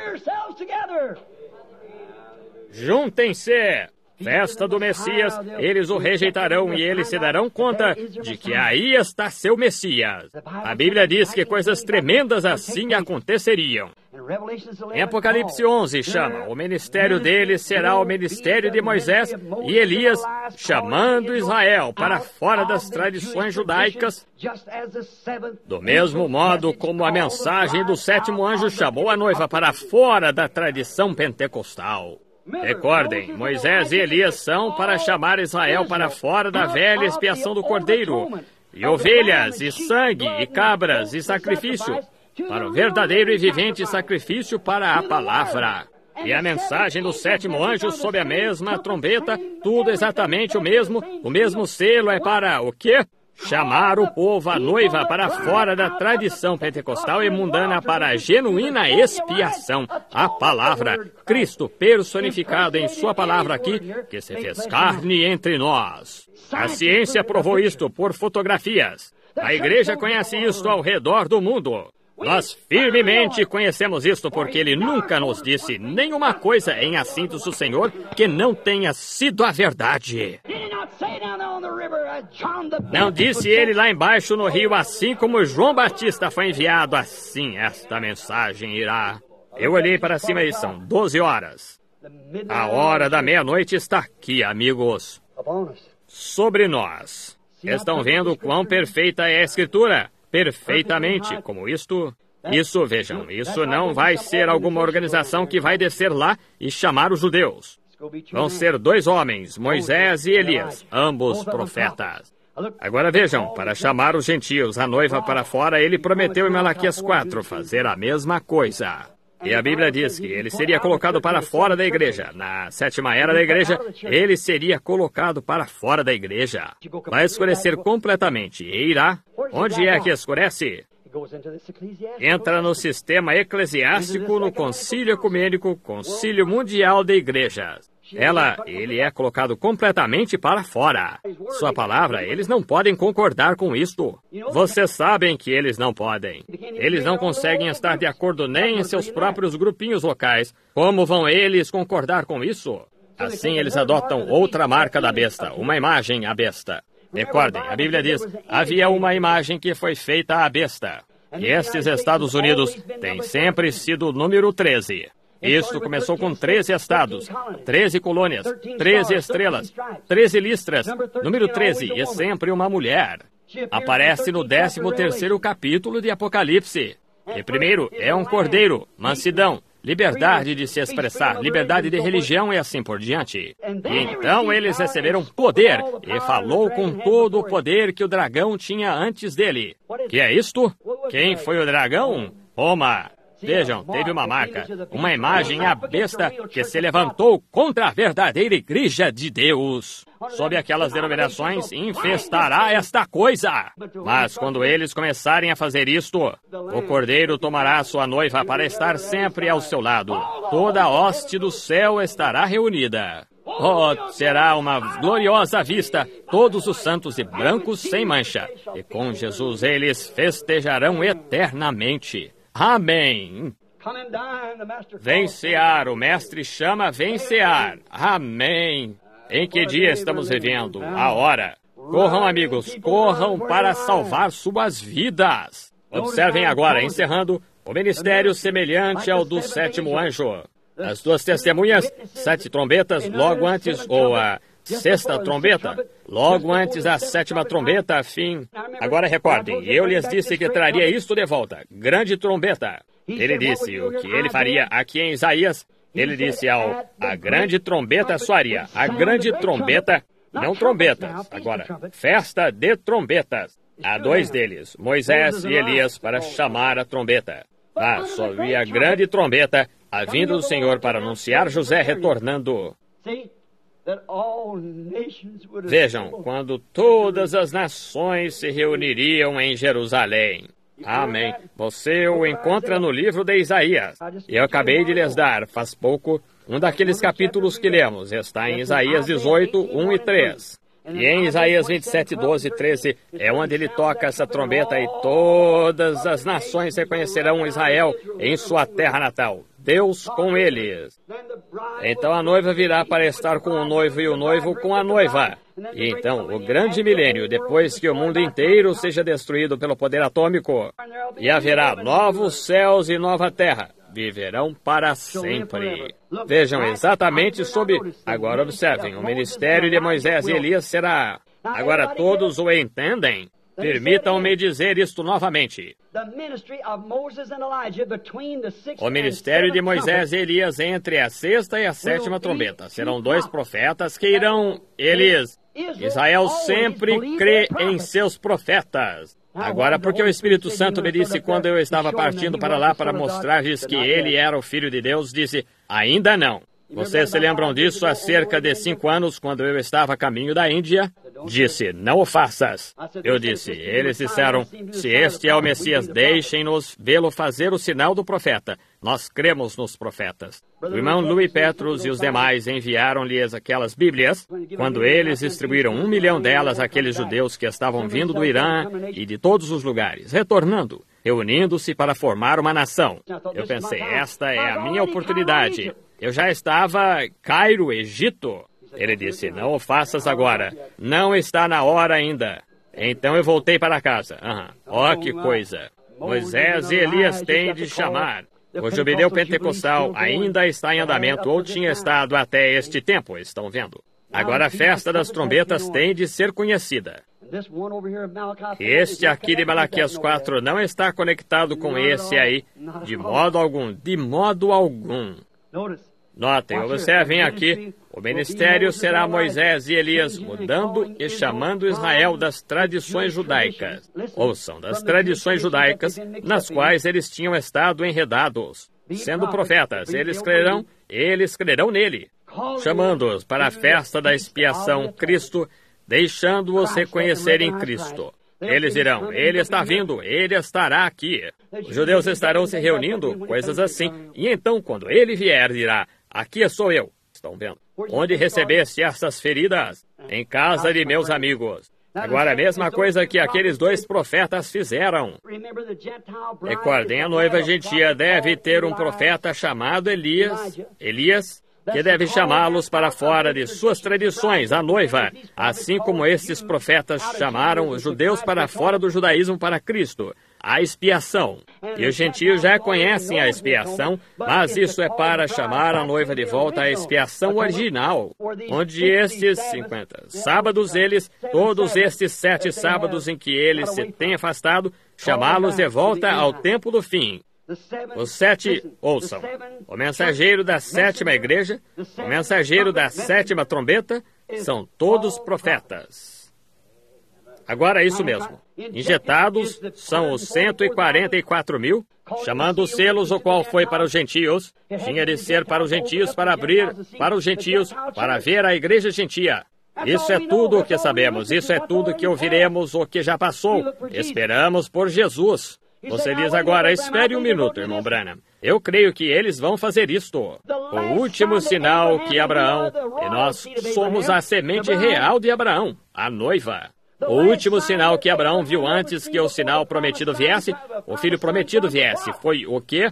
Juntem-se. Festa do Messias, eles o rejeitarão e eles se darão conta de que aí está seu Messias. A Bíblia diz que coisas tremendas assim aconteceriam. Em Apocalipse onze chama, o ministério deles será o ministério de Moisés e Elias, chamando Israel para fora das tradições judaicas, do mesmo modo como a mensagem do sétimo anjo chamou a noiva para fora da tradição pentecostal. Recordem, Moisés e Elias são para chamar Israel para fora da velha expiação do Cordeiro, e ovelhas, e sangue, e cabras, e sacrifício, para o verdadeiro e vivente sacrifício para a palavra. E a mensagem do sétimo anjo sob a mesma trombeta, tudo exatamente o mesmo, o mesmo selo é para o quê? Chamar o povo, a noiva, para fora da tradição pentecostal e mundana para a genuína expiação. A palavra, Cristo personificado em sua palavra aqui, que se fez carne entre nós. A ciência provou isto por fotografias. A igreja conhece isto ao redor do mundo. Nós firmemente conhecemos isto porque ele nunca nos disse nenhuma coisa em assuntos do Senhor que não tenha sido a verdade. Não disse ele lá embaixo no rio, assim como João Batista foi enviado, assim esta mensagem irá. Eu olhei para cima e são doze horas. A hora da meia-noite está aqui, amigos. Sobre nós. Estão vendo quão perfeita é a Escritura? Perfeitamente, como isto... Isso, vejam, isso não vai ser alguma organização que vai descer lá e chamar os judeus. Vão ser dois homens, Moisés e Elias, ambos profetas. Agora vejam, para chamar os gentios, a noiva para fora, ele prometeu em Malaquias quatro fazer a mesma coisa. E a Bíblia diz que ele seria colocado para fora da igreja. Na sétima era da igreja, ele seria colocado para fora da igreja. Vai escurecer completamente e irá. Onde é que escurece? Entra no sistema eclesiástico, no concílio ecumênico, concílio mundial de igrejas. Ela, ele é colocado completamente para fora. Sua palavra, eles não podem concordar com isto. Vocês sabem que eles não podem. Eles não conseguem estar de acordo nem em seus próprios grupinhos locais. Como vão eles concordar com isso? Assim, eles adotam outra marca da besta, uma imagem à besta. Recordem, a Bíblia diz, havia uma imagem que foi feita à besta. E estes Estados Unidos têm sempre sido o número treze. Isto começou com treze estados, treze colônias, treze estrelas, treze listras. Número treze é sempre uma mulher. Aparece no décimo terceiro capítulo de Apocalipse. E primeiro é um cordeiro, mansidão, liberdade de se expressar, liberdade de religião e assim por diante. E então eles receberam poder, e falou com todo o poder que o dragão tinha antes dele. Que é isto? Quem foi o dragão? Roma. Vejam, teve uma marca, uma imagem à besta que se levantou contra a verdadeira igreja de Deus. Sob aquelas denominações, infestará esta coisa. Mas quando eles começarem a fazer isto, o cordeiro tomará sua noiva para estar sempre ao seu lado. Toda a hoste do céu estará reunida. Oh, será uma gloriosa vista, todos os santos e brancos sem mancha. E com Jesus eles festejarão eternamente. Amém. Vem cear, o mestre chama, vem cear. Amém. Em que dia estamos vivendo? A hora. Corram, amigos, corram para salvar suas vidas. Observem agora, encerrando, o ministério semelhante ao do sétimo anjo. As duas testemunhas, sete trombetas, logo antes, ou a sexta trombeta, logo antes a sétima trombeta, fim. Agora recordem, eu lhes disse que traria isto de volta, grande trombeta. Ele disse o que ele faria aqui em Isaías. Ele disse ao, a grande trombeta soaria, a grande trombeta, não trombetas, agora, festa de trombetas. Há dois deles, Moisés e Elias, para chamar a trombeta. Ah, soaria a grande trombeta, a vinda do Senhor para anunciar José retornando. Vejam, quando todas as nações se reuniriam em Jerusalém. Amém. Você o encontra no livro de Isaías. Eu acabei de lhes dar, faz pouco, um daqueles capítulos que lemos. Está em Isaías dezoito, um e três. E em Isaías vinte e sete, doze e treze, é onde ele toca essa trombeta e todas as nações reconhecerão Israel em sua terra natal. Deus com eles. Então a noiva virá para estar com o noivo e o noivo com a noiva. E então, o grande milênio, depois que o mundo inteiro seja destruído pelo poder atômico, e haverá novos céus e nova terra, viverão para sempre. Vejam exatamente sob... Agora observem, o ministério de Moisés e Elias será... Agora todos o entendem? Permitam-me dizer isto novamente. O ministério de Moisés e Elias entre a sexta e a sétima trombeta. Serão dois profetas que irão... Eles... Israel sempre crê em seus profetas. Agora, porque o Espírito Santo me disse quando eu estava partindo para lá para mostrar-lhes que ele era o Filho de Deus, disse, ainda não. Vocês se lembram disso há cerca de cinco anos, quando eu estava a caminho da Índia? Disse, não o faças. Eu disse, eles disseram, se este é o Messias, deixem-nos vê-lo fazer o sinal do profeta. Nós cremos nos profetas. O irmão Louis Petrus e os demais enviaram-lhes aquelas Bíblias, quando eles distribuíram um milhão delas àqueles judeus que estavam vindo do Irã e de todos os lugares, retornando, reunindo-se para formar uma nação. Eu pensei, esta é a minha oportunidade. Eu já estava Cairo, Egito. Ele disse, não o faças agora. Não está na hora ainda. Então eu voltei para casa. Aham. Ó, que coisa. Moisés e Elias têm de chamar. O jubileu pentecostal ainda está em andamento ou tinha estado até este tempo, estão vendo? Agora a festa das trombetas tem de ser conhecida. Este aqui de Malaquias quatro não está conectado com esse aí, de modo algum, de modo algum. Notem, observem aqui, o ministério será Moisés e Elias mudando e chamando Israel das tradições judaicas. Ouçam, das tradições judaicas nas quais eles tinham estado enredados. Sendo profetas, eles crerão, eles crerão nele. Chamando-os para a festa da expiação, Cristo, deixando-os reconhecer em Cristo. Eles dirão, ele está vindo, ele estará aqui. Os judeus estarão se reunindo, coisas assim. E então, quando ele vier, dirá, aqui sou eu. Estão vendo? Onde recebeste essas feridas? Em casa de meus amigos. Agora, a mesma coisa que aqueles dois profetas fizeram. Recordem, a noiva gentia deve ter um profeta chamado Elias, Elias, que deve chamá-los para fora de suas tradições, a noiva, assim como estes profetas chamaram os judeus para fora do judaísmo para Cristo, a expiação. E os gentios já conhecem a expiação, mas isso é para chamar a noiva de volta à expiação original, onde estes cinquenta sábados, eles, todos estes sete sábados em que eles se têm afastado, chamá-los de volta ao tempo do fim. Os sete, ouçam, o mensageiro da sétima igreja, o mensageiro da sétima trombeta, são todos profetas. Agora é isso mesmo. Injetados são os cento e quarenta e quatro mil, chamando os selos, o qual foi para os gentios, tinha de ser para os gentios, para abrir para os gentios, para ver a igreja gentia. Isso é tudo o que sabemos, isso é tudo que ouviremos, o que já passou. Esperamos por Jesus. Você diz agora, espere um minuto, irmão Branham. Eu creio que eles vão fazer isto. O último sinal que Abraão, e nós somos a semente real de Abraão, a noiva. O último sinal que Abraão viu antes que o sinal prometido viesse, o filho prometido viesse, foi o quê?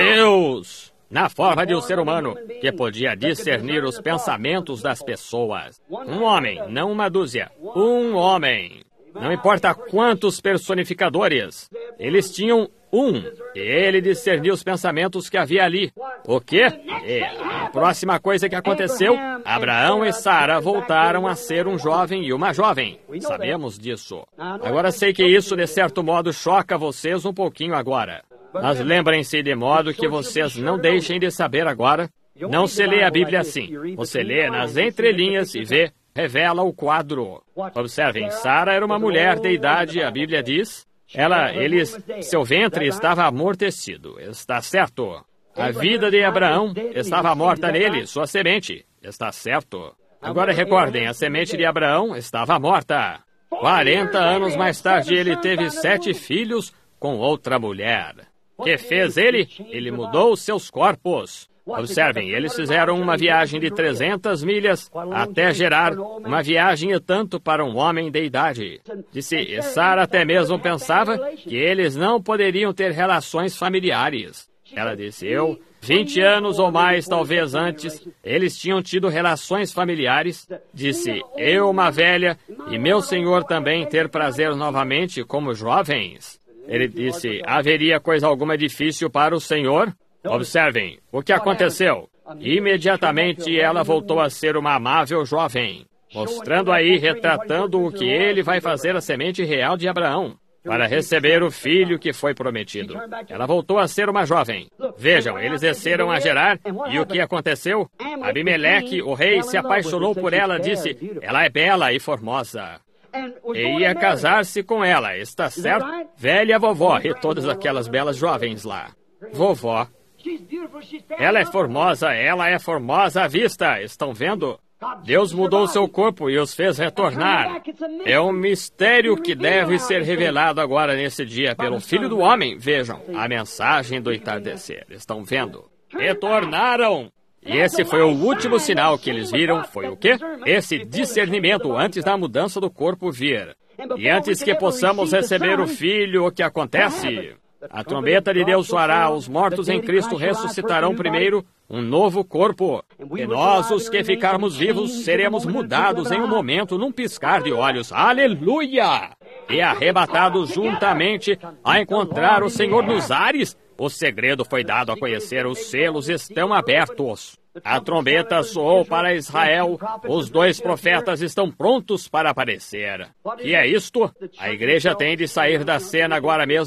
Deus! Na forma de um ser humano, que podia discernir os pensamentos das pessoas. Um homem, não uma dúzia. Um homem. Não importa quantos personificadores, eles tinham um, e ele discerniu os pensamentos que havia ali. O quê? E a próxima coisa que aconteceu, Abraão e Sara voltaram a ser um jovem e uma jovem. Sabemos disso. Agora sei que isso, de certo modo, choca vocês um pouquinho agora. Mas lembrem-se de modo que vocês não deixem de saber agora. Não se lê a Bíblia assim. Você lê nas entrelinhas e vê. Revela o quadro. Observem, Sara era uma mulher de idade, a Bíblia diz. Ela, eles, seu ventre estava amortecido. Está certo. A vida de Abraão estava morta nele, sua semente. Está certo. Agora recordem, a semente de Abraão estava morta. Quarenta anos mais tarde, ele teve sete filhos com outra mulher. O que fez ele? Ele mudou seus corpos. Observem, eles fizeram uma viagem de trezentas milhas até Gerar, uma viagem e tanto para um homem de idade. Disse, e Sara até mesmo pensava que eles não poderiam ter relações familiares. Ela disse, eu, vinte anos ou mais, talvez antes, eles tinham tido relações familiares. Disse, eu, uma velha, e meu senhor também ter prazer novamente como jovens. Ele disse, haveria coisa alguma difícil para o senhor? Observem, o que aconteceu? Imediatamente ela voltou a ser uma amável jovem, mostrando aí, retratando o que ele vai fazer à semente real de Abraão, para receber o filho que foi prometido. Ela voltou a ser uma jovem. Vejam, eles desceram a Gerar, e o que aconteceu? Abimeleque, o rei, se apaixonou por ela, disse, ela é bela e formosa. E ia casar-se com ela, está certo? Velha vovó e todas aquelas belas jovens lá. Vovó. Ela é formosa, ela é formosa à vista, estão vendo? Deus mudou seu corpo e os fez retornar. É um mistério que deve ser revelado agora nesse dia pelo Filho do Homem. Vejam, a mensagem do entardecer, estão vendo? Retornaram! E esse foi o último sinal que eles viram, foi o quê? Esse discernimento antes da mudança do corpo vir. E antes que possamos receber o Filho, o que acontece? A trombeta de Deus soará, os mortos em Cristo ressuscitarão primeiro, um novo corpo. E nós, os que ficarmos vivos, seremos mudados em um momento, num piscar de olhos. Aleluia! E arrebatados juntamente a encontrar o Senhor nos ares. O segredo foi dado a conhecer, os selos estão abertos. A trombeta soou para Israel, os dois profetas estão prontos para aparecer. E é isto? A igreja tem de sair da cena agora mesmo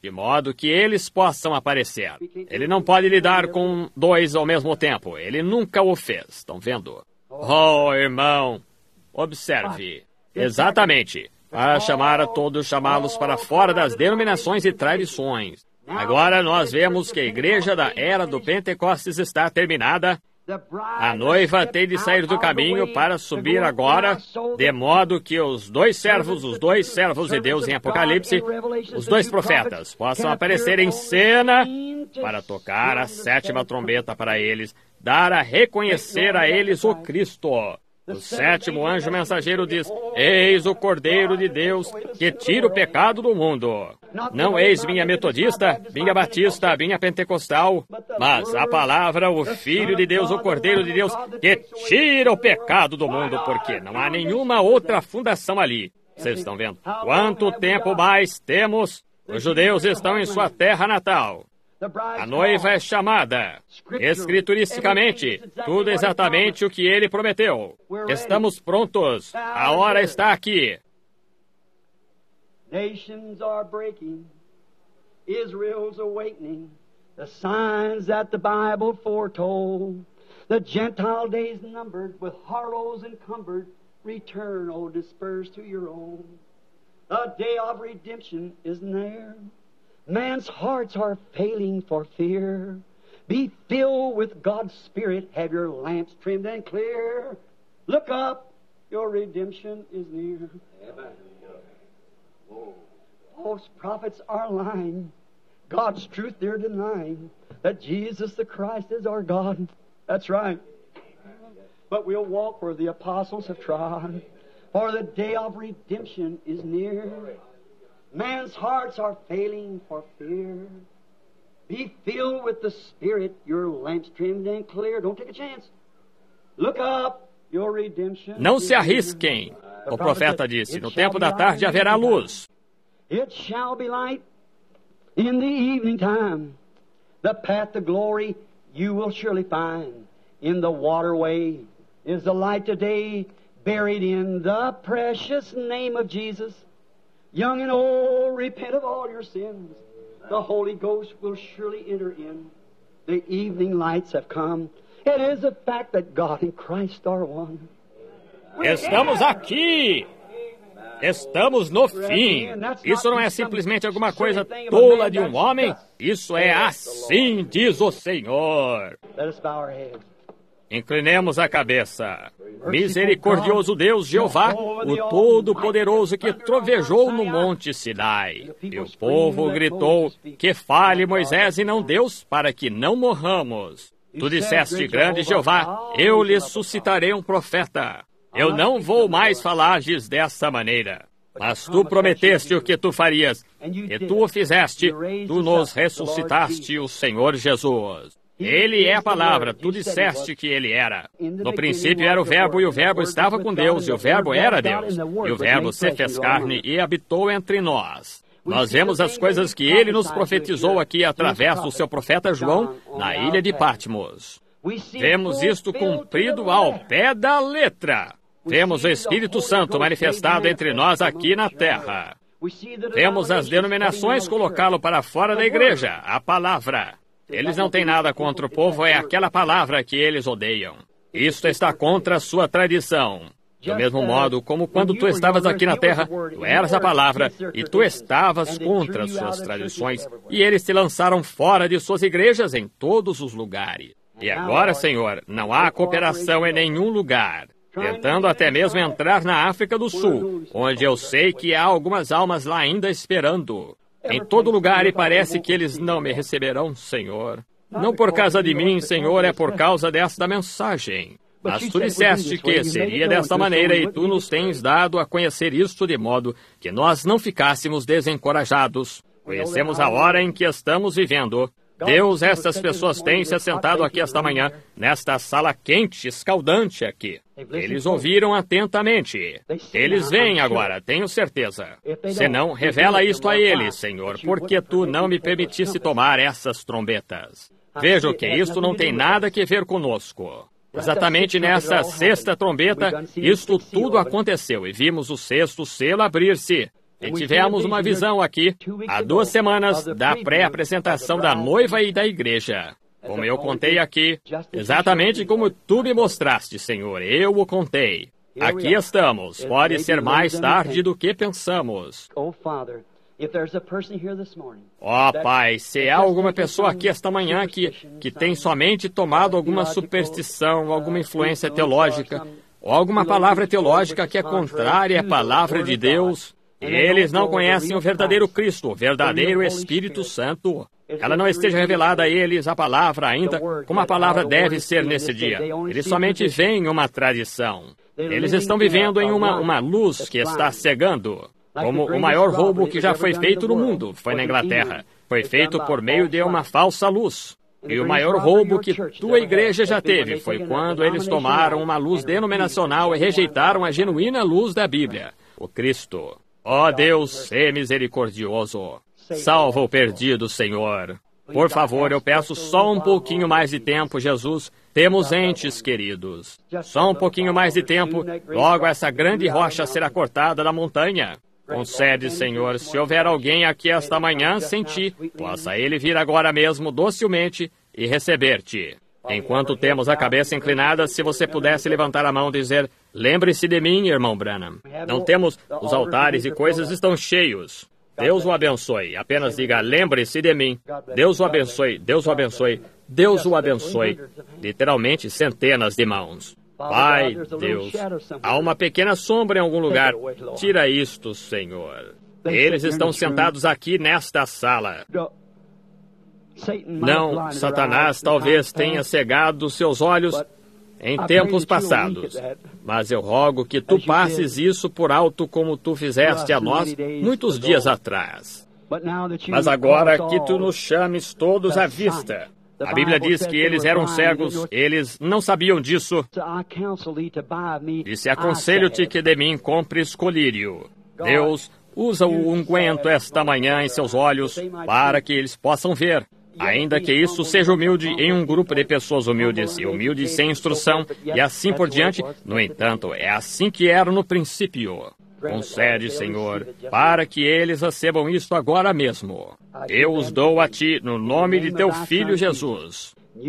de modo que eles possam aparecer. Ele não pode lidar com dois ao mesmo tempo. Ele nunca o fez. Estão vendo? Oh, irmão, observe. Exatamente. Para chamar a todos, chamá-los para fora das denominações e tradições. Agora nós vemos que a igreja da era do Pentecostes está terminada. A noiva tem de sair do caminho para subir agora, de modo que os dois servos, os dois servos de Deus em Apocalipse, os dois profetas, possam aparecer em cena para tocar a sétima trombeta para eles, dar a reconhecer a eles o Cristo. O sétimo anjo mensageiro diz: eis o Cordeiro de Deus que tira o pecado do mundo. Não eis minha metodista, minha batista, minha pentecostal, mas a palavra, o Filho de Deus, o Cordeiro de Deus que tira o pecado do mundo, porque não há nenhuma outra fundação ali. Vocês estão vendo? Quanto tempo mais temos? Os judeus estão em sua terra natal. A noiva é chamada, escrituristicamente, tudo exatamente o que ele prometeu. Estamos prontos. A hora está aqui. Nations are breaking, Israel's awakening, the signs that the Bible foretold. The Gentile days numbered, with harlots encumbered, return, O dispersed to your own. The day of redemption is near. Man's hearts are failing for fear. Be filled with God's Spirit. Have your lamps trimmed and clear. Look up, your redemption is near. False prophets are lying. God's truth they're denying. That Jesus the Christ is our God. That's right. But we'll walk where the apostles have trod. For the day of redemption is near. Man's hearts are failing for fear. Be filled with the Spirit, your lamps trimmed and clear. Don't take a chance. Look up, your redemption. Não se arrisquem. O profeta disse: no tempo da tarde haverá luz. It shall be light in the evening time. The path to glory you will surely find. In the waterway is the light today, buried in the precious name of Jesus. Young and old, repent of all your sins. The Holy Ghost will surely enter in. The evening lights have come. It is a fact that God and Christ are one. Estamos aqui! Estamos no fim. Isso não é simplesmente alguma coisa tola de um homem. Isso é assim, diz o Senhor. Let us bow our heads. Inclinemos a cabeça. Misericordioso Deus Jeová, o Todo-Poderoso que trovejou no monte Sinai. E o povo gritou: que fale Moisés e não Deus, para que não morramos. Tu disseste: grande Jeová, eu lhes suscitarei um profeta. Eu não vou mais falar-lhes dessa maneira. Mas tu prometeste o que tu farias, e tu o fizeste. Tu nos ressuscitaste, o Senhor Jesus. Ele é a palavra, tu disseste que ele era. No princípio era o Verbo, e o Verbo estava com Deus, e o Verbo era Deus. E o Verbo se fez carne e habitou entre nós. Nós vemos as coisas que ele nos profetizou aqui através do seu profeta João, na ilha de Patmos. Vemos isto cumprido ao pé da letra. Vemos o Espírito Santo manifestado entre nós aqui na terra. Vemos as denominações colocá-lo para fora da igreja, a palavra. Eles não têm nada contra o povo, é aquela palavra que eles odeiam. Isto está contra a sua tradição. Do mesmo modo, como quando tu estavas aqui na terra, tu eras a palavra, e tu estavas contra as suas tradições, e eles te lançaram fora de suas igrejas em todos os lugares. E agora, Senhor, não há cooperação em nenhum lugar. Tentando até mesmo entrar na África do Sul, onde eu sei que há algumas almas lá ainda esperando. Em todo lugar, e parece que eles não me receberão, Senhor. Não por causa de mim, Senhor, é por causa desta mensagem. Mas tu disseste que seria desta maneira, e tu nos tens dado a conhecer isto de modo que nós não ficássemos desencorajados. Conhecemos a hora em que estamos vivendo. Deus, estas pessoas têm se assentado aqui esta manhã, nesta sala quente, escaldante aqui. Eles ouviram atentamente. Eles vêm agora, tenho certeza. Se não, revela isto a eles, Senhor, porque tu não me permitisse tomar essas trombetas. Veja que isto não tem nada que ver conosco. Exatamente nessa sexta trombeta, isto tudo aconteceu, e vimos o sexto selo abrir-se. E tivemos uma visão aqui, há duas semanas, da pré-apresentação da noiva e da igreja. Como eu contei aqui, exatamente como tu me mostraste, Senhor, eu o contei. Aqui estamos, pode ser mais tarde do que pensamos. Ó oh, Pai, se há alguma pessoa aqui esta manhã que, que tem somente tomado alguma superstição, alguma influência teológica, ou alguma palavra teológica que é contrária à palavra de Deus, e eles não conhecem o verdadeiro Cristo, o verdadeiro Espírito Santo, ela não esteja revelada a eles a palavra ainda, como a palavra deve ser nesse dia. Eles somente veem uma tradição. Eles estão vivendo em uma, uma luz que está cegando. Como o maior roubo que já foi feito no mundo foi na Inglaterra. Foi feito por meio de uma falsa luz. E o maior roubo que tua igreja já teve foi quando eles tomaram uma luz denominacional e rejeitaram a genuína luz da Bíblia, o Cristo. Ó Deus, sê misericordioso. Salva o perdido, Senhor. Por favor, eu peço só um pouquinho mais de tempo, Jesus. Temos entes queridos. Só um pouquinho mais de tempo, logo essa grande rocha será cortada da montanha. Concede, Senhor, se houver alguém aqui esta manhã sem ti, possa ele vir agora mesmo docilmente e receber-te. Enquanto temos a cabeça inclinada, se você pudesse levantar a mão e dizer, lembre-se de mim, irmão Branham. Não temos, os altares e coisas estão cheios. Deus o abençoe. Apenas diga, lembre-se de mim. Deus o abençoe, Deus o abençoe, Deus o abençoe. Literalmente, centenas de mãos. Pai, Deus, há uma pequena sombra em algum lugar. Tira isto, Senhor. Eles estão sentados aqui nesta sala. Não, Satanás talvez tenha cegado seus olhos em tempos passados, mas eu rogo que tu passes isso por alto como tu fizeste a nós muitos dias atrás. Mas agora que tu nos chames todos à vista. A Bíblia diz que eles eram cegos, eles não sabiam disso. Disse, aconselho-te que de mim compres colírio. Deus, usa o unguento esta manhã em seus olhos para que eles possam ver. Ainda que isso seja humilde em um grupo de pessoas humildes e humildes sem instrução, e assim por diante, no entanto, é assim que era no princípio. Concede, Senhor, para que eles recebam isto agora mesmo. Eu os dou a ti no nome de teu Filho Jesus.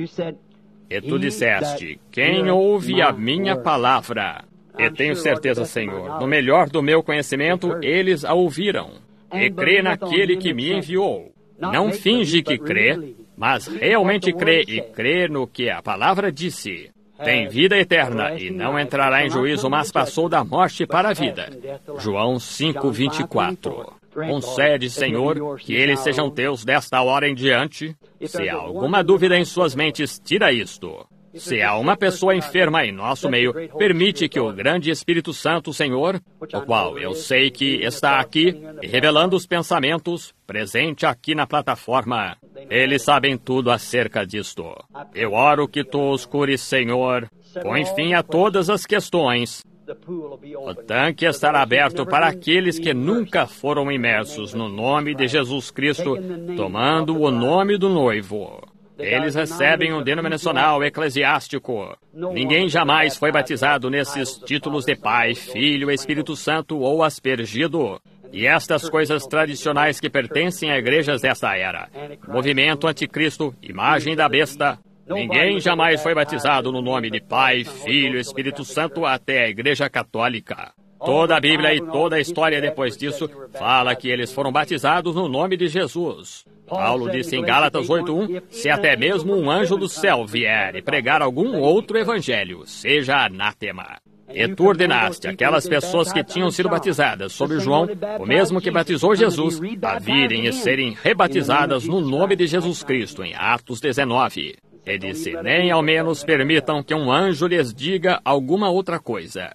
E tu disseste, quem ouve a minha palavra? E tenho certeza, Senhor, no melhor do meu conhecimento, eles a ouviram. E crê naquele que me enviou. Não finge que crê, mas realmente crê e crê no que a palavra disse. Tem vida eterna e não entrará em juízo, mas passou da morte para a vida. João cinco, vinte e quatro. Concede, Senhor, que eles sejam teus desta hora em diante. Se há alguma dúvida em suas mentes, tira isto. Se há uma pessoa enferma em nosso meio, permite que o grande Espírito Santo, Senhor, o qual eu sei que está aqui, revelando os pensamentos, presente aqui na plataforma, eles sabem tudo acerca disto. Eu oro que tu os cures, Senhor. Põe fim a todas as questões. O tanque estará aberto para aqueles que nunca foram imersos no nome de Jesus Cristo, tomando o nome do noivo. Eles recebem um denominacional eclesiástico. Ninguém jamais foi batizado nesses títulos de Pai, Filho, Espírito Santo ou aspergido. E estas coisas tradicionais que pertencem a igrejas desta era. Movimento Anticristo, imagem da besta. Ninguém jamais foi batizado no nome de Pai, Filho, Espírito Santo até a Igreja Católica. Toda a Bíblia e toda a história depois disso fala que eles foram batizados no nome de Jesus. Paulo disse em Gálatas oito um, se até mesmo um anjo do céu vier e pregar algum outro evangelho, seja anátema. E tu ordenaste aquelas pessoas que tinham sido batizadas sob João, o mesmo que batizou Jesus, a virem e serem rebatizadas no nome de Jesus Cristo, em Atos dezenove. E disse, nem ao menos permitam que um anjo lhes diga alguma outra coisa.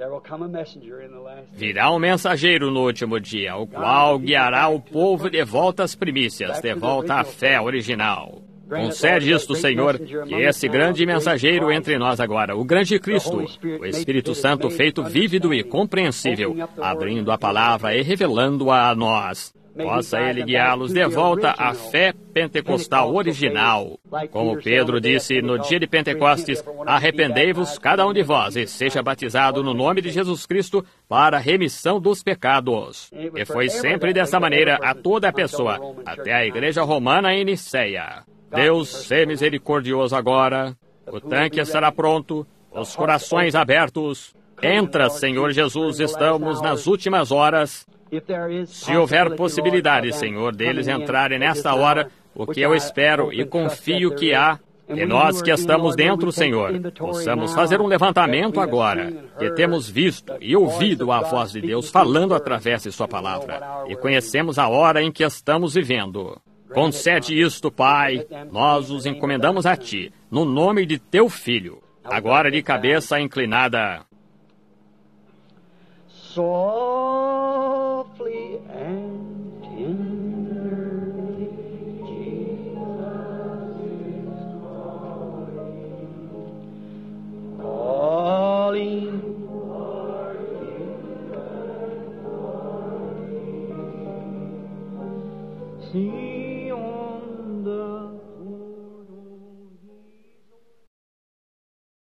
Virá um mensageiro no último dia, o qual guiará o povo de volta às primícias, de volta à fé original. Concede isto, Senhor, que esse grande mensageiro entre nós agora, o grande Cristo, o Espírito Santo feito vívido e compreensível, abrindo a palavra e revelando-a a nós. possa Ele guiá-los de volta à fé pentecostal original. Como Pedro disse no dia de Pentecostes, arrependei-vos cada um de vós e seja batizado no nome de Jesus Cristo para a remissão dos pecados. E foi sempre dessa maneira a toda a pessoa, até a igreja romana em Niceia. Deus, sê misericordioso agora. O tanque estará pronto, os corações abertos. Entra, Senhor Jesus, estamos nas últimas horas. Se houver possibilidade, Senhor, deles entrarem nesta hora, o que eu espero e confio que há, e nós que estamos dentro, Senhor, possamos fazer um levantamento agora, que temos visto e ouvido a voz de Deus falando através de Sua palavra, e conhecemos a hora em que estamos vivendo. Concede isto, Pai, nós os encomendamos a Ti, no nome de Teu Filho, agora de cabeça inclinada. Softly and tenderly, Jesus is calling, calling. See on the